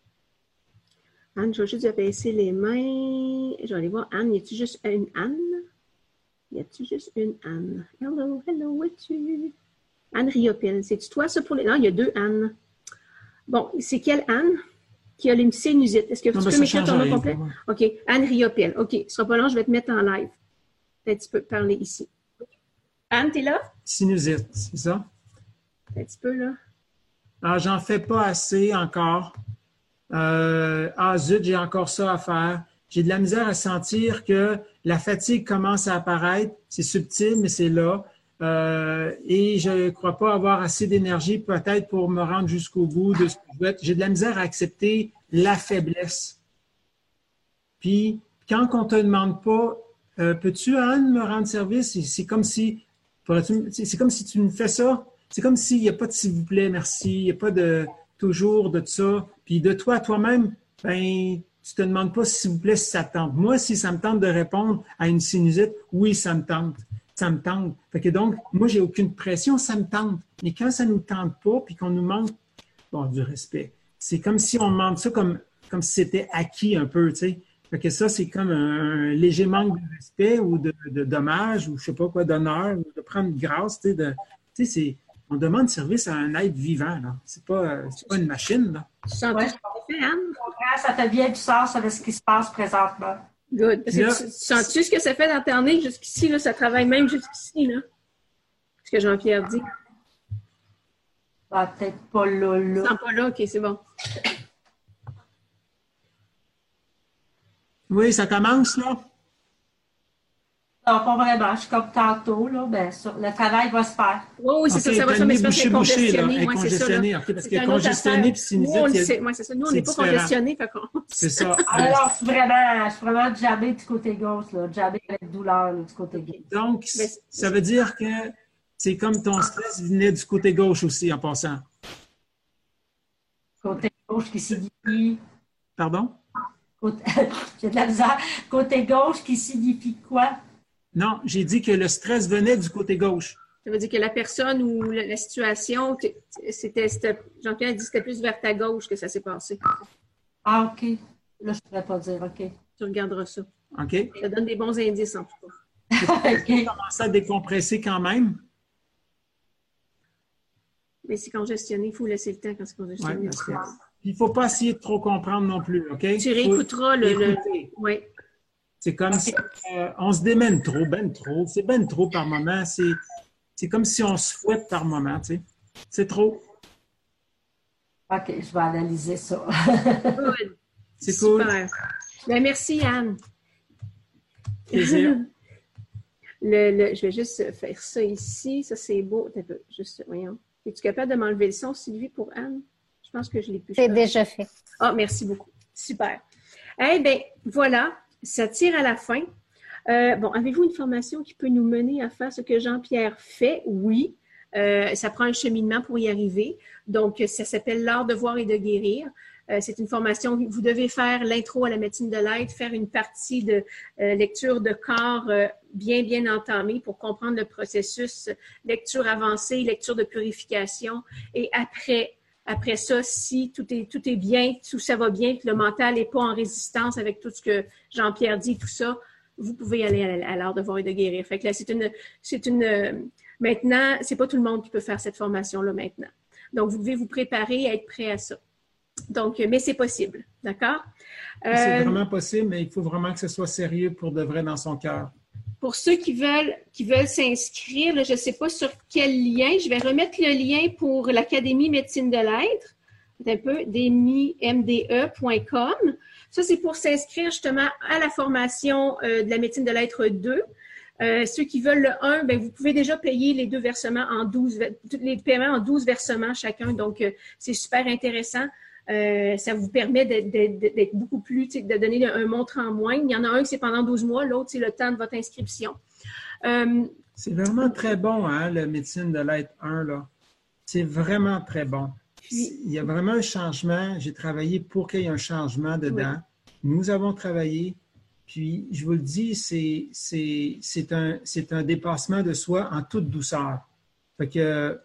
Anne, je vais juste abaisser les mains. Je vais aller voir Anne. Y a-t-il juste une Anne? Y a-t-il juste une Anne? Hello, hello, où es-tu? Anne Riopel. C'est-tu toi, ça, pour les... Non, il y a deux Anne. Bon, c'est quelle Anne qui a les sinusites? Est-ce que non, tu peux m'écrire ton nom complet? OK, Anne Riopel. OK, ce sera pas long, je vais te mettre en live. Peut-être tu peux parler ici. Anne, t'es là? Sinusite, c'est ça? Un petit peu, là. Ah, j'en fais pas assez encore. Euh, ah, zut, j'ai encore ça à faire. j'ai de la misère à sentir que la fatigue commence à apparaître. C'est subtil, mais c'est là. Euh, et je ne crois pas avoir assez d'énergie peut-être pour me rendre jusqu'au bout de ce que je veux être. J'ai de la misère à accepter la faiblesse. Puis, quand on ne te demande pas, euh, peux-tu, Anne, me rendre service? C'est comme si, c'est comme si tu me fais ça. C'est comme s'il n'y a pas de s'il vous plaît, merci. Il n'y a pas de toujours de ça. Puis de toi à toi-même, ben, tu te demandes pas s'il vous plaît si ça te tente. Moi, si ça me tente de répondre à une sinusite, oui, ça me tente. Ça me tente. Fait que donc, moi, j'ai aucune pression, ça me tente. Mais quand ça nous tente pas, puis qu'on nous manque, bon, du respect. C'est comme si on demande ça comme, comme si c'était acquis un peu, tu sais. Fait que ça, c'est comme un, un léger manque de respect ou de, de dommage ou je sais pas quoi, d'honneur, ou de prendre grâce, tu sais, de, tu sais, c'est, on demande service à un être vivant, là. C'est pas, c'est pas une machine, là. Tu sens Ouais. tout ce que tu fais, Anne? Ça fait bien du sens avec ce qui se passe présentement. Good. Parce que Là, tu, tu sens-tu ce que ça fait d'alterner jusqu'ici, là? Ça travaille même jusqu'ici, là? Ce que Jean-Pierre dit. Ben, peut-être pas là, Tu là. sens pas là? OK, c'est bon. Oui, ça commence, là. Non, pas vraiment. Je suis comme tantôt, là. Ben, sur, le travail va se faire. Oui, oui, c'est OK, ça, ça va t'as se le nez mais c'est parce bouché, qu'elle est bouché, là. congestionné. Elle est Ouais, c'est ça, là. congestionnée, OK, parce C'est que une autre congestionné affaire. puis sinusite, Nous, on le il y a- sait. Ouais, c'est ça. Nous, on c'est n'est pas différent. congestionné, fait qu'on... C'est ça. Alors, je suis vraiment, je suis vraiment jabbée du côté gauche, là. Jabbée avec douleur, là, du côté gauche. Donc, Mais- ça veut dire que c'est comme ton stress venait du côté gauche aussi, en passant. Côté gauche qui signifie. Pardon? Côté... J'ai de la misère. Côté gauche qui signifie quoi? Non, j'ai dit que le stress venait du côté gauche. Ça veut dire que la personne ou la, la situation, t'es- c'était, c'était- Jean-Pierre a dit que c'était plus vers ta gauche que ça s'est passé. Ah, OK. Là, je ne pourrais pas dire, OK. Tu regarderas ça. OK? Ça donne des bons indices, en tout cas. OK. Commence à décompresser quand même. Mais c'est congestionné, il faut laisser le temps quand c'est congestionné. Ouais, parce que- Il ne faut pas essayer de trop comprendre non plus, OK? Tu réécouteras Faut le... le... écouter. Oui. C'est comme si euh, on se démène trop, ben trop. C'est ben trop par moment. C'est, c'est comme si on se fouette par moment, tu sais. C'est trop. OK, je vais analyser ça. Good. C'est cool. Super. Ben, merci, Anne. Plaisir. Le, le, je vais juste faire ça ici. Ça, c'est beau. Attends un peu. Juste, voyons. Es-tu capable de m'enlever le son, Sylvie, pour Anne? Je pense que je l'ai plus. C'est déjà fait. Ah, merci beaucoup. Super. Eh bien, voilà. Ça tire à la fin. Euh, bon, avez-vous une formation qui peut nous mener à faire ce que Jean-Pierre fait? Oui. Euh, ça prend un cheminement pour y arriver. Donc, ça s'appelle l'art de voir et de guérir. Euh, c'est une formation, vous devez faire l'intro à la médecine de l'être, faire une partie de euh, lecture de corps euh, bien, bien entamée pour comprendre le processus, lecture avancée, lecture de purification. Et après, après ça, si tout est, tout est bien, tout ça va bien, que le mental n'est pas en résistance avec tout ce que Jean-Pierre dit, tout ça, vous pouvez aller à, à l'art de voir et de guérir. Fait que là, c'est une, c'est une, euh, maintenant, c'est pas tout le monde qui peut faire cette formation-là maintenant. Donc, vous devez vous préparer à être prêt à ça. Donc, mais c'est possible, d'accord? C'est Euh, vraiment possible, mais il faut vraiment que ce soit sérieux pour de vrai dans son cœur. Pour ceux qui veulent, qui veulent s'inscrire, là, je ne sais pas sur quel lien, je vais remettre le lien pour l'Académie Médecine de l'Être, un peu, m d e point com. Ça, c'est pour s'inscrire justement à la formation euh, de la médecine de l'Être deux. Euh, ceux qui veulent le un, ben, vous pouvez déjà payer les deux versements en douze, tous les paiements en douze versements chacun. Donc, euh, c'est super intéressant. Euh, ça vous permet d'être, d'être, d'être beaucoup plus, de donner un montre en moins. Il y en a un qui c'est pendant douze mois, l'autre c'est le temps de votre inscription. Euh, C'est vraiment très bon, hein, la médecine de l'être un, là. C'est vraiment très bon. Puis- Il y a vraiment un changement. J'ai travaillé pour qu'il y ait un changement dedans. Nous avons travaillé. Puis, je vous le dis, c'est, c'est, c'est, un, c'est un dépassement de soi en toute douceur. Fait que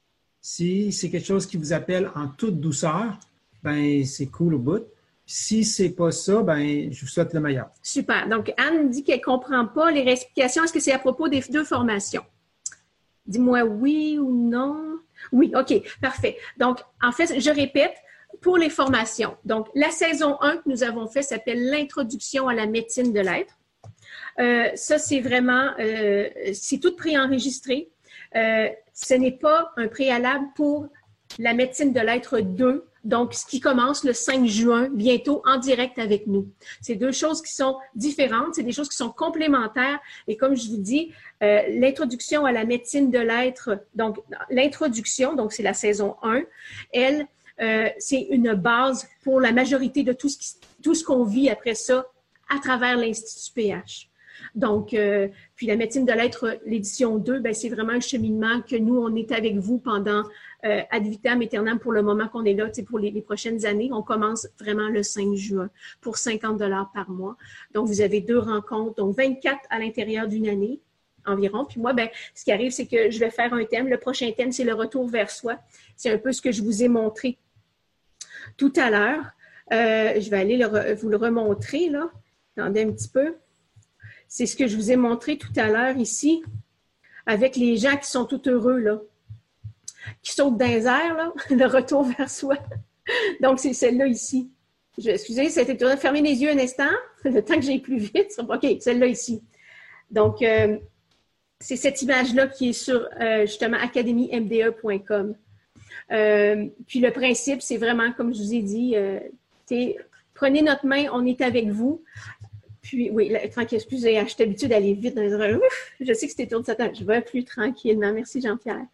si c'est quelque chose qui vous appelle en toute douceur, ben c'est cool au bout. Si c'est pas ça, ben je vous souhaite le meilleur. Super. Donc, Anne dit qu'elle ne comprend pas les réexplications. Est-ce que c'est à propos des deux formations? Dis-moi oui ou non. Oui, OK, parfait. Donc, en fait, je répète, pour les formations. Donc, la saison un que nous avons fait s'appelle l'introduction à la médecine de l'être. Euh, ça, c'est vraiment, euh, c'est tout préenregistré. Euh, ce n'est pas un préalable pour la médecine de l'être deux Donc, ce qui commence le cinq juin, bientôt en direct avec nous. C'est deux choses qui sont différentes, c'est des choses qui sont complémentaires. Et comme je vous dis, euh, l'introduction à la médecine de l'être, donc l'introduction, donc c'est la saison un, elle, euh, c'est une base pour la majorité de tout ce qui, tout ce qu'on vit après ça à travers l'Institut P H. Donc, euh, puis la médecine de l'être, l'édition deux, ben, c'est vraiment un cheminement que nous, on est avec vous pendant euh, ad vitam aeternam pour le moment qu'on est là, pour les, les prochaines années. On commence vraiment le cinq juin pour cinquante dollars par mois. Donc, vous avez deux rencontres, donc vingt-quatre à l'intérieur d'une année environ. Puis moi, ben, ce qui arrive, c'est que je vais faire un thème. Le prochain thème, c'est le retour vers soi. C'est un peu ce que je vous ai montré tout à l'heure. Euh, je vais aller le, vous le remontrer, là. Attendez un petit peu. C'est ce que je vous ai montré tout à l'heure ici, avec les gens qui sont tout heureux, là, qui sautent dans les airs, là, le retour vers soi. Donc, c'est celle-là ici. Je, excusez, ça a été tourné. Fermez les yeux un instant, le temps que j'aille plus vite. OK, celle-là ici. Donc, euh, c'est cette image-là qui est sur, euh, justement, academy m d e point com. Euh, puis le principe, c'est vraiment, comme je vous ai dit, euh, prenez notre main, on est avec vous. Puis, oui, tranquille, excusez, j'ai l'habitude d'aller vite dans les oreilles. Ouf, je sais que c'était tour de Satan. Je vais plus tranquillement. Merci, Jean-Pierre.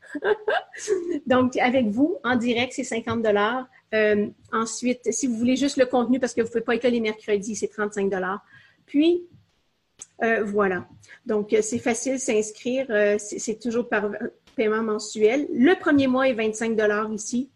Donc, avec vous, en direct, c'est cinquante dollars. Euh, ensuite, si vous voulez juste le contenu, parce que vous ne pouvez pas être là les mercredis, c'est trente-cinq dollars. Puis, euh, voilà. Donc, c'est facile s'inscrire. Euh, c'est toujours par paiement mensuel. Le premier mois est vingt-cinq dollars ici.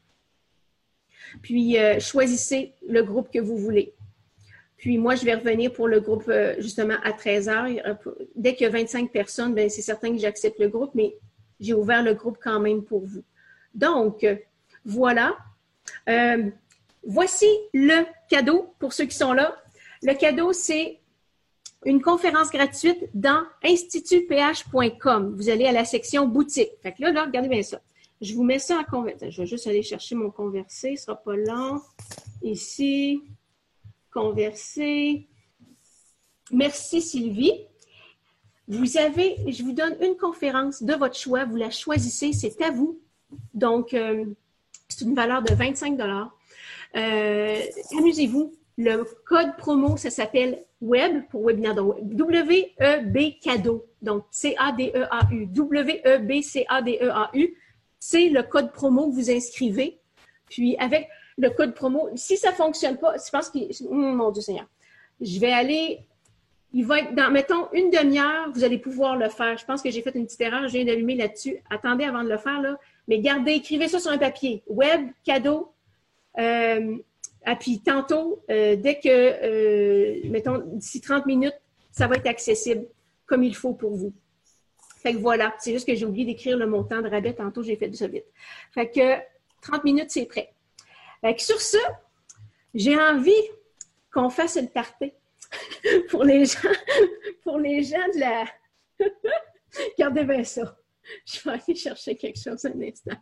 Puis, euh, choisissez le groupe que vous voulez. Puis moi, je vais revenir pour le groupe euh, justement à treize heures. Dès qu'il y a vingt-cinq personnes, bien, c'est certain que j'accepte le groupe, mais j'ai ouvert le groupe quand même pour vous. Donc, euh, voilà. Euh, voici le cadeau pour ceux qui sont là. Le cadeau, c'est une conférence gratuite dans institut p h point com. Vous allez à la section boutique. Fait que là, là, regardez bien ça. Je vous mets ça en conversation. Je vais juste aller chercher mon conversé. Ce ne sera pas long. Ici. Converser. Merci Sylvie. Vous avez, je vous donne une conférence de votre choix. Vous la choisissez, c'est à vous. Donc, euh, c'est une valeur de vingt-cinq dollars. Euh, amusez-vous. Le code promo, ça s'appelle WEB pour webinaire. Donc, W E B cadeau. Donc, C A D E A U. W E B C A D E A U. C'est le code promo que vous inscrivez. Puis, avec le code promo, si ça ne fonctionne pas, je pense que, oh, mon Dieu Seigneur, je vais aller, il va être dans, mettons, une demi-heure, vous allez pouvoir le faire. Je pense que j'ai fait une petite erreur, je viens d'allumer là-dessus. Attendez avant de le faire, là. Mais gardez, écrivez ça sur un papier. Web, cadeau. Euh, et puis tantôt, euh, dès que, euh, mettons, d'ici trente minutes, ça va être accessible comme il faut pour vous. Fait que voilà, c'est juste que j'ai oublié d'écrire le montant de rabais. Tantôt, j'ai fait ça vite. Fait que trente minutes, c'est prêt. Fait que sur ça, j'ai envie qu'on fasse une party pour les gens, pour les gens de la... Regardez bien ça. Je vais aller chercher quelque chose un instant.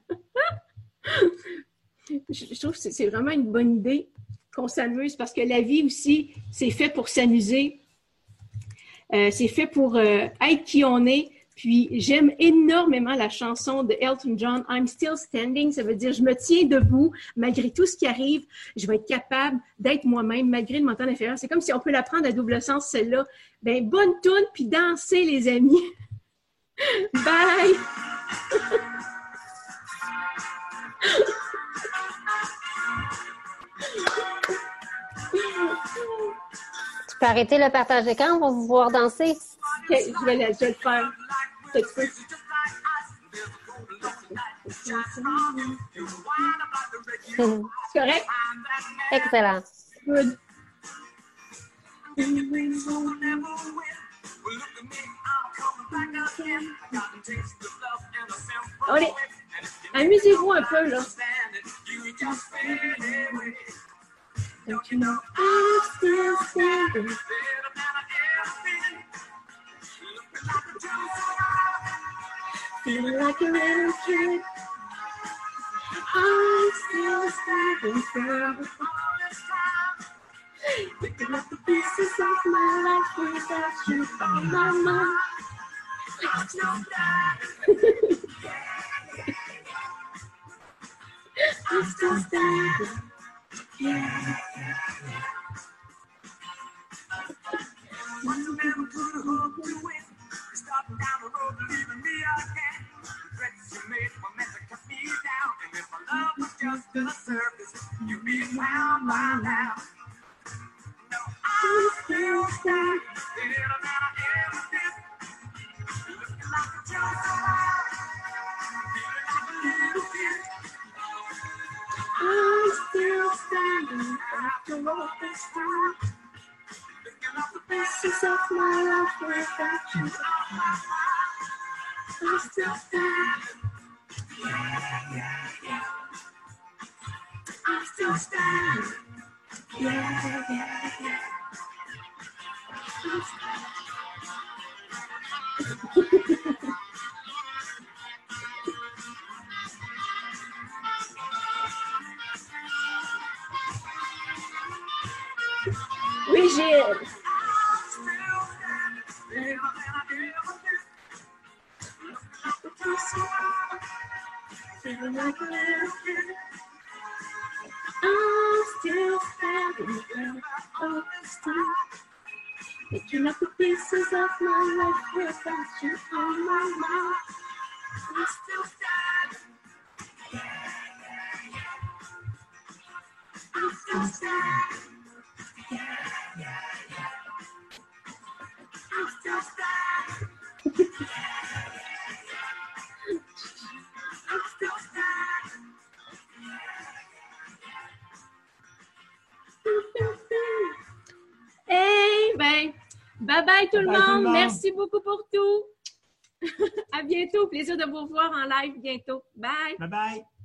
Je trouve que c'est vraiment une bonne idée qu'on s'amuse parce que la vie aussi, c'est fait pour s'amuser. Euh, c'est fait pour euh, être qui on est. Puis, j'aime énormément la chanson de Elton John, I'm Still Standing. Ça veut dire, je me tiens debout malgré tout ce qui arrive. Je vais être capable d'être moi-même malgré le mental inférieur. C'est comme si on peut la prendre à double sens, celle-là. Ben, bonne toune, puis dansez, les amis. Bye! Tu peux arrêter le partage d'écran, on va vous voir danser. OK, je vais, le, je vais le faire. C'est correct? Excellent. Good. Allez, amusez-vous un peu, là. Don't you know I'm still standing? Feeling like a little kid. I'm still standing firm. Picking up the pieces of my life without you on my mind. I'm still standing. Yeah. Once a man put a hook to it, stop down the road, leaving me again. Threats you made were meant to cut me down, and if my love was just the surface, you'd be found by now. No, I'm still standing, little man I ever did. Looking like a joker, feeling like a little kid. I'm still standing after all this time. Looking like the pieces of my life without you. I'm still standing. Yeah, yeah, yeah. I'm still standing. Yeah, yeah, yeah. I'm Rigid. Feeling like a little kid. I'm still standing there all this time, picking up the pieces of my life without you on my mind. I'm still standing. Yeah, yeah, yeah. I'm still standing. Yeah, yeah, yeah. I'm still standing. I'm still standing. Eh ben, bye bye tout, bye le, bye monde. tout le monde. Merci beaucoup pour tout. À bientôt. Plaisir de vous revoir en live bientôt. Bye. Bye bye.